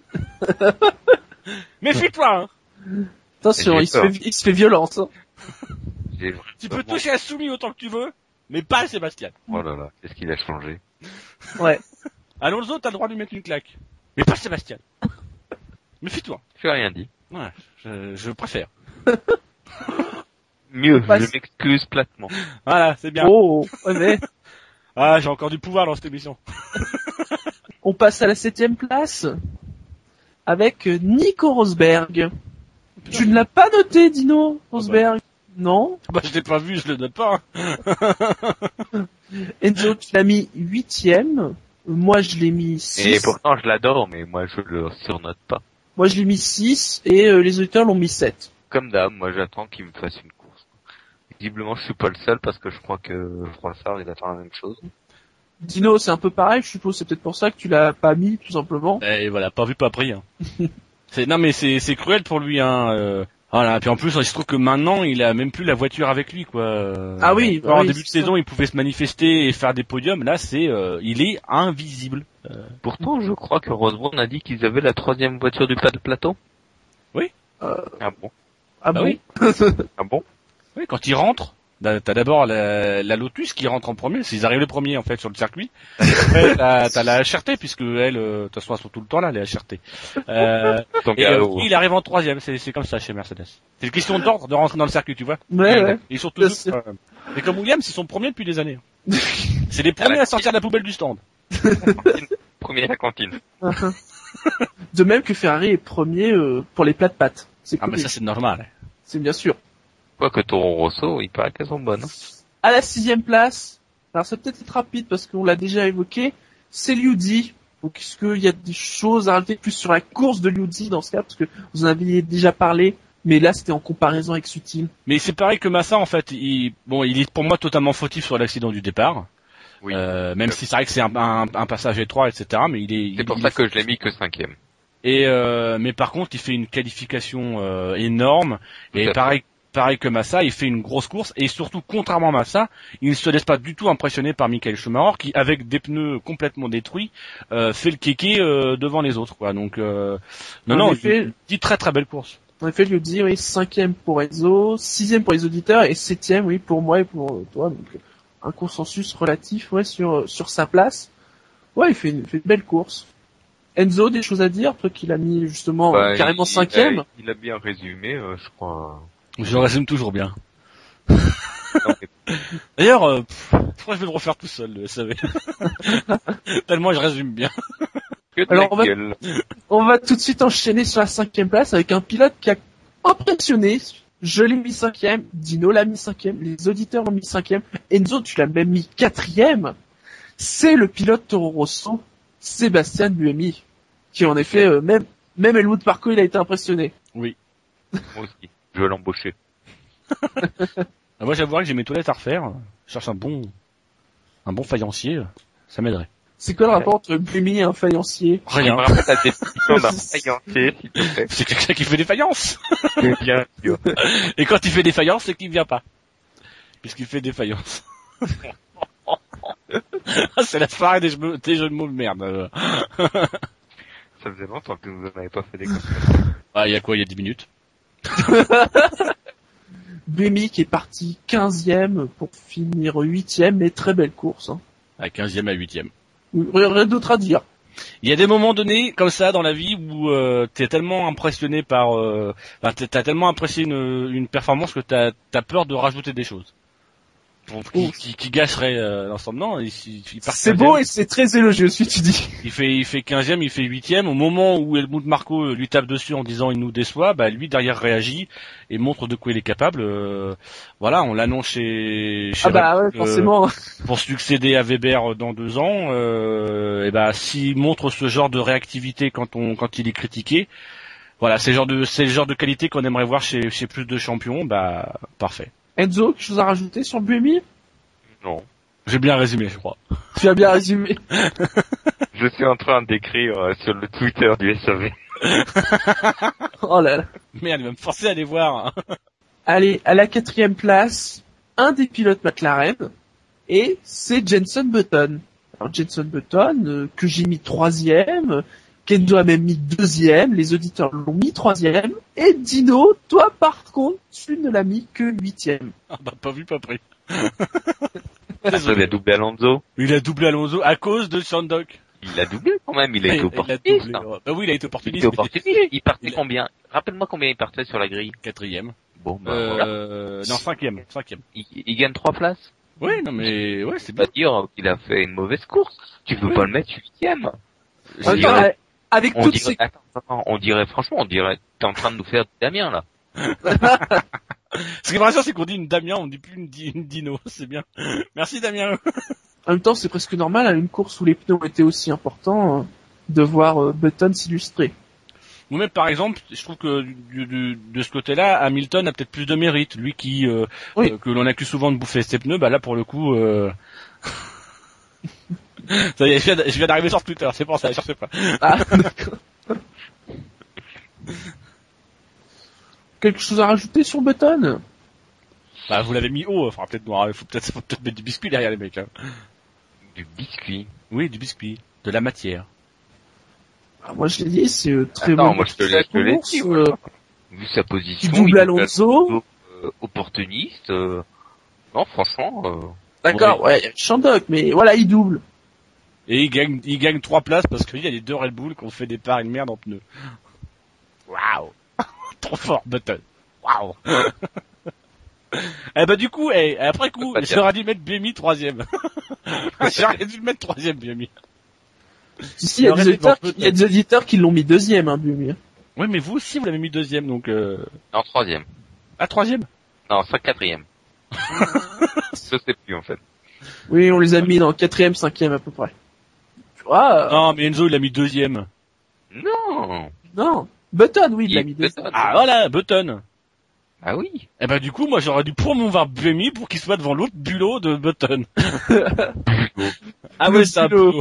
Méfie-toi hein. Attention, il se, fait, il se fait violence. Hein. Tu peux toucher à Soumi autant que tu veux, mais pas à Sébastien. Oh là là, qu'est-ce qu'il a changé. Ouais. Alonso, t'as le droit de lui mettre une claque. Mais pas Sébastien. Méfie-toi. Tu as rien dit. Ouais, je, je préfère. Mieux, je m'excuse platement. Voilà, c'est bien. Oh, ouais, mais... Ah, j'ai encore du pouvoir dans cette émission. On passe à la septième place avec Nico Rosberg. Tu ne l'as pas noté, Dino Rosberg? Ah bah. Non. Bah, je l'ai pas vu, je le note pas. Enzo, tu l'as mis huitième. Moi, je l'ai mis six. Et pourtant, je l'adore, mais moi, je le surnote pas. Moi, je l'ai mis six et euh, les auditeurs l'ont mis sept. Comme d'hab, moi, j'attends qu'il me fasse une course. Visiblement, je suis pas le seul parce que je crois que Froissart, il attend la même chose. Dino, c'est un peu pareil, je suppose, c'est peut-être pour ça que tu l'as pas mis, tout simplement. Et voilà, pas vu, pas pris. Hein. c'est, non, mais c'est, c'est cruel pour lui. Hein. Euh, voilà. Puis en plus, il se trouve que maintenant, il a même plus la voiture avec lui, quoi. Ah oui. Alors, oui, en début de saison, ça. Il pouvait se manifester et faire des podiums. Là, c'est, euh, il est invisible. Euh... Pourtant, je crois que Rosberg a dit qu'ils avaient la troisième voiture du pas de plateau. Oui. Euh... Ah bon. Ah bah bon. Oui. Ah bon. Oui, quand il rentre. T'as d'abord la, la Lotus qui rentre en premier, s'ils arrivent les premiers en fait sur le circuit. Après t'as, t'as la H R T puisque elle, de toute façon elles sont tout le temps là les H R T. Euh, et euh, il arrive en troisième, c'est, c'est comme ça chez Mercedes. C'est une question d'ordre de rentrer dans le circuit, tu vois. Ouais, ouais. Ils sont tous. Euh, et comme Williams, ils sont premiers depuis des années. C'est les premiers à, à sortir de la poubelle du stand. Premier à la cantine. De même que Ferrari est premier euh, pour les plats de pâtes. C'est ah cool. mais ça c'est normal. C'est bien sûr. Quoique Toro Rosso, il paraît qu'elles sont bonnes. À la sixième place, alors ça peut être rapide parce qu'on l'a déjà évoqué, c'est Liudi. Donc est-ce qu'il y a des choses à rajouter plus sur la course de Liudi dans ce cas, parce que vous en aviez déjà parlé, mais là c'était en comparaison avec Sutil. Mais c'est pareil que Massa en fait, il, bon il est pour moi totalement fautif sur l'accident du départ. Oui. Euh, même si c'est vrai que c'est un, un, un passage étroit, et cetera. Mais il est. C'est il, pour il ça est... que je l'ai mis que cinquième. Et euh, mais par contre, il fait une qualification euh, énorme. Tout et pareil. Pareil que Massa, il fait une grosse course et surtout, contrairement à Massa, il ne se laisse pas du tout impressionner par Michael Schumacher qui, avec des pneus complètement détruits, euh, fait le kéké euh, devant les autres. Quoi. Donc, euh, non, en non, effet, il dit très très belle course. En effet, je dis oui, cinquième pour Enzo, sixième pour les auditeurs et septième, oui, pour moi et pour toi. Donc, un consensus relatif, ouais, sur sur sa place. Ouais, il fait une, fait une belle course. Enzo, des choses à dire, toi qui l'as mis justement bah, carrément il, cinquième. Il a, il a bien résumé, euh, je crois. Je résume toujours bien. D'ailleurs, euh, je crois que je vais le refaire tout seul, le S A V. Tellement je résume bien. Alors on va, on va tout de suite enchaîner sur la cinquième place avec un pilote qui a impressionné. Je l'ai mis cinquième, Dino l'a mis cinquième, les auditeurs l'ont mis cinquième, Enzo tu l'as même mis quatrième. C'est le pilote Toro Rosso, Sébastien Buemi, qui en effet, euh, même même Helmut Marko il a été impressionné. Oui. Moi aussi. Je vais l'embaucher. Moi, j'avouerais que j'ai mes toilettes à refaire. Je cherche un bon, un bon faïencier. Ça m'aiderait. C'est quoi le rapport entre Buemi et un faïencier? Rien. T'as des pitons d'un faïencier, s'il te plaît. C'est quelqu'un qui fait des faïences. Bien sûr. Et quand il fait des faïences, c'est qu'il vient pas. Puisqu'il fait des faïences. C'est la soirée des jeux, des jeux de mots de merde. Ça faisait longtemps que vous n'avez pas fait des comme ça. Ah, il y a quoi, il y a dix minutes? Buemi qui est parti quinzième pour finir huitième, mais très belle course. Hein. À quinzième à huitième. Rien d'autre à dire. Il y a des moments donnés comme ça dans la vie où euh, t'es tellement impressionné par, euh, enfin, t'as tellement apprécié une, une performance que t'as as peur de rajouter des choses. Qui, qui, qui gâcherait euh, l'ensemble. Non, il, il, il part c'est beau et c'est très élogieux ce que tu dis. Il fait, il fait quinzième, il fait huitième. Au moment où Helmut Marko lui tape dessus en disant il nous déçoit, bah lui derrière réagit et montre de quoi il est capable. Euh, voilà, on l'annonce chez, chez ah bah Red, ouais, forcément. Euh, pour succéder à Weber dans deux ans. Euh, et bah s'il montre ce genre de réactivité quand on, quand il est critiqué, voilà, c'est le genre de, c'est le genre de qualité qu'on aimerait voir chez, chez plus de champions. Bah parfait. Enzo, quelque chose à rajouter sur Buemi? Non. J'ai bien résumé, je crois. Tu as bien résumé. Je suis en train d'écrire euh, sur le Twitter du S A V. Oh là là. Merde, il va me forcer à aller voir. Allez, à la quatrième place, un des pilotes McLaren, et c'est Jenson Button. Alors Jenson Button, euh, que j'ai mis troisième, Kendo a même mis deuxième, les auditeurs l'ont mis troisième, et Dino, toi par contre, tu ne l'as mis que huitième. Ah bah pas vu, pas pris. Il a doublé Alonso. Il a doublé Alonso à cause de Sandok. Il a doublé quand même, il a été opportuniste. Il a doublé. Bah oui, il a été opportuniste. Il, opportuniste. il partait il a... combien? Rappelle-moi combien il partait sur la grille. Quatrième. Bon, bah euh... voilà. Non, cinquième. Cinquième. Il, il gagne trois places. Oui, non mais ouais, c'est pas dire qu'il a fait une mauvaise course. Tu peux oui. pas le mettre huitième. Attends, dirais... avec on toutes dirait... ces... Attends, attends, on dirait franchement, on dirait t'es en train de nous faire Damien là. Ce qui me rassure, c'est qu'on dit une Damien, on dit plus une, di- une Dino, c'est bien. Merci Damien. En même temps, c'est presque normal à une course où les pneus étaient aussi importants euh, de voir euh, Button s'illustrer. Ou même par exemple, je trouve que du, du, de ce côté-là, Hamilton a peut-être plus de mérite. Lui qui euh, oui. euh, que l'on accuse souvent de bouffer ses pneus, bah là pour le coup, euh... ça y est, je viens, je viens d'arriver sur Twitter, c'est pour ça, je cherchais pas. Ah, d'accord. Quelque chose à rajouter sur Button? Bah vous l'avez mis haut, enfin peut-être noir, il faut peut-être faut peut-être mettre du biscuit derrière les mecs. Hein. Du biscuit. Oui, du biscuit, de la matière. Ah, moi je l'ai dit, c'est euh, très Attends, bon. moi je te l'ai, je te l'ai dit. Euh, Vu sa position, il double Alonso. Euh, opportuniste. Euh... Non, franchement. Euh... D'accord, ouais, il y a Shandok, mais voilà, il double. Et il gagne, il gagne trois places parce qu'il y a les deux Red Bull qui ont fait des parts une merde en pneus. Waouh, trop fort, Button. Waouh. Eh bah du coup, eh, après coup, j'aurais dû mettre Buemi troisième. J'aurais dû le mettre troisième, Buemi. Si, si, il y a des auditeurs, il y a des auditeurs qui l'ont mis deuxième, hein, Buemi. Oui, mais vous aussi, vous l'avez mis deuxième, donc euh... Non, troisième. Ah, troisième? Non, c'est quatrième. Je sais plus, en fait. Oui, on les a mis dans quatrième, cinquième, à peu près. Tu vois, euh... Non, mais Enzo, il l'a mis deuxième. Non. Non. Button, oui, il, il l'a mis Button. deuxième. Ah, voilà, Button. Ah oui. Eh ben, du coup, moi, j'aurais dû promouvoir Buemi pour qu'il soit devant l'autre bulot de Button. Ah ouais, c'est un bulot.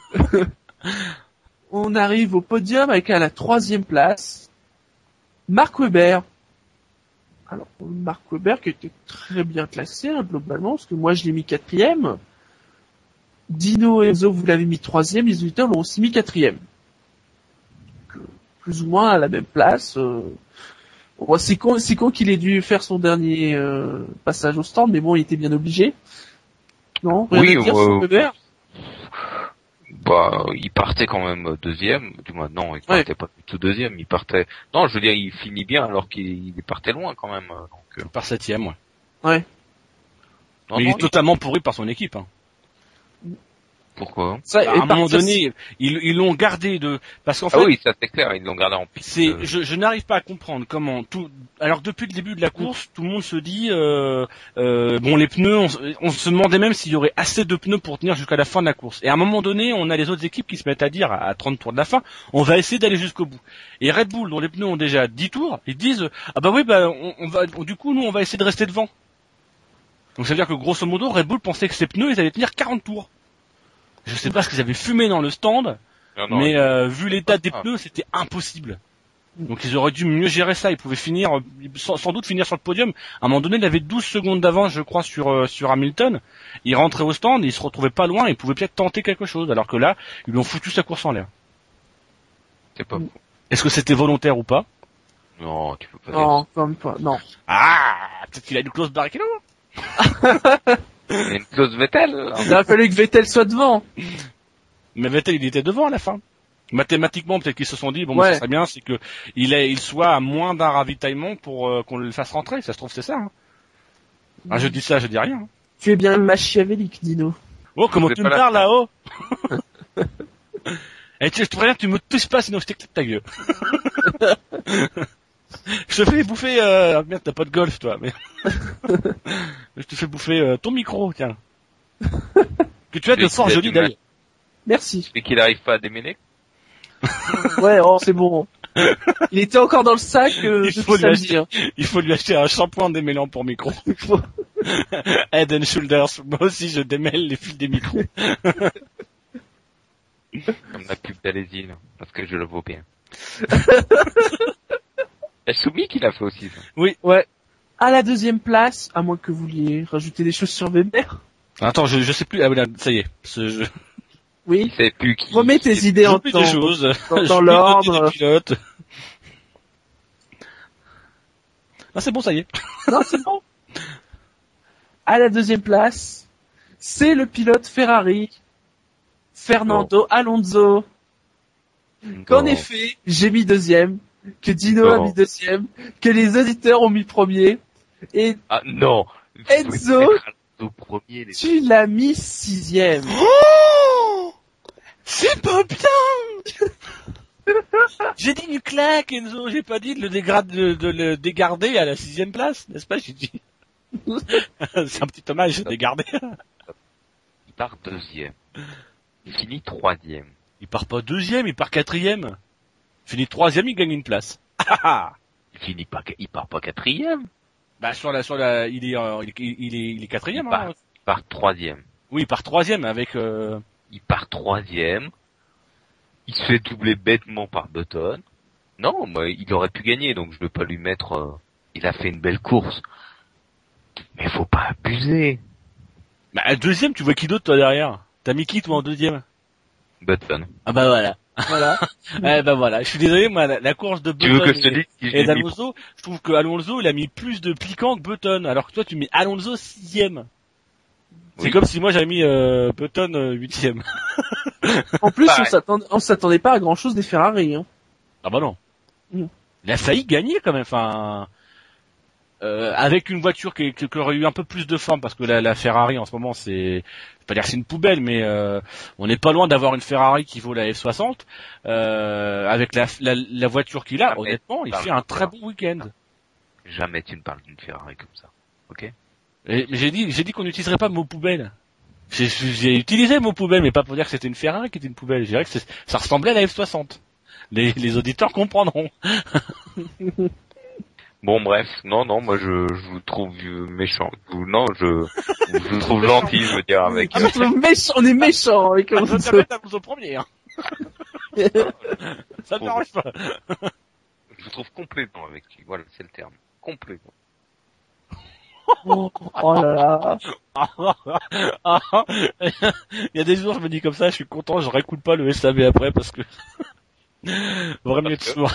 On arrive au podium avec à la troisième place, Mark Webber. Alors, Mark Webber qui était très bien classé, hein, globalement, parce que moi je l'ai mis quatrième. Dino et Enzo, vous l'avez mis troisième, les auditeurs l'ont aussi mis quatrième. Donc, plus ou moins à la même place. Euh... Bon, c'est con, c'est con qu'il ait dû faire son dernier euh, passage au stand, mais bon, il était bien obligé. Non, rien oui, à dire euh... sur Webber. Bah, il partait quand même deuxième. Du moins, non, il partait ouais. pas du tout deuxième. Il partait. Non, je veux dire, il finit bien alors qu'il partait loin quand même. Donc, euh... il part septième, ouais. Ouais. Non, mais non, il est totalement pourri par son équipe. Hein. Pourquoi? Ça, bah, à un moment donné, ils, ils l'ont gardé de, parce qu'en fait. Ah oui, ça c'est clair, ils l'ont gardé en piste. C'est, je, je n'arrive pas à comprendre comment tout, alors depuis le début de la course, tout le monde se dit, euh, euh, bon, les pneus, on, on se demandait même s'il y aurait assez de pneus pour tenir jusqu'à la fin de la course. Et à un moment donné, on a les autres équipes qui se mettent à dire, à trente tours de la fin, on va essayer d'aller jusqu'au bout. Et Red Bull, dont les pneus ont déjà dix tours, ils disent, ah bah oui, bah, on, on va, du coup, nous, on va essayer de rester devant. Donc ça veut dire que grosso modo, Red Bull pensait que ses pneus, ils allaient tenir quarante tours. Je sais pas ce qu'ils avaient fumé dans le stand, non, non, mais euh, vu l'état des pneus, c'était impossible. Donc ils auraient dû mieux gérer ça. Ils pouvaient finir, sans, sans doute finir sur le podium. À un moment donné, il avait douze secondes d'avance, je crois, sur euh, sur Hamilton. Il rentrait au stand, il se retrouvait pas loin, il pouvait peut-être tenter quelque chose. Alors que là, ils lui ont foutu sa course en l'air. C'est pas fou. Est-ce que c'était volontaire ou pas? Non, tu peux pas. Non, comme pas. Non. Ah, peut-être qu'il a une clause Barrichello. Il y a une clause Vettel. Il a fallu que Vettel soit devant. Mais Vettel, il était devant à la fin. Mathématiquement, peut-être qu'ils se sont dit, bon, ouais. ça serait bien, c'est que il est, il soit à moins d'un ravitaillement pour euh, qu'on le fasse rentrer. Ça se trouve, c'est ça. Hein. Ah, je dis ça, je dis rien. Hein. Tu es bien machiavélique, Dino. Oh, comment tu me parles là-haut? Et tu, je te préviens, tu me touches pas, sinon je t'éclate ta gueule. Je te fais bouffer, euh, merde, t'as pas de golf, toi, mais. Je te fais bouffer euh, ton micro, tiens. Que tu as de fort joli d'ailleurs. Merci. Et qu'il arrive pas à démêler. Ouais, oh, c'est bon. Il était encore dans le sac, euh, il, faut lui acheter, hein. il faut lui acheter un shampoing démêlant pour micro. Head and Shoulders. Moi aussi, je démêle les fils des micros. Comme la pub d'Alési, parce que je le vaux bien. Il y a Soumi qui l'a fait aussi, ça. Oui, ouais. À la deuxième place, à moins que vous vouliez rajouter des choses sur Weber. Attends, je, je sais plus. Ah oui, là, ça y est. Ce, je... Oui. Il sait plus qui. Remets tes qui... idées en temps. Des choses. Dans, dans l'ordre. Ah, c'est bon, ça y est. Non, c'est bon. À la deuxième place, c'est le pilote Ferrari, Fernando oh. Alonso. Qu'en effet, j'ai mis deuxième, que Dino oh. a mis deuxième, que les auditeurs ont mis premier, et ah non, Enzo, premier, les... tu l'as mis sixième. Oh, c'est pas bien. J'ai dit une claque, Enzo, j'ai pas dit de le, dégrade, de, de le dégarder à la sixième place, n'est-ce pas, j'ai dit. C'est un petit hommage, dégarder. Il part deuxième. Il finit troisième. Il part pas deuxième, il part quatrième. Il finit troisième, il gagne une place. Il finit pas, il part pas quatrième. Bah sur la, sur la, il est, euh, il, il est, il est quatrième. Il part, hein. il part troisième. Oui, il part troisième avec. Euh... Il part troisième. Il se fait doubler bêtement par Button. Non, moi, il aurait pu gagner, donc je veux pas lui mettre. Euh... Il a fait une belle course, mais faut pas abuser. Bah deuxième, tu vois qui d'autre toi derrière? T'as mis qui toi en deuxième? Button. Ah bah voilà. Voilà. Eh ben voilà. Je suis désolé, moi la, la course de Button tu veux que je te dise si et d'Alonso, mis... je trouve que Alonso il a mis plus de piquant que Button, alors que toi tu mets Alonso sixième. C'est oui. Comme si moi j'avais mis euh, Button euh, huitième. En plus, on s'attendait, on s'attendait pas à grand chose des Ferrari. Hein. Ah bah non. Mm. Il a failli gagner quand même. Enfin, euh, avec une voiture qui, qui, qui aurait eu un peu plus de forme, parce que la, la Ferrari en ce moment c'est, je vais pas dire que c'est une poubelle, mais euh, on n'est pas loin d'avoir une Ferrari qui vaut la F soixante. Euh, avec la, la, la voiture qu'il a, jamais honnêtement, il fait un très bon week-end. Jamais tu ne parles d'une Ferrari comme ça, ok? Et, mais j'ai dit, j'ai dit qu'on n'utiliserait pas le mot poubelle. J'ai, j'ai utilisé le mot poubelle, mais pas pour dire que c'était une Ferrari qui était une poubelle. Je dirais que c'est, ça ressemblait à la F soixante. Les, les auditeurs comprendront. Bon bref, non non, moi je, je vous trouve méchant. Non, je, je vous trouve gentil, je veux dire avec. Ah, on, méchant, on est méchant avec on peut te mettre à vous au premier. Hein. Ça ne m'arrange pas. Je vous trouve complètement avec lui. Voilà, c'est le terme. Complètement. Oh, oh là là. Il y a des jours, je me dis comme ça, je suis content, je réécoute pas le S A V après parce que vraiment mieux de sourd.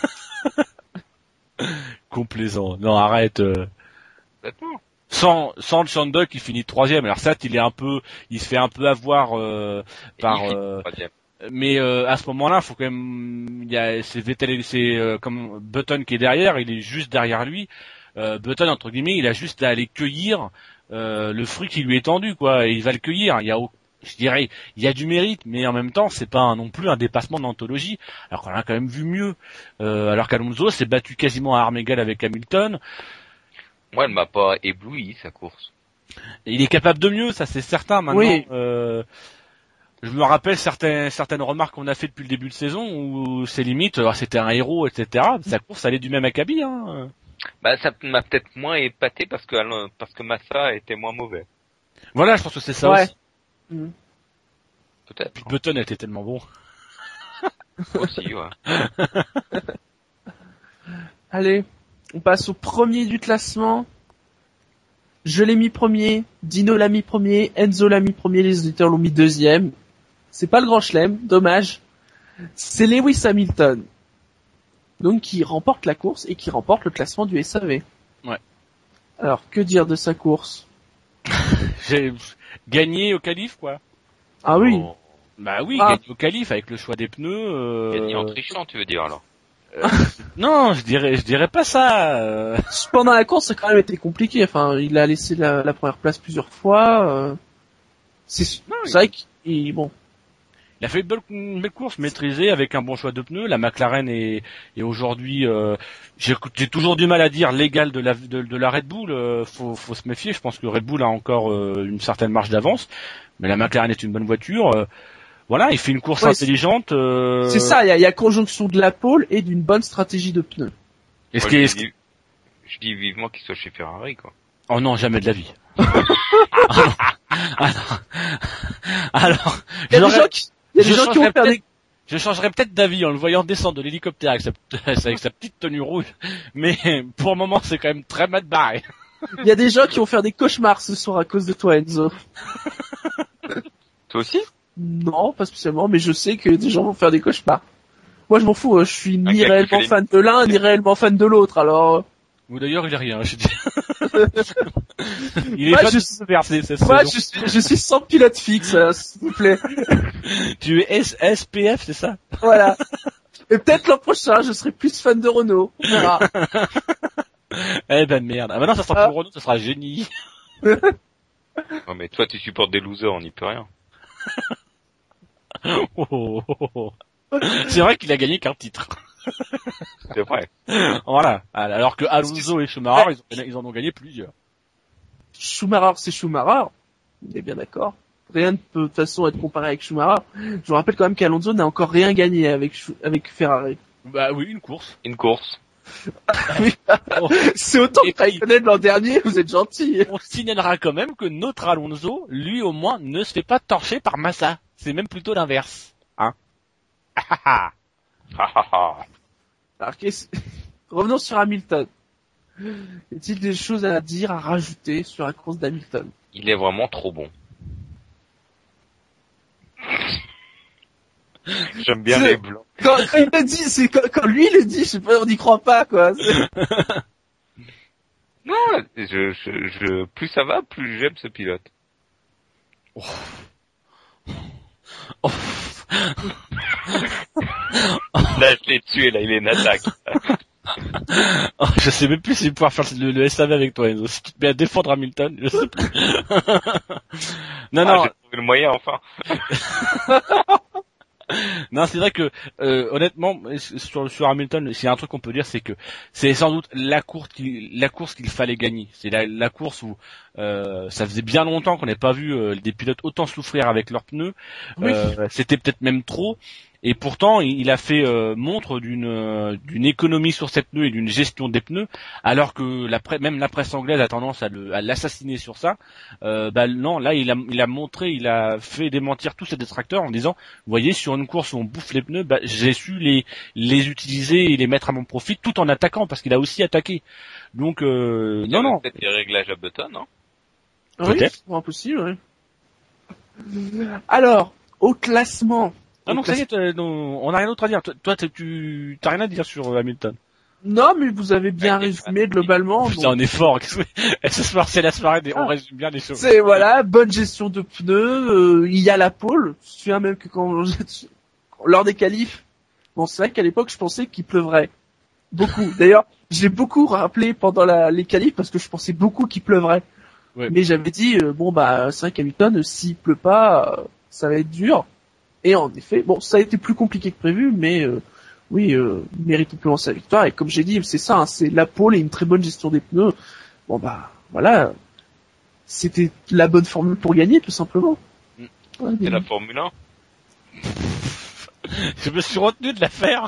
Complaisant. Non, arrête. Euh... Sans, sans le Shandok, il finit troisième. Alors certes, il est un peu, il se fait un peu avoir euh, par. Euh, mais euh, à ce moment-là, faut quand même, il y a, c'est Vettel, c'est euh, comme Button qui est derrière, il est juste derrière lui. Euh, Button entre guillemets, il a juste à aller cueillir euh, le fruit qui lui est tendu, quoi. Et il va le cueillir. Il y a, je dirais, il y a du mérite, mais en même temps, c'est pas un, non plus un dépassement d'anthologie. Alors qu'on a quand même vu mieux. Euh, alors qu'Alonso s'est battu quasiment à armes égales avec Hamilton. Moi, elle m'a pas ébloui sa course. Et il est capable de mieux, ça c'est certain. Maintenant, oui. euh, je me rappelle certaines certaines remarques qu'on a fait depuis le début de saison où c'est limite, alors c'était un héros, et cetera. Sa course allait du même acabit, hein. Bah, ça m'a peut-être moins épaté parce que, parce que Massa était moins mauvais. Voilà, je pense que c'est ça ouais. aussi. Mmh. peut-être. Puis Button était tellement bon. Aussi, ouais. Allez, on passe au premier du classement. Je l'ai mis premier, Dino l'a mis premier, Enzo l'a mis premier, les auditeurs l'ont mis deuxième. C'est pas le grand chelem, dommage. C'est Lewis Hamilton. Donc qui remporte la course et qui remporte le classement du S A V. Ouais. Alors, que dire de sa course? J'ai gagné au qualif, quoi. Ah oui. Oh. Bah oui, Ah. gagné au qualif avec le choix des pneus. Euh... Gagné en trichant, tu veux dire, alors. Euh, non, je dirais, je dirais pas ça. Euh... Pendant la course, ça a quand même été compliqué. Enfin, il a laissé la, la première place plusieurs fois. Euh... C'est, Non, c'est il... vrai qu'il, bon. Il a fait une belle, une belle course maîtrisée avec un bon choix de pneus. La McLaren est, est aujourd'hui, euh, j'ai, j'ai toujours du mal à dire l'égal de la, de, de la Red Bull. Euh, faut, faut se méfier. Je pense que Red Bull a encore euh, une certaine marge d'avance, mais la McLaren est une bonne voiture. Euh, voilà, il fait une course Ouais, intelligente. Euh... C'est ça, il y a, y a conjonction de la pole et d'une bonne stratégie de pneus. Est-ce Moi, qu'il je, est... dis, je dis vivement qu'il soit chez Ferrari, quoi. Oh non, jamais de la vie. alors, alors, alors, Il y a des j'aurais- gens qui, il y a des je gens qui vont changerais faire peut-être- des, Je changerais peut-être d'avis en le voyant descendre de l'hélicoptère avec sa, avec sa petite tenue rouge, mais pour le moment c'est quand même très mal barré. il y a des gens qui vont faire des cauchemars ce soir à cause de toi, Enzo. Toi aussi? Non, pas spécialement, mais je sais que des gens vont faire des cauchemars. Moi, je m'en fous, hein, je suis Un ni gars qui réellement fait les- fan de l'un, ni réellement fan de l'autre, alors... euh, Ou d'ailleurs il a rien, je dis. Il est Moi, pas je- dispersé cette Moi, saison. je suis, je suis sans pilote fixe, hein, s'il vous plaît. Tu es S- SPF, c'est ça? Voilà. Et peut-être l'an prochain, je serai plus fan de Renault. On verra. Eh ben merde. Ah bah non, ça sera Ah. pour Renault, ça sera génie. Non, mais toi, tu supportes des losers, on n'y peut rien. Oh, oh, oh, oh. C'est vrai qu'il a gagné qu'un titre. C'est vrai. Voilà. Alors que Alonso et Schumacher, ils, ont- ils en ont gagné plusieurs. Schumacher, c'est Schumacher. On est bien d'accord. Rien ne peut de toute façon être comparé avec Schumacher. Je vous rappelle quand même qu'Alonso n'a encore rien gagné avec, Schu- avec Ferrari. Bah oui, une course. Une course. Oui. Oh. C'est autant Et que puis- Raikkonen l'an dernier, vous êtes gentil. On signalera quand même que notre Alonso, lui au moins, ne se fait pas torcher par Massa. C'est même plutôt l'inverse. Hein? Ah, ah, Ha ha ha. Alors, qu'est-ce- revenons sur Hamilton. Y a-t-il des choses à dire, à rajouter sur la course d'Hamilton? Il est vraiment trop bon. J'aime bien C'est- les blancs. Quand, quand il le dit, c'est quand, quand lui le dit, je sais pas, on n'y croit pas, quoi. C'est- Non, je, je, je, plus ça va, plus j'aime ce pilote. Oh. Là, je l'ai tué, là, il est une attaque. Oh, je sais même plus si je vais pouvoir faire le, le S A V avec toi, Enzo. Si tu te mets à défendre Hamilton, je sais plus. non, Ah, non, j'ai trouvé le moyen, enfin. non, c'est vrai que euh, honnêtement, sur, sur Hamilton, s'il y a un truc qu'on peut dire, c'est que c'est sans doute la course qu'il, la course qu'il fallait gagner. C'est la, la course où euh, ça faisait bien longtemps qu'on n'avait pas vu euh, des pilotes autant souffrir avec leurs pneus. Oui. Euh, c'était peut-être même trop. Et pourtant, il il a fait euh, montre d'une euh, d'une économie sur ses pneus et d'une gestion des pneus, alors que la pre- même la presse anglaise a tendance à, le, à l'assassiner sur ça. Euh, bah non, là, il a, il a montré, il a fait démentir tous ses détracteurs en disant, vous voyez, sur une course où on bouffe les pneus, bah, j'ai su les les utiliser et les mettre à mon profit, tout en attaquant, parce qu'il a aussi attaqué. Donc, euh, Il y non, avait non. peut-être des réglages à Button, non? Oui, Peut-être. c'est impossible, oui. Alors, au classement. Ah Au non, ça y classe- est, t'as- non, on n'a rien d'autre à dire. Toi, toi, t'as- tu t'as rien à dire sur euh, Hamilton. Non, mais vous avez bien Ouais, résumé globalement. Putain, donc- on est fort. Elle se soir, c'est la soirée, des- on Ah. résume bien les choses. C'est, voilà, bonne gestion de pneus, euh, il y a la pole. Je me souviens même que quand, lors des qualifs, bon, c'est vrai qu'à l'époque, je pensais qu'il pleuvrait. Beaucoup. D'ailleurs, j'ai beaucoup rappelé pendant la, les qualifs parce que je pensais beaucoup qu'il pleuvrait. Ouais. Mais j'avais dit, euh, bon, bah, c'est vrai qu'Hamilton, euh, s'il pleut pas, euh, ça va être dur. Et en effet, bon, ça a été plus compliqué que prévu, mais, euh, oui, euh, il mérite amplement sa victoire. Et comme j'ai dit, c'est ça, hein, c'est la pole et une très bonne gestion des pneus. Bon, bah, voilà. C'était la bonne formule pour gagner, tout simplement. Mm. Ouais, C'est mais- la Formule un. Je me suis retenu de la faire.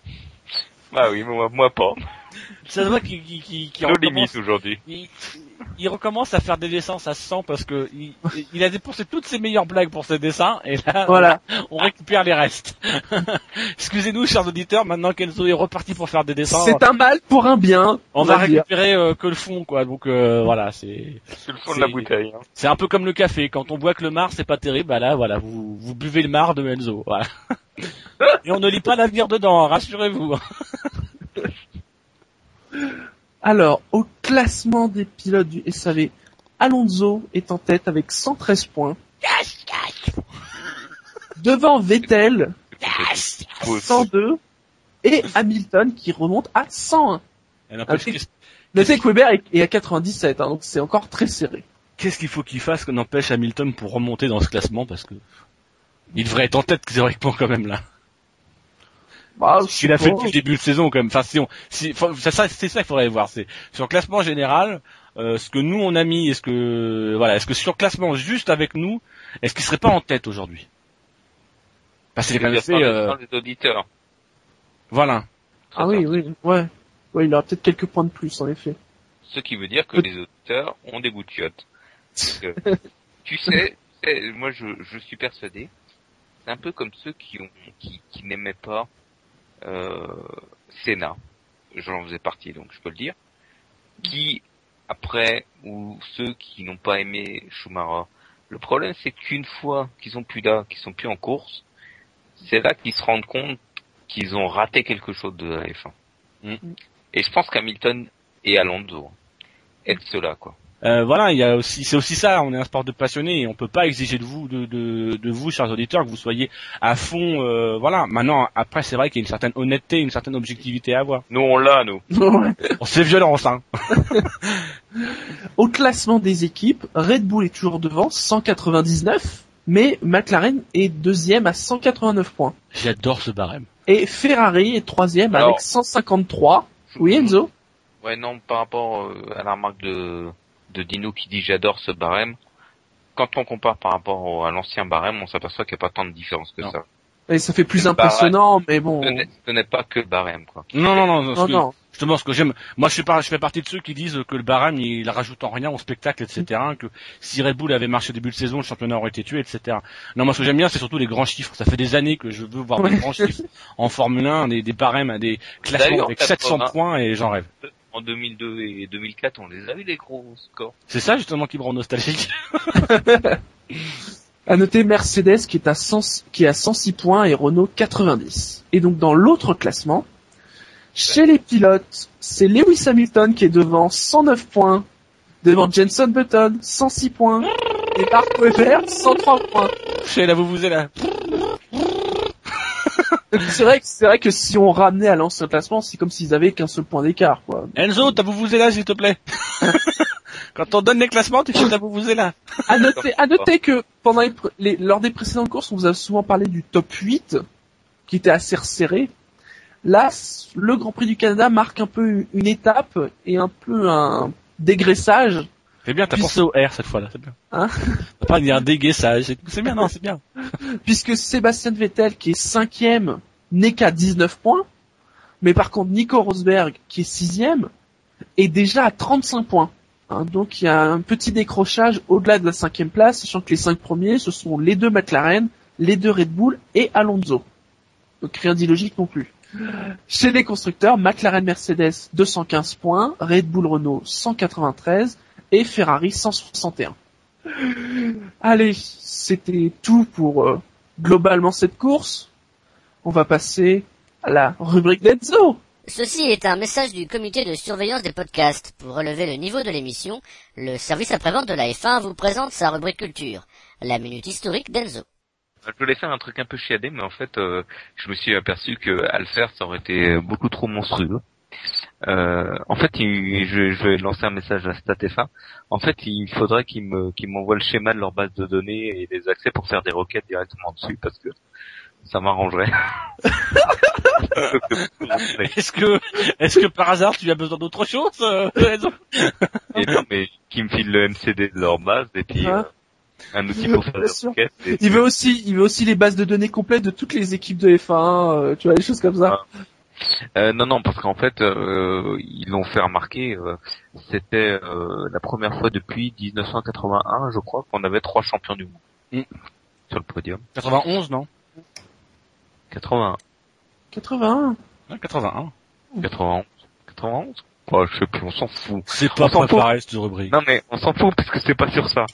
Ah oui, moi, moi pas. Ça se voit qui qui qui qui Nos recommence. limites aujourd'hui. Il, il recommence à faire des dessins à cent parce que il, il a dépensé toutes ses meilleures blagues pour ses dessins et là, voilà. on récupère les restes. Excusez-nous, chers auditeurs, maintenant qu'Enzo est reparti pour faire des dessins. C'est un mal pour un bien. On, on va, va récupérer euh, que le fond, quoi. Donc euh, voilà, c'est. C'est le fond de la bouteille. Hein. C'est un peu comme le café. Quand on boit que le marc, c'est pas terrible. Bah là, voilà, vous vous buvez le marc de Enzo. Voilà. Et on ne lit pas l'avenir dedans, rassurez-vous. Alors, au classement des pilotes du S A V, Alonso est en tête avec cent treize points. Yes, yes. Devant Vettel, yes, cent deux. Et Hamilton qui remonte à cent un. Notez que Weber est à quatre-vingt-dix-sept, hein, donc c'est encore très serré. Qu'est-ce qu'il faut qu'il fasse qu'on empêche Hamilton pour remonter dans ce classement, parce que il devrait être en tête théoriquement quand même là. Bah, ce qu'il a fait depuis le début de saison quand même. Enfin, si on, si, ça, ça, c'est ça qu'il faudrait voir. C'est sur le classement général, euh, ce que nous on a mis, est-ce que voilà, est-ce que sur le classement juste avec nous, est-ce qu'il serait pas en tête aujourd'hui? Parce qu'il est quand même fait. Euh... Les auditeurs. Voilà. Ah oui, oui, ouais, ouais, il aura peut-être quelques points de plus en effet. Ce qui veut dire que les auditeurs ont des goûts de chiottes. Que, tu sais, moi je, je suis persuadé, c'est un peu comme ceux qui ont, qui, qui n'aimaient pas. Euh, Senna, j'en faisais partie donc je peux le dire, qui après, ou ceux qui n'ont pas aimé Schumacher, le problème c'est qu'une fois qu'ils sont plus là, qu'ils sont plus en course, c'est là qu'ils se rendent compte qu'ils ont raté quelque chose de la F un. Mm. Et je pense qu'Hamilton et Alonso aident cela, quoi. Euh, voilà, il y a aussi, c'est aussi ça. On est un sport de passionnés et on peut pas exiger de vous, de, de, de vous, chers auditeurs, que vous soyez à fond. Euh, voilà. Maintenant, après, c'est vrai qu'il y a une certaine honnêteté, une certaine objectivité à avoir. Nous, on l'a, nous. On c'est violence, hein. Au classement des équipes, Red Bull est toujours devant, cent quatre-vingt-dix-neuf, mais McLaren est deuxième à cent quatre-vingt-neuf points. J'adore ce barème. Et Ferrari est troisième Alors, avec cent cinquante-trois. Oui, Enzo? Ouais, non, par rapport à la remarque de de Dino qui dit j'adore ce barème. Quand on compare par rapport à l'ancien barème, on s'aperçoit qu'il n'y a pas tant de différence que non. ça. Et ça fait plus le impressionnant, barème, mais bon. Ce n'est pas que le barème, quoi. Non, non, non. non, que, non. Justement, ce que j'aime, moi je, suis pas, je fais partie de ceux qui disent que le barème, il rajoute en rien au spectacle, et cetera. Que si Red Bull avait marché au début de saison, le championnat aurait été tué, et cetera. Non, moi ce que j'aime bien, c'est surtout les grands chiffres. Ça fait des années que je veux voir ouais. des grands chiffres en Formule un, des, des barèmes, des classements avec sept cents points, et j'en rêve. En deux mille deux et deux mille quatre, on les a eu les gros scores. C'est ça justement qui me rend nostalgique. À noter Mercedes qui est à cent, qui est à cent six points et Renault quatre-vingt-dix. Et donc dans l'autre classement, chez les pilotes, c'est Lewis Hamilton qui est devant cent neuf points, devant Jenson Button cent six points et Mark Webber cent trois points. Chez la vous vous êtes là. C'est vrai que c'est vrai que si on ramenait à l'ancien classement, c'est comme s'ils avaient qu'un seul point d'écart, quoi. Enzo, t'as vous vous là, s'il te plaît. Quand on donne les classements, tu fais t'as vous vous là. À noter, à noter que pendant les, les, lors des précédentes courses, on vous a souvent parlé du top huit, qui était assez resserré. Là, le Grand Prix du Canada marque un peu une étape et un peu un dégraissage. C'est bien, t'as Puisque... pensé au R cette fois-là, c'est bien. Hein? T'as pas dit un dégraissage, c'est bien, non, c'est bien. Puisque Sébastien Vettel, qui est cinquième, n'est qu'à dix-neuf points, mais par contre Nico Rosberg, qui est sixième, est déjà à trente-cinq points. Hein, donc il y a un petit décrochage au-delà de la cinquième place, sachant que les cinq premiers, ce sont les deux McLaren, les deux Red Bull et Alonso. Donc rien d'illogique non plus. Chez les constructeurs, McLaren Mercedes deux cent quinze points, Red Bull Renault cent quatre-vingt-treize et Ferrari cent soixante et un. Allez, c'était tout pour euh, globalement cette course. On va passer à la rubrique d'Enzo. Ceci est un message du comité de surveillance des podcasts. Pour relever le niveau de l'émission, le service après-vente de la F un vous présente sa rubrique culture, la minute historique d'Enzo. Je voulais faire un truc un peu chiadé, mais en fait, euh, je me suis aperçu que à le faire, ça aurait été beaucoup trop monstrueux. Euh, en fait, il, je, je vais lancer un message à StatF un. En fait, il faudrait qu'ils me, qu'ils m'envoient le schéma de leur base de données et les accès pour faire des requêtes directement dessus, parce que ça m'arrangerait. Est-ce que, est-ce que par hasard tu as besoin d'autre chose euh, Et non, mais qu'ils me filent le M C D de leur base et puis hein euh, un outil pour faire des requêtes. Et il veut aussi, il veut aussi les bases de données complètes de toutes les équipes de F un, euh, tu vois, des choses comme ça. Ah. Euh, non, non, parce qu'en fait, euh, ils l'ont fait remarquer, euh, c'était euh, la première fois depuis dix-neuf cent quatre-vingt-un, je crois, qu'on avait trois champions du monde mm. sur le podium. quatre-vingt-onze, non quatre-vingt-un. quatre-vingt-un. Ouais, quatre-vingt-un. quatre-vingt-onze. quatre-vingt-onze. Oh, je sais plus, on s'en fout. C'est pas préparé cette rubrique. Non mais on s'en fout parce que c'est pas sur ça.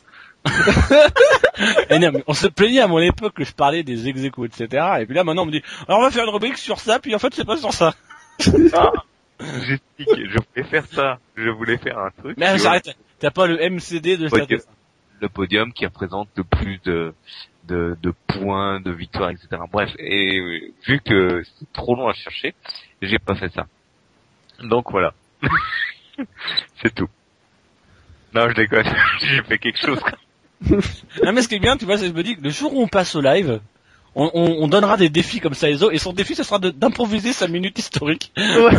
Et non, mais on se plaignait à mon époque que je parlais des ex-échos, et cetera. Et puis là, maintenant, on me dit, alors on va faire une rubrique sur ça, puis en fait, c'est pas sur ça. Ah, j'explique, je voulais faire ça. Je voulais faire un truc. Mais j'arrête, t'as pas le M C D de ça. Le podium qui représente le plus de, de, de points, de victoires, et cetera. Bref, et vu que c'est trop long à chercher, j'ai pas fait ça. Donc voilà. C'est tout. Non, je déconne. J'ai fait quelque chose. Non mais ce qui est bien, tu vois, c'est que je me dis que le jour où on passe au live, on, on, on donnera des défis comme ça à Ezo, et son défi, ce sera de, d'improviser sa minute historique. Ouais.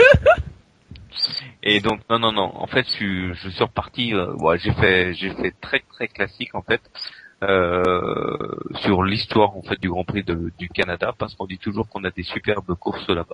Et donc non non non, en fait je suis je suis reparti. Euh, ouais, j'ai fait j'ai fait très très classique en fait euh, sur l'histoire en fait du Grand Prix de, du Canada, parce qu'on dit toujours qu'on a des superbes courses là-bas.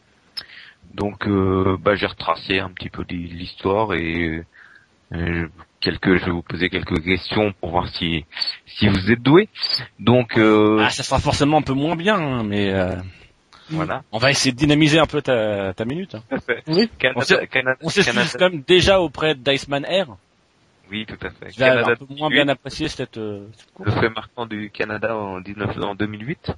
Donc euh, bah j'ai retracé un petit peu l'histoire et euh, quelques je vais vous poser quelques questions pour voir si si vous êtes doués. Donc euh, ah ça sera forcément un peu moins bien, hein, mais euh, voilà. On va essayer de dynamiser un peu ta ta minute. Hein. Oui. Canada, on s'est Canada, on s'excuse quand même déjà auprès d'Iceman Air. Oui, tout à fait. Tu vas un peu moins bien apprécié cette, euh, cette course. Le fait marquant du Canada en dix-neuf en deux mille huit.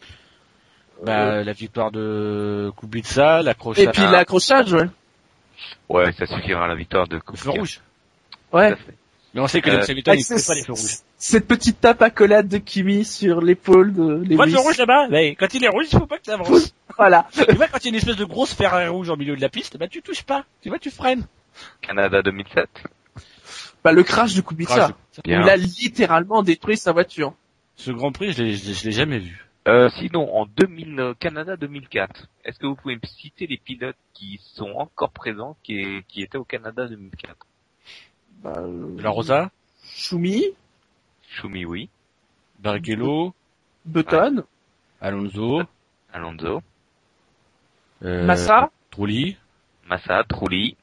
Bah, euh... la victoire de Kubica, l'accrochage. Et puis l'accrochage, ouais. Ouais, ça suffira à la victoire de Kubica. Le feu rouge. Ouais. Mais on sait que euh, Lewis Hamilton, il fait pas les feux rouges. Cette petite tape accolade de Kimi sur l'épaule de Lewis. Moi, le feu rouge là-bas, mais quand il est rouge, il faut pas que ça avance. Voilà. Tu vois, quand il y a une espèce de grosse Ferrari rouge au milieu de la piste, bah, tu touches pas. Tu vois, tu freines. Canada deux mille sept. Bah, le crash de Kubica. Il a littéralement détruit sa voiture. Ce Grand Prix, je l'ai, je l'ai jamais vu. Euh, sinon, en deux mille, Canada deux mille quatre, est-ce que vous pouvez me citer les pilotes qui sont encore présents, qui, qui étaient au Canada deux mille quatre? Bah, euh... La Rosa? Schumi? Schumi, oui. Barrichello? Button? Ouais. Alonso? Alonso. Euh, Massa? Trulli? Massa, Trulli.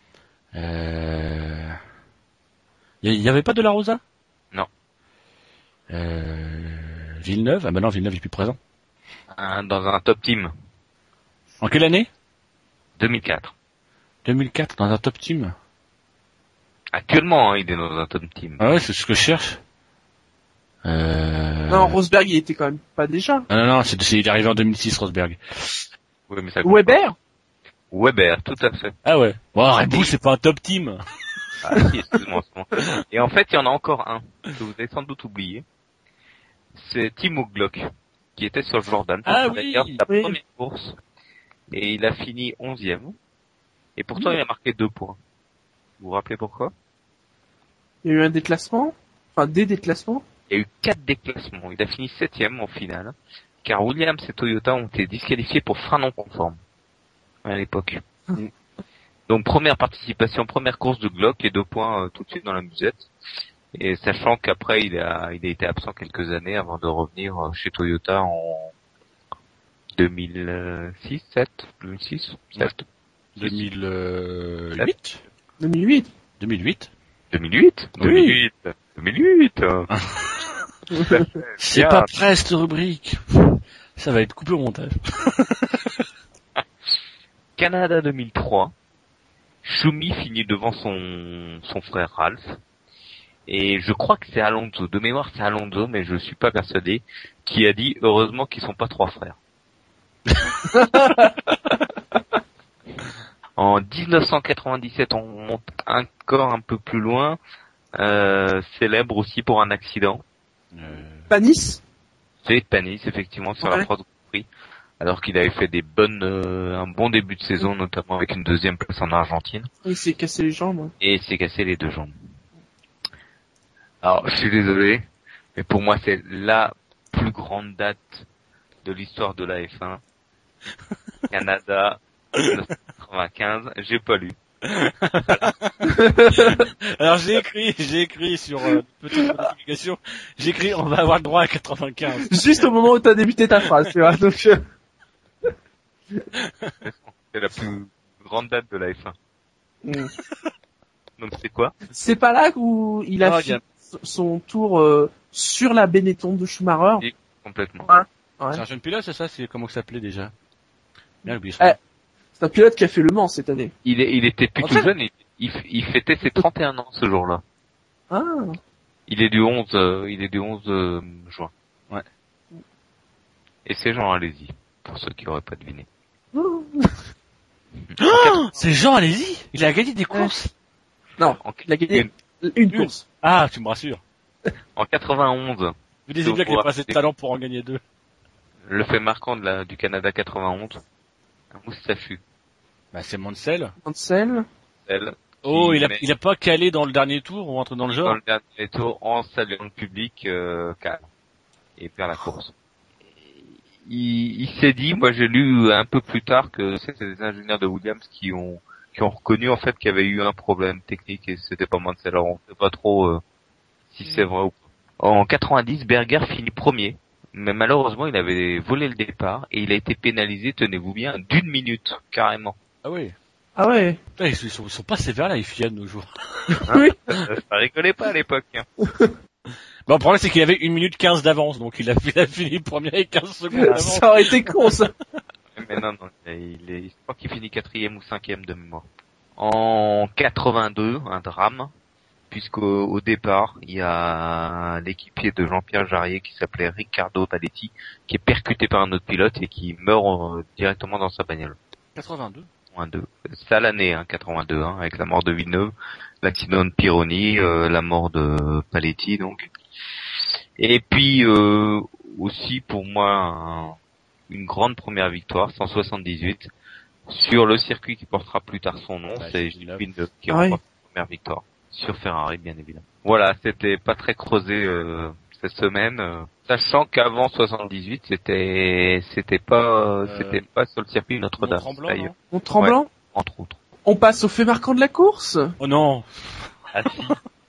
Euh... Il y avait pas de La Rosa? Non. Euh... Villeneuve? Ah bah non, Villeneuve est plus présent. Un, dans un top team. En quelle année? deux mille quatre. deux mille quatre, dans un top team? Actuellement, hein, il est dans un top team. Ah ouais, c'est ce que je cherche. Euh... Non, Rosberg, il était quand même pas déjà. Ah non, non, c'est, c'est, il est arrivé en deux mille six, Rosberg. Oui, mais ça Weber? Weber, tout à fait. Ah ouais. Bon, Red Bull, c'est pas un top team. Ah si, excuse-moi. Et en fait, il y en a encore un que vous avez sans doute oublié. C'est Timo Glock, qui était sur Jordan. Ah oui, la oui. première course. Et il a fini onzième. Et pourtant, oui. Il a marqué deux points. Vous vous rappelez pourquoi? Il y a eu un déclassement? Enfin, des déclassements? Il y a eu quatre déclassements. Il a fini septième en finale. Car Williams et Toyota ont été disqualifiés pour frein non conforme. À l'époque. Mm. Donc première participation, première course de Glock et deux points euh, tout de suite dans la musette. Et sachant qu'après il a il a été absent quelques années avant de revenir euh, chez Toyota en deux mille six, sept, deux mille six, sept, deux mille huit, deux mille huit, deux mille huit, deux mille huit, oui. deux mille huit, deux mille huit. C'est pas prêt cette rubrique. Ça va être coupé au montage. Canada deux mille trois. Schumi finit devant son son frère Ralph. Et je crois que c'est Alonso. De mémoire, c'est Alonso, mais je suis pas persuadé, qui a dit heureusement qu'ils sont pas trois frères. En dix-neuf cent quatre-vingt-dix-sept, on monte encore un peu plus loin, euh, célèbre aussi pour un accident. Euh... Panis? C'est Panis, effectivement, sur ouais. la France Grand Prix. Alors qu'il avait fait des bonnes, euh, un bon début de saison, notamment avec une deuxième place en Argentine. Il s'est cassé les jambes. Et il s'est cassé les deux jambes. Alors, je suis désolé, mais pour moi, c'est la plus grande date de l'histoire de la F un. Canada, dix-neuf cent quatre-vingt-quinze, j'ai pas lu. Voilà. Alors j'ai écrit, j'ai écrit sur euh, petite notification, j'ai écrit on va avoir le droit à quatre-vingt-quinze. Juste au moment où t'as débuté ta phrase, tu vois, donc... Euh... C'est la plus grande date de la F un. Mm. Donc c'est quoi? C'est pas là où il a Ah, fait son tour euh, sur la Benetton de Schumacher. Oui, complètement. Ouais. Ouais. C'est un jeune pilote, c'est ça? C'est comment ça s'appelait déjà? Bien oublié. Eh, c'est un pilote qui a fait le Mans cette année. Il, est, il était plus En tout fait- jeune, il, il, il fêtait ses trente et un ans ce jour-là. Ah. Il est du onze, euh, il est du onze euh, juin. Ouais. Et c'est Jean Alési, pour ceux qui n'auraient pas deviné. Oh. Oh, c'est Jean, allez-y. Il a gagné des courses. Non, En, il a gagné une, Une. course. Ah, tu me rassures. en quatre-vingt-onze, Vous disiez bien qu'il n'y a pas assez de C'est- talent pour en gagner deux. le fait marquant de la, du Canada quatre-vingt-onze, un moustachu. Bah, c'est Mansell. Mansell. Elle, Oh, qui il a, met il a pas calé dans le dernier tour ou un truc dans le dans genre. le dernier tour en saluant le public, euh, calme. Et perd la course. Il, il s'est dit, moi j'ai lu un peu plus tard que c'était des ingénieurs de Williams qui ont qui ont reconnu en fait qu'il y avait eu un problème technique et c'était pas Mansell. Alors on sait pas trop euh, si c'est vrai ou pas. En quatre-vingt-dix, Berger finit premier, mais malheureusement il avait volé le départ et il a été pénalisé, tenez-vous bien, d'une minute carrément. Ah oui. Ah ouais. Putain, ils sont, ils sont pas sévères là, les filles de nos jours. Oui. Ça rigolait pas à l'époque. Hein. Bon, le problème c'est qu'il avait une minute quinze d'avance, donc il a, il a fini premier avec quinze secondes d'avance. Ça aurait été con ça. Mais non, non, il est, je crois qu'il finit quatrième ou cinquième de mémoire. En quatre-vingt-deux, un drame, puisqu'au au départ, il y a l'équipier de Jean-Pierre Jarier qui s'appelait Riccardo Paletti, qui est percuté par un autre pilote et qui meurt euh, directement dans sa bagnole. quatre-vingt-deux. quatre-vingt-deux. C'est à l'année, hein, quatre-vingt-deux, hein, avec la mort de Villeneuve, l'accident de Pironi, euh, la mort de Paletti, donc. Et puis, euh, aussi, pour moi, un, une grande première victoire, cent soixante-dix-huit, sur le circuit qui portera plus tard son nom, Ouais, c'est Villeneuve. Villeneuve qui Ah oui. remporte la première victoire. Sur Ferrari, bien évidemment. Voilà, c'était pas très creusé, euh, cette semaine, euh, sachant qu'avant soixante-dix-huit, c'était, c'était pas, Euh, c'était pas sur le circuit Notre-Dame, Mont-Tremblant, d'ailleurs, non Mon tremblant. entre autres. On passe au fait marquant de la course. Oh non. Ah si.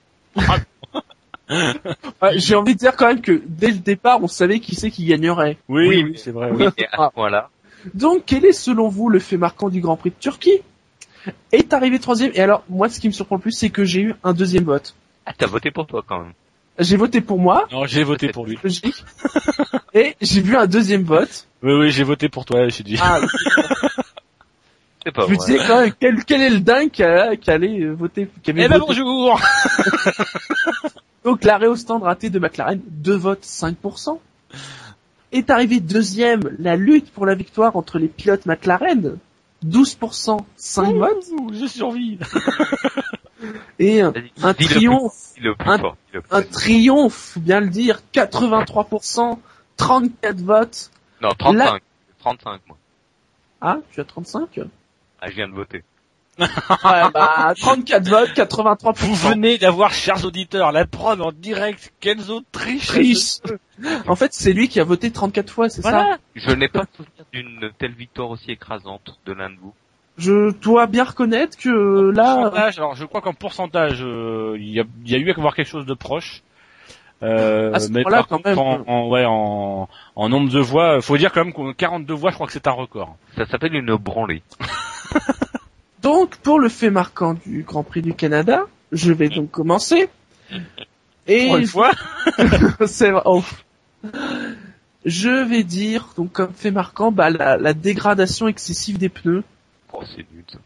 Ouais, j'ai envie de dire quand même que dès le départ, on savait qui c'est qui gagnerait. Oui, Oui, oui, c'est vrai. Oui. Oui, et à ce point-là, Donc, quel est selon vous le fait marquant du Grand Prix de Turquie? Est arrivé troisième. Et alors, moi, ce qui me surprend le plus, c'est que j'ai eu un deuxième vote. ah, t'as voté pour toi quand même. J'ai voté pour moi, Non, j'ai voté pour lui. logique, et j'ai vu un deuxième vote. Oui, oui, j'ai voté pour toi, j'ai dit. Ah, C'est pas je me vrai. disais quand même, quel, quel est le dingue qui, a- qui allait euh, voter, qui avait Eh ben voté. bonjour. Donc, l'arrêt au stand raté de McLaren, deux votes, cinq pour cent. Est arrivé deuxième, la lutte pour la victoire entre les pilotes McLaren, douze pour cent, cinq votes. Ouh, je survis. Et un, Vas-y, un dis le plus- triomphe, dis le plus un- fort, dis le plus un fort. triomphe, faut bien le dire, quatre-vingt-trois pour cent, trente-quatre votes. Non, trente-cinq. trente-cinq, moi. Ah, tu as trente-cinq? Ah, je viens de voter. Ouais, bah, trente-quatre votes, quatre-vingt-trois pour cent. Vous venez d'avoir, chers auditeurs, la preuve en direct qu'Enzo triche. Triche. En fait, c'est lui qui a voté trente-quatre fois, c'est ça? Voilà. Je n'ai pas souvenir d'une telle victoire aussi écrasante de l'un de vous. Je dois bien reconnaître que là, Pourcentage, alors je crois qu'en pourcentage, euh, il y, a, il y a eu à avoir quelque chose de proche. Euh, À ce mais moment-là, par quand contre, même. en, en, ouais, en, en nombre de voix, faut dire quand même que quarante-deux voix, je crois que c'est un record. Ça s'appelle une branlée. donc, pour le fait marquant du Grand Prix du Canada, je vais donc commencer. Et Pour une fois. c'est vrai. Oh. Je vais dire, donc comme fait marquant, bah la, la dégradation excessive des pneus. Oh, c'est nul, ça.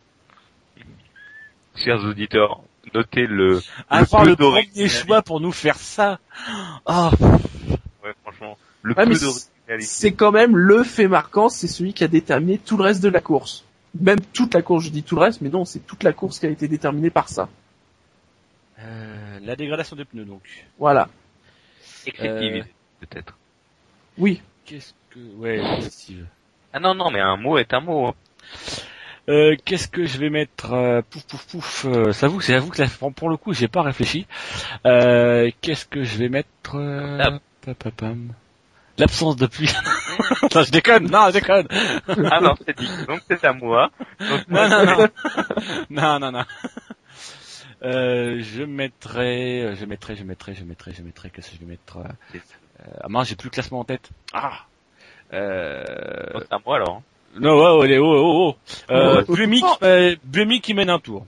Chers auditeurs, notez le, Avoir peu le d'ori- premier choix pour nous faire ça. Ah. Ouais, franchement. Le Ouais, mais peu c'est- d'originalité. c'est quand même le fait marquant, c'est celui qui a déterminé tout le reste de la course. Même toute la course, je dis tout le reste, mais non, c'est toute la course qui a été déterminée par ça. Euh, la dégradation des pneus, donc. Voilà. Excessivité, Euh, peut-être. Oui. Qu'est-ce que... Ouais, excessive. Ah non, non, mais un mot est un mot. hein. Euh, qu'est-ce que je vais mettre euh, Pouf, pouf, pouf. Euh, ça vous, c'est à vous que là, pour le coup, j'ai pas réfléchi. Euh, qu'est-ce que je vais mettre euh, Ah. papapam. L'absence de pluie. Non, je déconne. Non, je déconne. Ah non, c'est dit. Donc c'est à moi. Donc, Non, non, non. non, non, non. Euh, je mettrai, je mettrai, je mettrai, je mettrai, je mettrai, qu'est-ce que je vais mettre euh, euh, Ah mince, j'ai plus le classement en tête. Ah. Euh, donc, c'est à moi alors. hein. Non, ouais, ouais, oh, oh, oh. Euh, Ouais. Buemi, euh, Buemi qui mène un tour.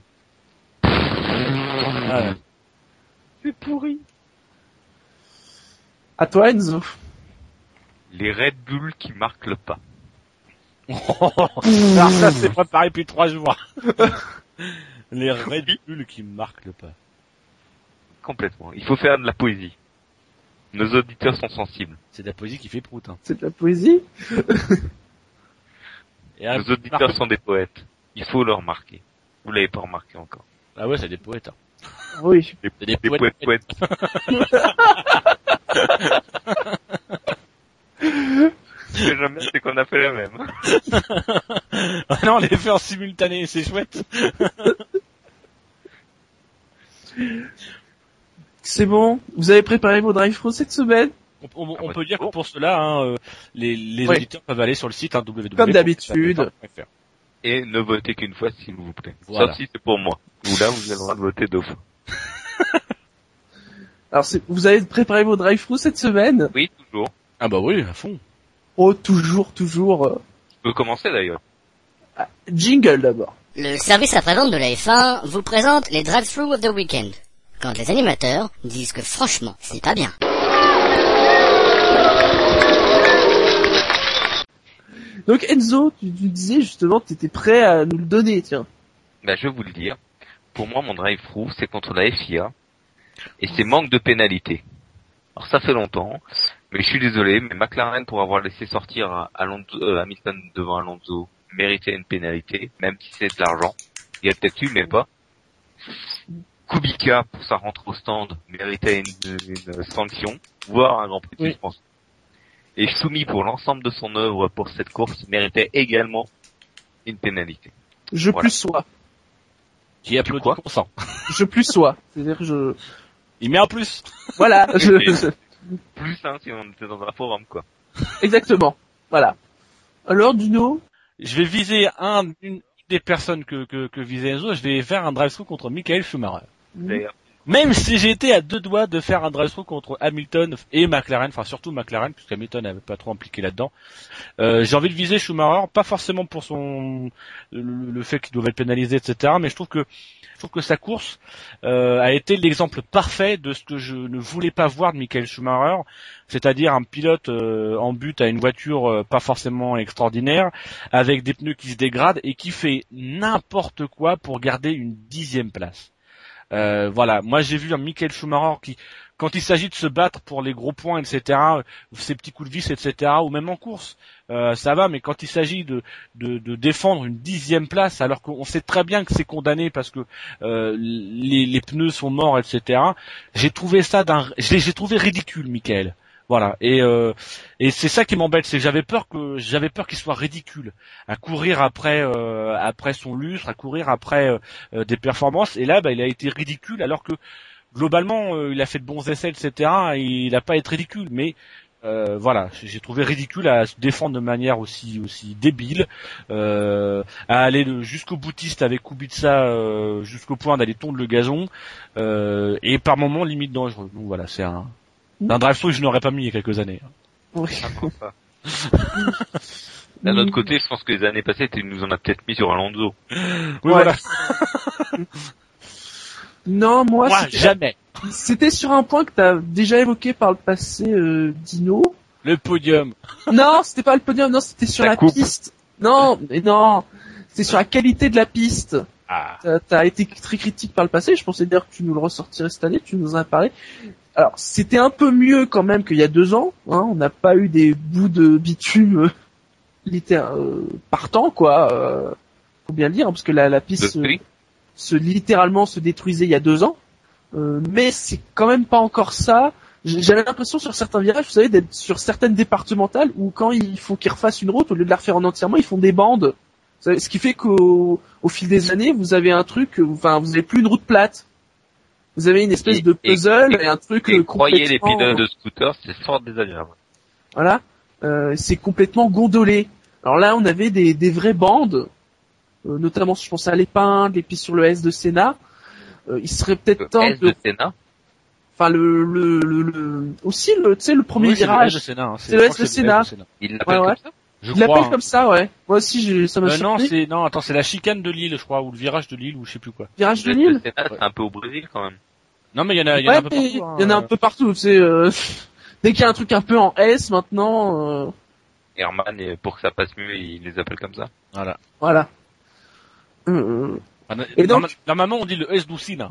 Ouais. C'est pourri. À toi, Enzo. Les Red Bull qui marquent le pas. Alors ça, c'est préparé depuis trois jours. Les Red Bull qui marquent le pas. Complètement. Il faut faire de la poésie. Nos auditeurs sont sensibles. C'est de la poésie qui fait prout, hein. C'est de la poésie. Et Nos auditeurs marque... sont des poètes. Il faut leur marquer. Vous l'avez pas remarqué encore. Ah ouais, c'est des poètes, hein. Oui. Des, c'est des, des poètes, poètes, poètes. Ce que j'aime bien, c'est qu'on a fait la même. Ah non, on les fait en simultané, c'est chouette. C'est bon. Vous avez préparé vos drive-thru cette semaine? On, on, on peut dire que pour cela, hein, euh, les, les ouais. auditeurs peuvent aller sur le site hein, w w w. Comme d'habitude. Et ne votez qu'une fois, s'il vous plaît. Voilà. Sauf si c'est pour moi. Ou là, vous avez le droit de voter deux fois. Alors, c'est, vous avez préparé vos drive-thru cette semaine? Oui, toujours. Ah bah oui, à fond. Oh, toujours, toujours. Je peux commencer d'ailleurs. Ah, jingle d'abord. Le service après-vente de la F un vous présente les drive-thru of the weekend. Quand les animateurs disent que franchement, c'est pas bien. Donc Enzo, tu, tu disais justement que tu étais prêt à nous le donner, tiens. Ben, je vais vous le dire. Pour moi, mon drive-thru, c'est contre la F I A. Et c'est manque de pénalité. Alors ça fait longtemps, mais je suis désolé, mais McLaren, pour avoir laissé sortir Alonso, euh, Hamilton devant Alonso, méritait une pénalité, même si c'est de l'argent. Il y a peut-être eu, mais pas. Kubica, pour sa rentrée au stand, méritait une, une sanction, voire un grand prix de oui. suspension. Et Soumi, pour l'ensemble de son œuvre pour cette course, méritait également une pénalité. Je voilà. plus sois. Qui applaudit quoi consent. Je plus sois. C'est-à-dire que je... Il met un plus. Voilà. je... Plus, hein, si on était dans un forum, quoi. Exactement. Voilà. Alors, Dino? Je vais viser un, une des personnes que, que, que visait Enzo, je vais faire un drive-thru contre Michael Schumacher. D'ailleurs. Même si j'ai été à deux doigts de faire un drive-thru contre Hamilton et McLaren, enfin surtout McLaren, puisque Hamilton n'avait pas trop impliqué là-dedans, euh, j'ai envie de viser Schumacher, pas forcément pour son le, le fait qu'il doit être pénalisé, et cetera, mais je trouve que je trouve que sa course euh, a été l'exemple parfait de ce que je ne voulais pas voir de Michael Schumacher, c'est-à-dire un pilote euh, en but à une voiture euh, pas forcément extraordinaire, avec des pneus qui se dégradent et qui fait n'importe quoi pour garder une dixième place. Euh, voilà, moi j'ai vu un Michael Schumacher qui, quand il s'agit de se battre pour les gros points, et cetera, ses petits coups de vis, et cetera, ou même en course, euh, ça va, mais quand il s'agit de, de, de défendre une dixième place, alors qu'on sait très bien que c'est condamné parce que euh, les, les pneus sont morts, et cetera, j'ai trouvé ça d'un, j'ai, j'ai trouvé ridicule, Michael. Voilà, et euh, et c'est ça qui m'embête, c'est que j'avais peur que j'avais peur qu'il soit ridicule à courir après euh, après son lustre, à courir après euh, des performances, et là bah il a été ridicule alors que globalement euh, il a fait de bons essais, et cetera, et il n'a pas été ridicule, mais euh, voilà, j'ai trouvé ridicule à se défendre de manière aussi aussi débile, euh, à aller jusqu'au boutiste avec Kubica euh, jusqu'au point d'aller tondre le gazon, euh, et par moments limite dangereux. Donc voilà, c'est un d'un drive-thru que je n'aurais pas mis il y a quelques années. Oui. D'un autre côté, je pense que les années passées, tu nous en as peut-être mis sur Alonso. Oui, ouais. voilà. Non, moi, moi c'était... jamais. C'était sur un point que t'as déjà évoqué par le passé, euh, Dino. Le podium. Non, c'était pas le podium, non, c'était sur la la coupe. piste. Non, mais non, c'était sur la qualité de la piste. Ah. T'as, t'as été très critique par le passé, je pensais d'ailleurs que tu nous le ressortirais cette année, tu nous en as parlé. Alors, c'était un peu mieux quand même qu'il y a deux ans, hein, on n'a pas eu des bouts de bitume euh, littér- euh, partant, quoi, euh, faut bien le dire, hein, parce que la, la piste se, se littéralement se détruisait il y a deux ans, euh, mais c'est quand même pas encore ça. J'avais l'impression sur certains virages, vous savez, d'être sur certaines départementales où quand il faut qu'ils refassent une route, au lieu de la refaire en entièrement, ils font des bandes. Ce qui fait qu'au au fil des années, vous avez un truc, enfin, vous avez plus une route plate. Vous avez une espèce et, de puzzle et, et un truc et complètement... croyez les pilotes de scooter, c'est fort désagréable. Voilà, euh, c'est complètement gondolé. Alors là, on avait des, des vraies bandes, euh, notamment, je pense à l'Épingle, les pistes sur le S de Sénat. Euh, il serait peut-être le temps S de, de Sénat. Enfin, le, le, le, le, aussi le, tu sais, le premier oui, virage. C'est le S de Sénat. Hein. C'est, c'est le S de Sénat. Il l'appelle ouais, comme ouais. ça. Je Il l'appelle hein. comme ça, ouais. Moi aussi, j'ai, ça m'a euh, non, surpris. c'est non, attends, c'est la chicane de Lille, je crois, ou le virage de Lille, ou je sais plus quoi. Virage de Le Lille. Sénat, c'est un peu au Brésil quand même. Non, mais il y en a, il y en Ouais, a un peu mais partout. Hein, il y en a un euh. peu partout. C'est euh, dès qu'il y a un truc un peu en S maintenant, euh, Herman, et pour que ça passe mieux, il les appelle comme ça. Voilà. voilà. Euh, Et donc, normalement, on dit le S d'Oussina.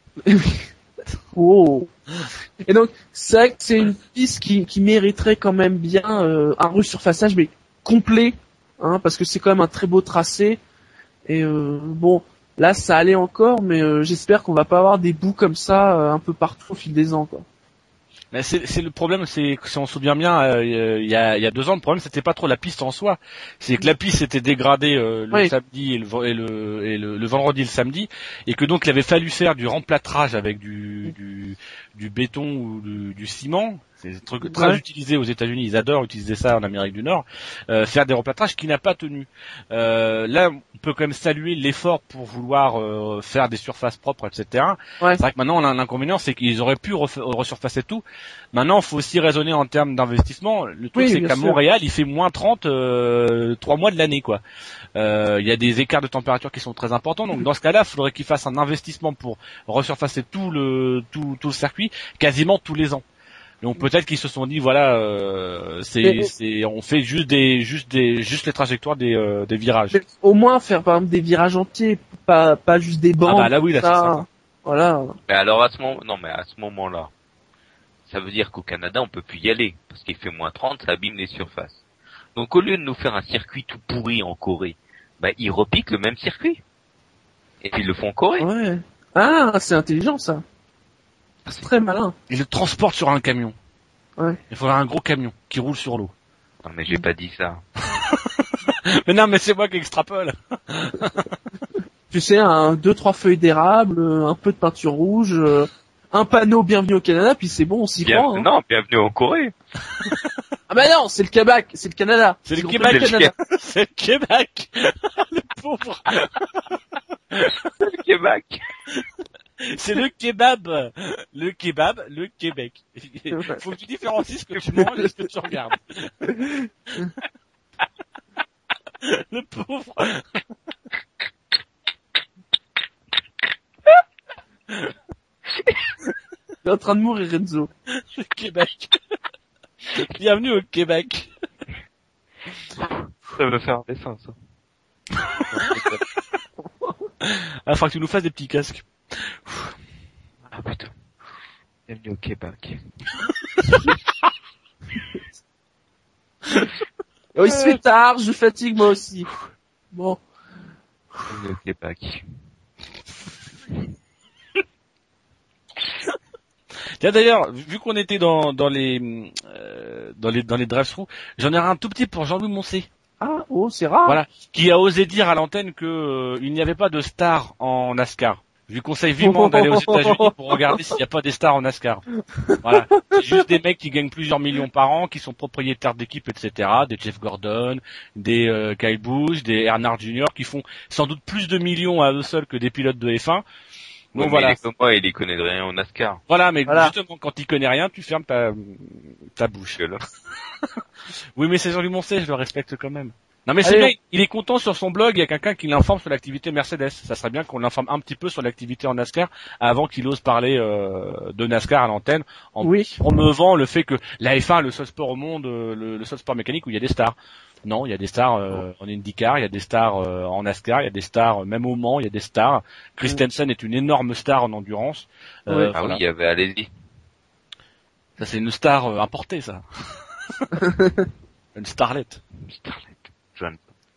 Oh. Et donc, c'est vrai que c'est une piste qui, qui mériterait quand même bien euh, un resurfaçage, mais complet, hein, parce que c'est quand même un très beau tracé. Et euh, bon, là, ça allait encore, mais euh, j'espère qu'on va pas avoir des bouts comme ça euh, un peu partout au fil des ans, quoi. Mais c'est, c'est le problème, c'est que si on se souvient bien, euh, il y a, il y a deux ans, le problème c'était pas trop la piste en soi, c'est que la piste s'était dégradée euh, le oui. samedi et, le, et, le, et le, le vendredi et le samedi, et que donc il avait fallu faire du remplâtrage avec du, du, du béton ou du, du ciment. C'est un truc très ouais. utilisé aux États-Unis, ils adorent utiliser ça en Amérique du Nord, euh, faire des remplâtrages qui n'a pas tenu. Euh, là, on peut quand même saluer l'effort pour vouloir euh, faire des surfaces propres, et cetera. Ouais. C'est vrai que maintenant, l'inconvénient, c'est qu'ils auraient pu ref- resurfacer tout. Maintenant, il faut aussi raisonner en termes d'investissement. Le truc, Oui, c'est bien qu'à sûr. Montréal, il fait moins trente euh, trois mois de l'année, quoi. Euh, Il y a des écarts de température qui sont très importants. Donc, dans ce cas-là, il faudrait qu'ils fassent un investissement pour resurfacer tout le tout, tout le circuit, quasiment tous les ans. Donc peut-être qu'ils se sont dit voilà, euh, c'est, Mais- c'est, on fait juste des, juste des, juste les trajectoires des, euh, des virages. Mais au moins faire par exemple des virages entiers, pas pas juste des bancs. Ah bah là oui, là, ça. c'est sympa. Voilà. Mais alors à ce moment, non mais à ce moment-là, ça veut dire qu'au Canada on peut plus y aller parce qu'il fait moins trente, ça abîme les surfaces. Donc au lieu de nous faire un circuit tout pourri en Corée, bah ils repiquent le même circuit et puis ils le font en Corée. Ouais. Ah, c'est intelligent ça. C'est très malin. Ils le transportent sur un camion. Ouais. Il faudra un gros camion qui roule sur l'eau. Non mais j'ai pas dit ça. Mais non, mais c'est moi qui extrapole. Tu sais, un deux trois feuilles d'érable, euh, un peu de peinture rouge, euh, un panneau bienvenue au Canada, puis c'est bon, on s'y Bien, croit. Hein. non, bienvenue en Corée. Ah bah non, c'est le Québec, c'est le Canada. C'est le qu'on Québec, fait le Canada. c'est le Québec. Le pauvre. Le Québec. C'est le kebab. Le kebab, le Québec. Faut que tu différencies ce que tu manges et ce que tu regardes. Le pauvre. Il est en train de mourir, Renzo. Le Québec. Bienvenue au Québec. Ça va faire un dessin, ça. Ah, faudra que tu nous fasses des petits casques. Ah putain. Bienvenue au Québec. Oh, il se fait tard, je fatigue moi aussi. Bon. Bienvenue au Québec. Tiens, d'ailleurs, vu qu'on était dans, dans les, euh, dans les, dans les drive-thru, j'en ai un tout petit pour Jean-Louis Moncé. Ah, oh, c'est rare. Voilà. Qui a osé dire à l'antenne que, euh, il n'y avait pas de stars en NASCAR. Je lui conseille vivement d'aller aux États-Unis pour regarder s'il n'y a pas des stars en NASCAR. Voilà. C'est juste des mecs qui gagnent plusieurs millions par an, qui sont propriétaires d'équipes, et cetera. Des Jeff Gordon, des euh, Kyle Busch, des Earnhardt Junior, qui font sans doute plus de millions à eux seuls que des pilotes de F un. Donc Ouais, voilà. mais il est comme moi, il y connaît de rien au NASCAR. Voilà, mais Voilà. justement, quand il connaît rien, tu fermes ta, ta bouche. Que là. Oui, mais c'est Jean-Louis Moncé, je le respecte quand même. Non, mais c'est Allez. bien, il est content sur son blog, il y a quelqu'un qui l'informe sur l'activité Mercedes. Ça serait bien qu'on l'informe un petit peu sur l'activité en NASCAR avant qu'il ose parler euh, de NASCAR à l'antenne, en Oui. promeuvant le fait que la F un est le seul sport au monde, euh, le, le seul sport mécanique où il y a des stars. Non, il y a des stars euh, en IndyCar, il y a des stars euh, en NASCAR, il y a des stars euh, même au Mans, il y a des stars. Christensen est une énorme star en endurance. Euh, Ouais. Ah voilà. oui, il y avait allez-y. Ça c'est une star euh, importée, ça. Une starlet. Starlet. Jeune.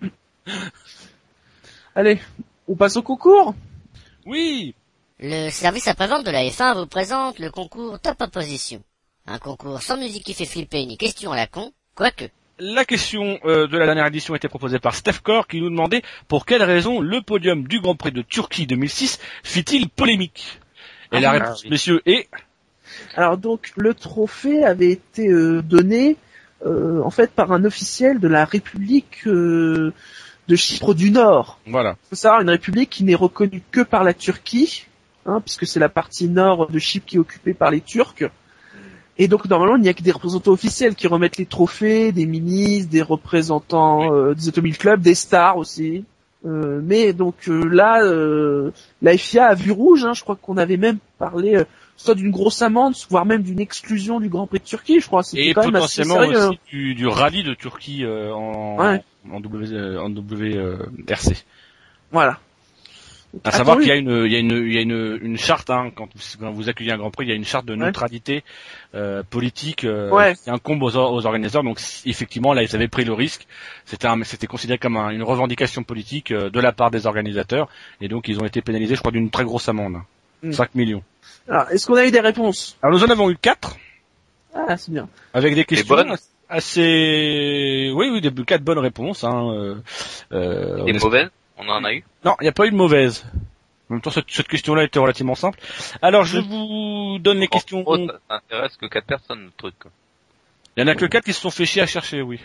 Allez, on passe au concours. Oui. Le service après-vente de la F un vous présente le concours Top Opposition. Un concours sans musique qui fait flipper ni question à la con, quoique. La question euh, de la dernière édition était proposée par Steph Core qui nous demandait pour quelle raison le podium du Grand Prix de Turquie deux mille six fit-il polémique. Et Ah, la oui. réponse, Ah, oui. messieurs, est... Alors donc le trophée avait été euh, donné euh, en fait par un officiel de la République euh, de Chypre du Nord. Voilà. Il faut savoir une république qui n'est reconnue que par la Turquie, hein, puisque c'est la partie nord de Chypre qui est occupée par les Turcs. Et donc normalement il n'y a que des représentants officiels qui remettent les trophées, des ministres, des représentants euh, des Automobile Club, des stars aussi. Euh, mais donc euh, là, euh, la F I A a vu rouge. Hein, je crois qu'on avait même parlé euh, soit d'une grosse amende, voire même d'une exclusion du Grand Prix de Turquie. Je crois. C'était Et quand même assez potentiellement sérieux. aussi du, du rallye de Turquie euh, en, Ouais. en W, euh, en W R C. Voilà. À savoir Attends, qu'il y a une, il y a une, il y a une, une charte hein, quand, vous, quand vous accueillez un Grand Prix, il y a une charte de Ouais. neutralité euh, politique euh, Ouais. qui incombe aux, aux organisateurs. Donc si- effectivement, là, ils avaient pris le risque. C'était, un, c'était considéré comme un, une revendication politique euh, de la part des organisateurs, et donc ils ont été pénalisés, je crois, d'une très grosse amende, Mm. cinq millions. Alors, est-ce qu'on a eu des réponses? Alors nous en avons eu quatre, Ah, c'est bien. avec des questions bonnes assez, oui, oui, des quatre bonnes réponses. Hein, euh, euh, Des on est- mauvaises, on en a eu. Non, il n'y a pas eu de mauvaise. En même temps, cette, cette question-là était relativement simple. Alors, je vous donne les En questions. gros, ça ça intéresse que quatre personnes, le truc. quoi. Il y en a que quatre qui se sont fait chier à chercher, oui.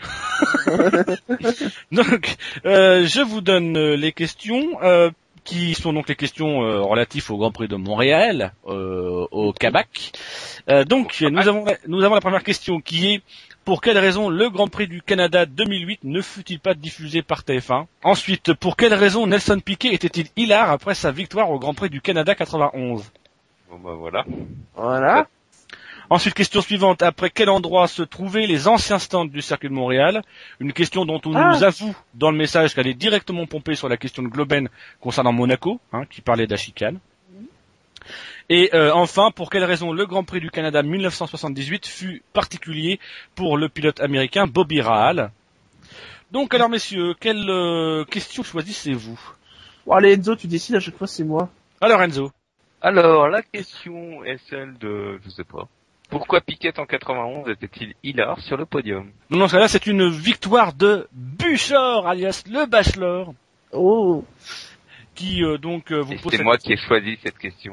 Donc, euh, je vous donne euh, les questions, euh, qui sont donc les questions euh, relatives au Grand Prix de Montréal, euh, au Québec. Euh, donc, nous avons, la- nous avons la première question qui est: pour quelle raison le Grand Prix du Canada deux mille huit ne fut-il pas diffusé par T F un? Ensuite, pour quelle raison Nelson Piquet était-il hilar après sa victoire au Grand Prix du Canada quatre-vingt-onze? Bon bah voilà. Voilà. Ensuite, question suivante: après quel endroit se trouvaient les anciens stands du circuit de Montréal? Une question dont on Ah. nous avoue dans le message qu'elle est directement pompée sur la question de Globen concernant Monaco, hein, qui parlait de la chicane. Et euh, enfin, pour quelle raison le Grand Prix du Canada mille neuf cent soixante-dix-huit fut particulier pour le pilote américain Bobby Rahal? Donc, alors messieurs, quelle euh, question choisissez-vous? Bon, allez, Enzo, tu décides, à chaque fois c'est moi. Alors Enzo. Alors, la question est celle de, je sais pas. Pourquoi Piquet en quatre-vingt-onze était-il hilar sur le podium? Non, dans ce cas-là, c'est une victoire de Buchor, alias le Bachelor, Oh. qui euh, donc euh, vous Et pose c'est cette moi qui ai choisi cette question.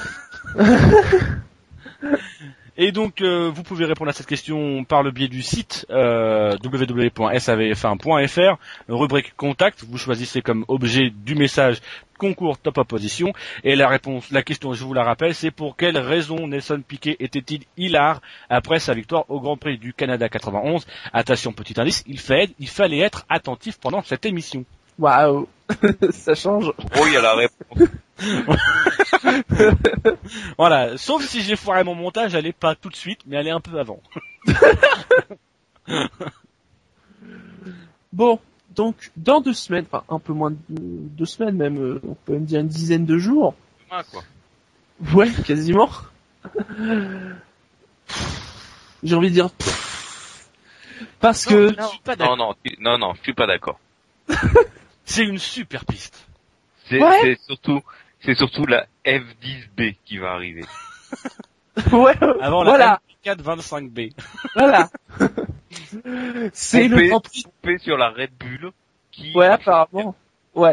Et donc, euh, vous pouvez répondre à cette question par le biais du site euh, w w w point s a v f un point f r, rubrique contact. Vous choisissez comme objet du message concours top opposition, et la réponse, la question, je vous la rappelle, c'est: pour quelle raison Nelson Piquet était-il hilar après sa victoire au Grand Prix du Canada quatre-vingt-onze? Attention, petit indice, il, fait, il fallait être attentif pendant cette émission. Waouh. Ça change. Oh, il y a la réponse. Voilà, sauf si j'ai foiré mon montage, elle est pas tout de suite, mais elle est un peu avant. Bon, donc dans deux semaines, enfin un peu moins de deux semaines même, euh, on peut même dire une dizaine de jours. Demain, quoi. Ouais, quasiment. J'ai envie de dire pff, parce Non, que je ne suis pas d'accord. Non, non, tu- non, non, je suis pas d'accord. C'est une super piste. C'est Ouais. c'est surtout, c'est surtout la F dix B qui va arriver. ouais, Avant la voilà, M P quatre vingt-cinq B. voilà. C'est le Pompé- Grand Prix. pompé sur la Red Bull qui... Ouais, apparemment. Ouais.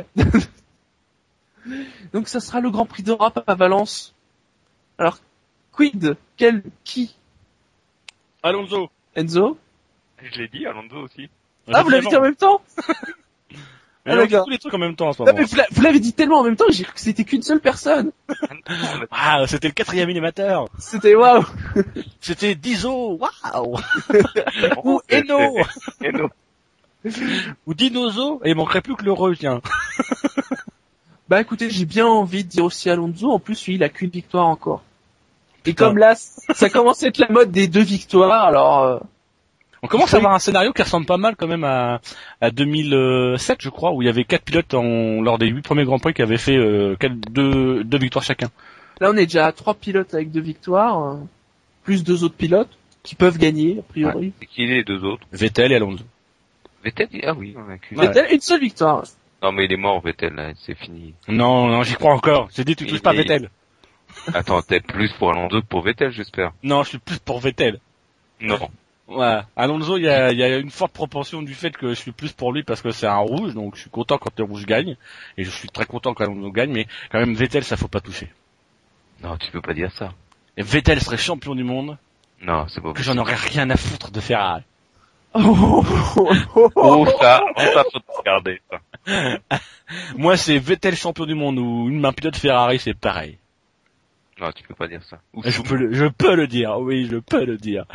Donc ça sera le Grand Prix d'Europe à Valence. Alors, quid? Quel? Qui? Alonso. Enzo? Je l'ai dit, Alonso aussi. Ah, vous l'avez dit en même temps? Mais Ah, on dit d'accord. tous les trucs en même temps en ce Non, moment. mais vous l'a- vous l'avez dit tellement en même temps que j'ai cru que c'était qu'une seule personne. Ah, c'était le quatrième animateur. C'était waouh. C'était Dizo. Waouh. Ou Eno. Eno. Ou Dinozo. Et il manquerait plus que le re, tiens. Bah écoutez, j'ai bien envie de dire aussi Alonso. En plus, lui, il a qu'une victoire encore. Et Putain. comme là, ça commence à être la mode des deux victoires, alors... Euh... On commence à avoir un scénario qui ressemble pas mal quand même à, à deux mille sept, je crois, où il y avait quatre pilotes en, lors des huit premiers Grands Prix qui avaient fait euh, quatre, deux, deux victoires chacun. Là, on est déjà à trois pilotes avec deux victoires, euh, plus deux autres pilotes qui peuvent gagner, a priori. C'est qui les deux autres? Vettel et Alonso. Vettel, ah oui, on a qu'une. Ouais. Vettel, une seule victoire. Non mais il est mort, Vettel, là, c'est fini. Non, non, j'y crois encore. J'ai dit, tu Il touches pas est- Vettel. Attends, t'es plus pour Alonso que pour Vettel, j'espère. Non, je suis plus pour Vettel. Non. Ouais. Alonso, il y a, il y a une forte proportion du fait que je suis plus pour lui parce que c'est un rouge, donc je suis content quand le rouge gagne, et je suis très content quand Alonso gagne, mais quand même Vettel, ça faut pas toucher. Non, tu peux pas dire ça. Et Vettel serait champion du monde, Non, c'est pas que possible. j'en aurais rien à foutre de Ferrari. Oh, Oh, ça, oh, ça faut te regarder, ça. Moi, c'est Vettel champion du monde ou une main pilote Ferrari, c'est pareil. Non, tu peux pas dire ça. Ou Je peux le, je peux le dire, oui, je peux le dire.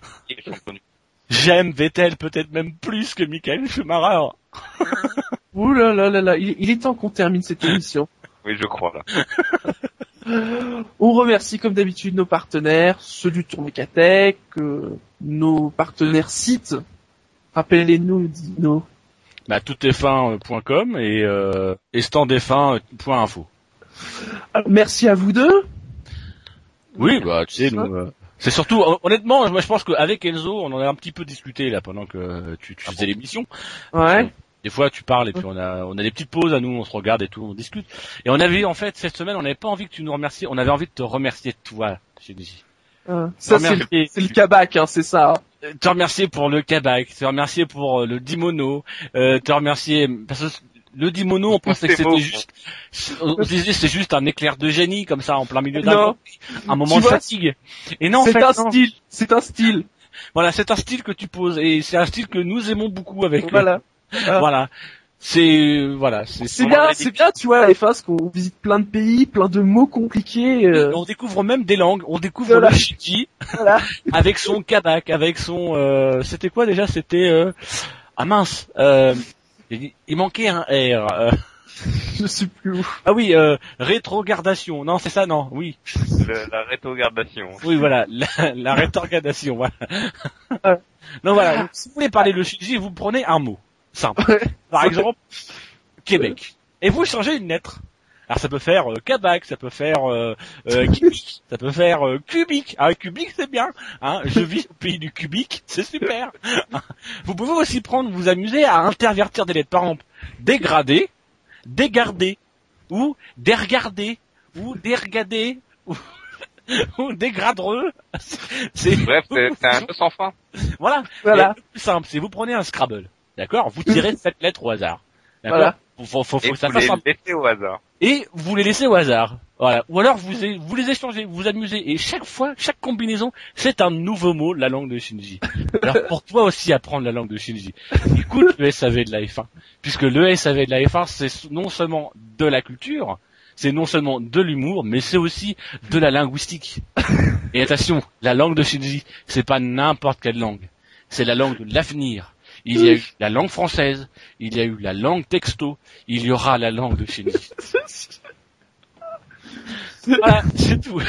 J'aime Vettel peut-être même plus que Michael Schumacher. Ouh là là là là, il, il est temps qu'on termine cette émission. Oui, je crois, là. On remercie comme d'habitude nos partenaires, ceux du Tour Mécatech, euh, nos partenaires sites. Rappelez-nous, Dino. Bah, tout est fin point com et, euh, et stand est fin point info. Merci à vous deux. Oui, bah, tu sais, nous, euh, c'est surtout, honnêtement, moi je pense qu'avec Enzo, on en a un petit peu discuté là pendant que tu, tu faisais l'émission. Ouais. Des fois, tu parles et puis on a, on a des petites pauses à nous, on se regarde et tout, on discute. Et on avait, en fait, cette semaine, on n'avait pas envie que tu nous remercies, on avait envie de te remercier toi, Shinji. Euh, ça, c'est, c'est le Kabak, hein, c'est ça. Hein. Te remercier pour le Kabak, te remercier pour le Dimono, euh, te remercier, parce que le Dimono, on pensait que c'était beau, juste, on se disait c'est juste un éclair de génie, comme ça, en plein milieu d'un un moment tu de vois, fatigue. Et non, en c'est fait, un non. style, c'est un style. Voilà, c'est un style que tu poses, et c'est un style que nous aimons beaucoup avec Voilà. Euh, voilà. C'est, voilà. C'est, c'est bien, c'est bien, tu vois, à F un, parce qu'on visite plein de pays, plein de mots compliqués. Euh... On découvre même des langues, on découvre voilà. le Shiki, voilà. avec son Kabak, avec son, euh, c'était quoi déjà? C'était, euh, ah mince, euh, il, il manquait un R. Euh... Je sais plus où. Ah oui, euh, rétrogradation. Non, c'est ça, non, oui. Le, la rétrogradation. Oui, voilà, la, la rétrogradation, voilà. Ouais. Non, voilà, donc, si vous voulez parler le Shiki, vous prenez un mot. Simple. Ouais. Par exemple, Québec. Et vous changez une lettre. Alors ça peut faire euh, Kabak, ça peut faire euh, euh, Kibik, ça peut faire euh, Cubique. Ah, Cubique c'est bien. Hein, je vis au pays du Cubique, c'est super. Vous pouvez aussi prendre, vous amuser à intervertir des lettres. Par exemple, dégradé, dégarder, ou déregarder, ou déregarder, ou, ou dégradreux. C'est... Bref, c'est, c'est un peu sans fin. Voilà. Voilà. Le plus simple, c'est vous prenez un Scrabble. D'accord, vous tirez cette lettre au hasard. D'accord. Voilà. Faut, faut, faut, et faut ça vous les un... laissez au hasard. Et vous les laissez au hasard. Voilà. Ou alors vous, vous les échangez, vous vous amusez. Et chaque fois, chaque combinaison, c'est un nouveau mot, la langue de Shinji. Alors pour toi aussi apprendre la langue de Shinji, écoute le S A V de la F un. Puisque le S A V de la F un, c'est non seulement de la culture, c'est non seulement de l'humour, mais c'est aussi de la linguistique. Et attention, la langue de Shinji, c'est pas n'importe quelle langue. C'est la langue de l'avenir. Il y a eu la langue française, il y a eu la langue texto, il y aura la langue de Shinji. Voilà, c'est tout.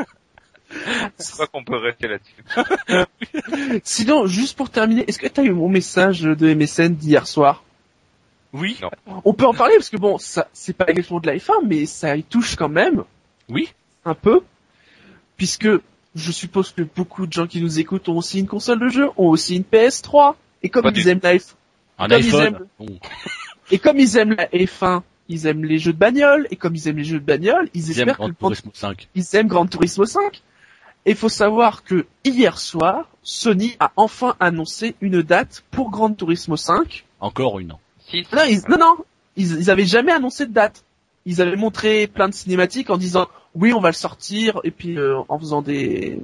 Je crois qu'on peut rester là-dessus. Sinon, juste pour terminer, est-ce que tu as eu mon message de M S N d'hier soir? Oui. Non. On peut en parler parce que bon, ça, c'est pas exactement de la F un, mais ça y touche quand même. Oui. Un peu. Puisque je suppose que beaucoup de gens qui nous écoutent ont aussi une console de jeu, ont aussi une P S trois. Et comme pas ils du... aiment la F un comme iPhone. Ils aiment... Bon. Et comme ils aiment la F un, ils aiment les jeux de bagnole. Et comme ils aiment les jeux de bagnole, ils, ils espèrent aiment que Gran le... Turismo cinq. Ils aiment Gran Turismo cinq. Et il faut savoir que hier soir, Sony a enfin annoncé une date pour Gran Turismo cinq. Encore une. Si. Non, ils... non, non, ils, ils avaient jamais annoncé de date. Ils avaient montré plein de cinématiques en disant oui, on va le sortir, et puis euh, en faisant des,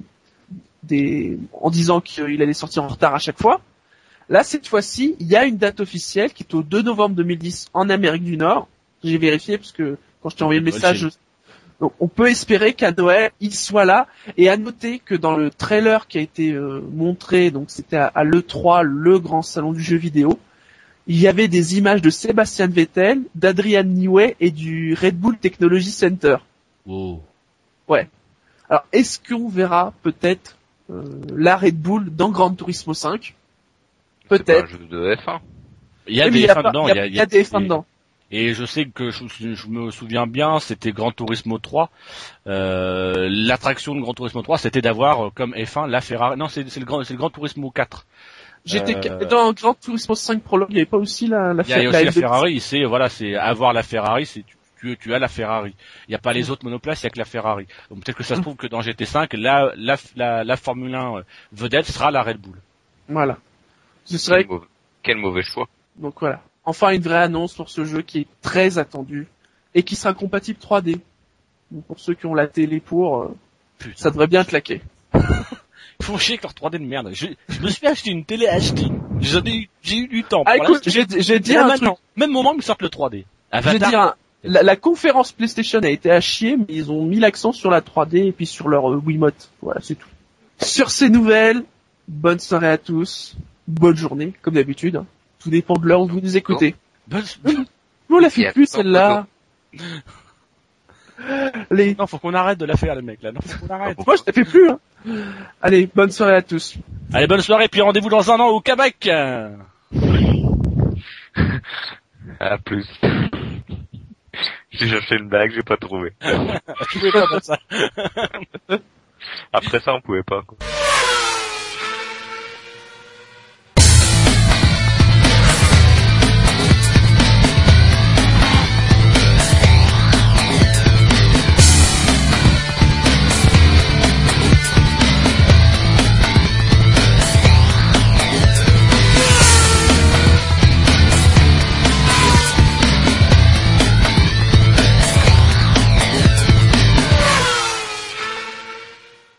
des, en disant qu'il allait sortir en retard à chaque fois. Là, cette fois-ci, il y a une date officielle qui est au deux novembre deux mille dix en Amérique du Nord. J'ai vérifié parce que quand je t'ai envoyé le message, je... donc, on peut espérer qu'à Noël, il soit là. Et à noter que dans le trailer qui a été euh, montré, donc c'était à, à l'E trois, le grand salon du jeu vidéo, il y avait des images de Sébastien Vettel, d'Adrian Newey et du Red Bull Technology Center. Wow. Ouais. Alors, est-ce qu'on verra peut-être euh, la Red Bull dans Gran Turismo cinq? Peut-être. C'est pas un jeu de F un. Il y a oui, des F un dedans. Il y a, il y a des F un dedans. Et je sais que je, je me souviens bien, c'était Gran Turismo trois. Euh, l'attraction de Gran Turismo trois, c'était d'avoir comme F un la Ferrari. Non, c'est, c'est le Gran, c'est le Gran Turismo quatre. J'étais euh... dans Gran Turismo cinq Prologue, il n'y avait pas aussi la, la, il y a aussi la, la Ferrari. C'est voilà, c'est avoir la Ferrari, c'est tu, tu, tu as la Ferrari. Il n'y a pas les autres monoplaces, il n'y a que la Ferrari. Donc peut-être que ça se trouve que dans G T cinq, la la la, la Formule un vedette sera la Red Bull. Voilà. Ce serait quel mauvais, quel mauvais choix. Donc voilà. Enfin, une vraie annonce pour ce jeu qui est très attendu et qui sera compatible trois D. Donc, pour ceux qui ont la télé pour, euh, ça devrait bien claquer. Ils font chier avec leur trois D de merde. Je, je me suis acheté une télé H D. J'ai eu, j'ai eu du temps. Ah écoute, j'ai, j'ai dit un truc. Même moment, ils me sortent le trois D. Je vais dire un, La, la conférence PlayStation a été à chier, mais ils ont mis l'accent sur la trois D et puis sur leur euh, Wiimote. Voilà, c'est tout. Sur ces nouvelles, bonne soirée à tous, bonne journée, comme d'habitude. Hein. Tout dépend de l'heure où vous nous écoutez. Bonne... On la fait plus, celle-là. Les... Non, faut qu'on arrête de la faire, le mec, là. Non, faut qu'on arrête. Moi, je la fais plus, hein. Allez, bonne soirée à tous. Allez, bonne soirée, puis rendez-vous dans un an au Québec. À plus. J'ai cherché une blague, j'ai pas trouvé. Je pouvais pas faire ça. Après ça, on pouvait pas, quoi.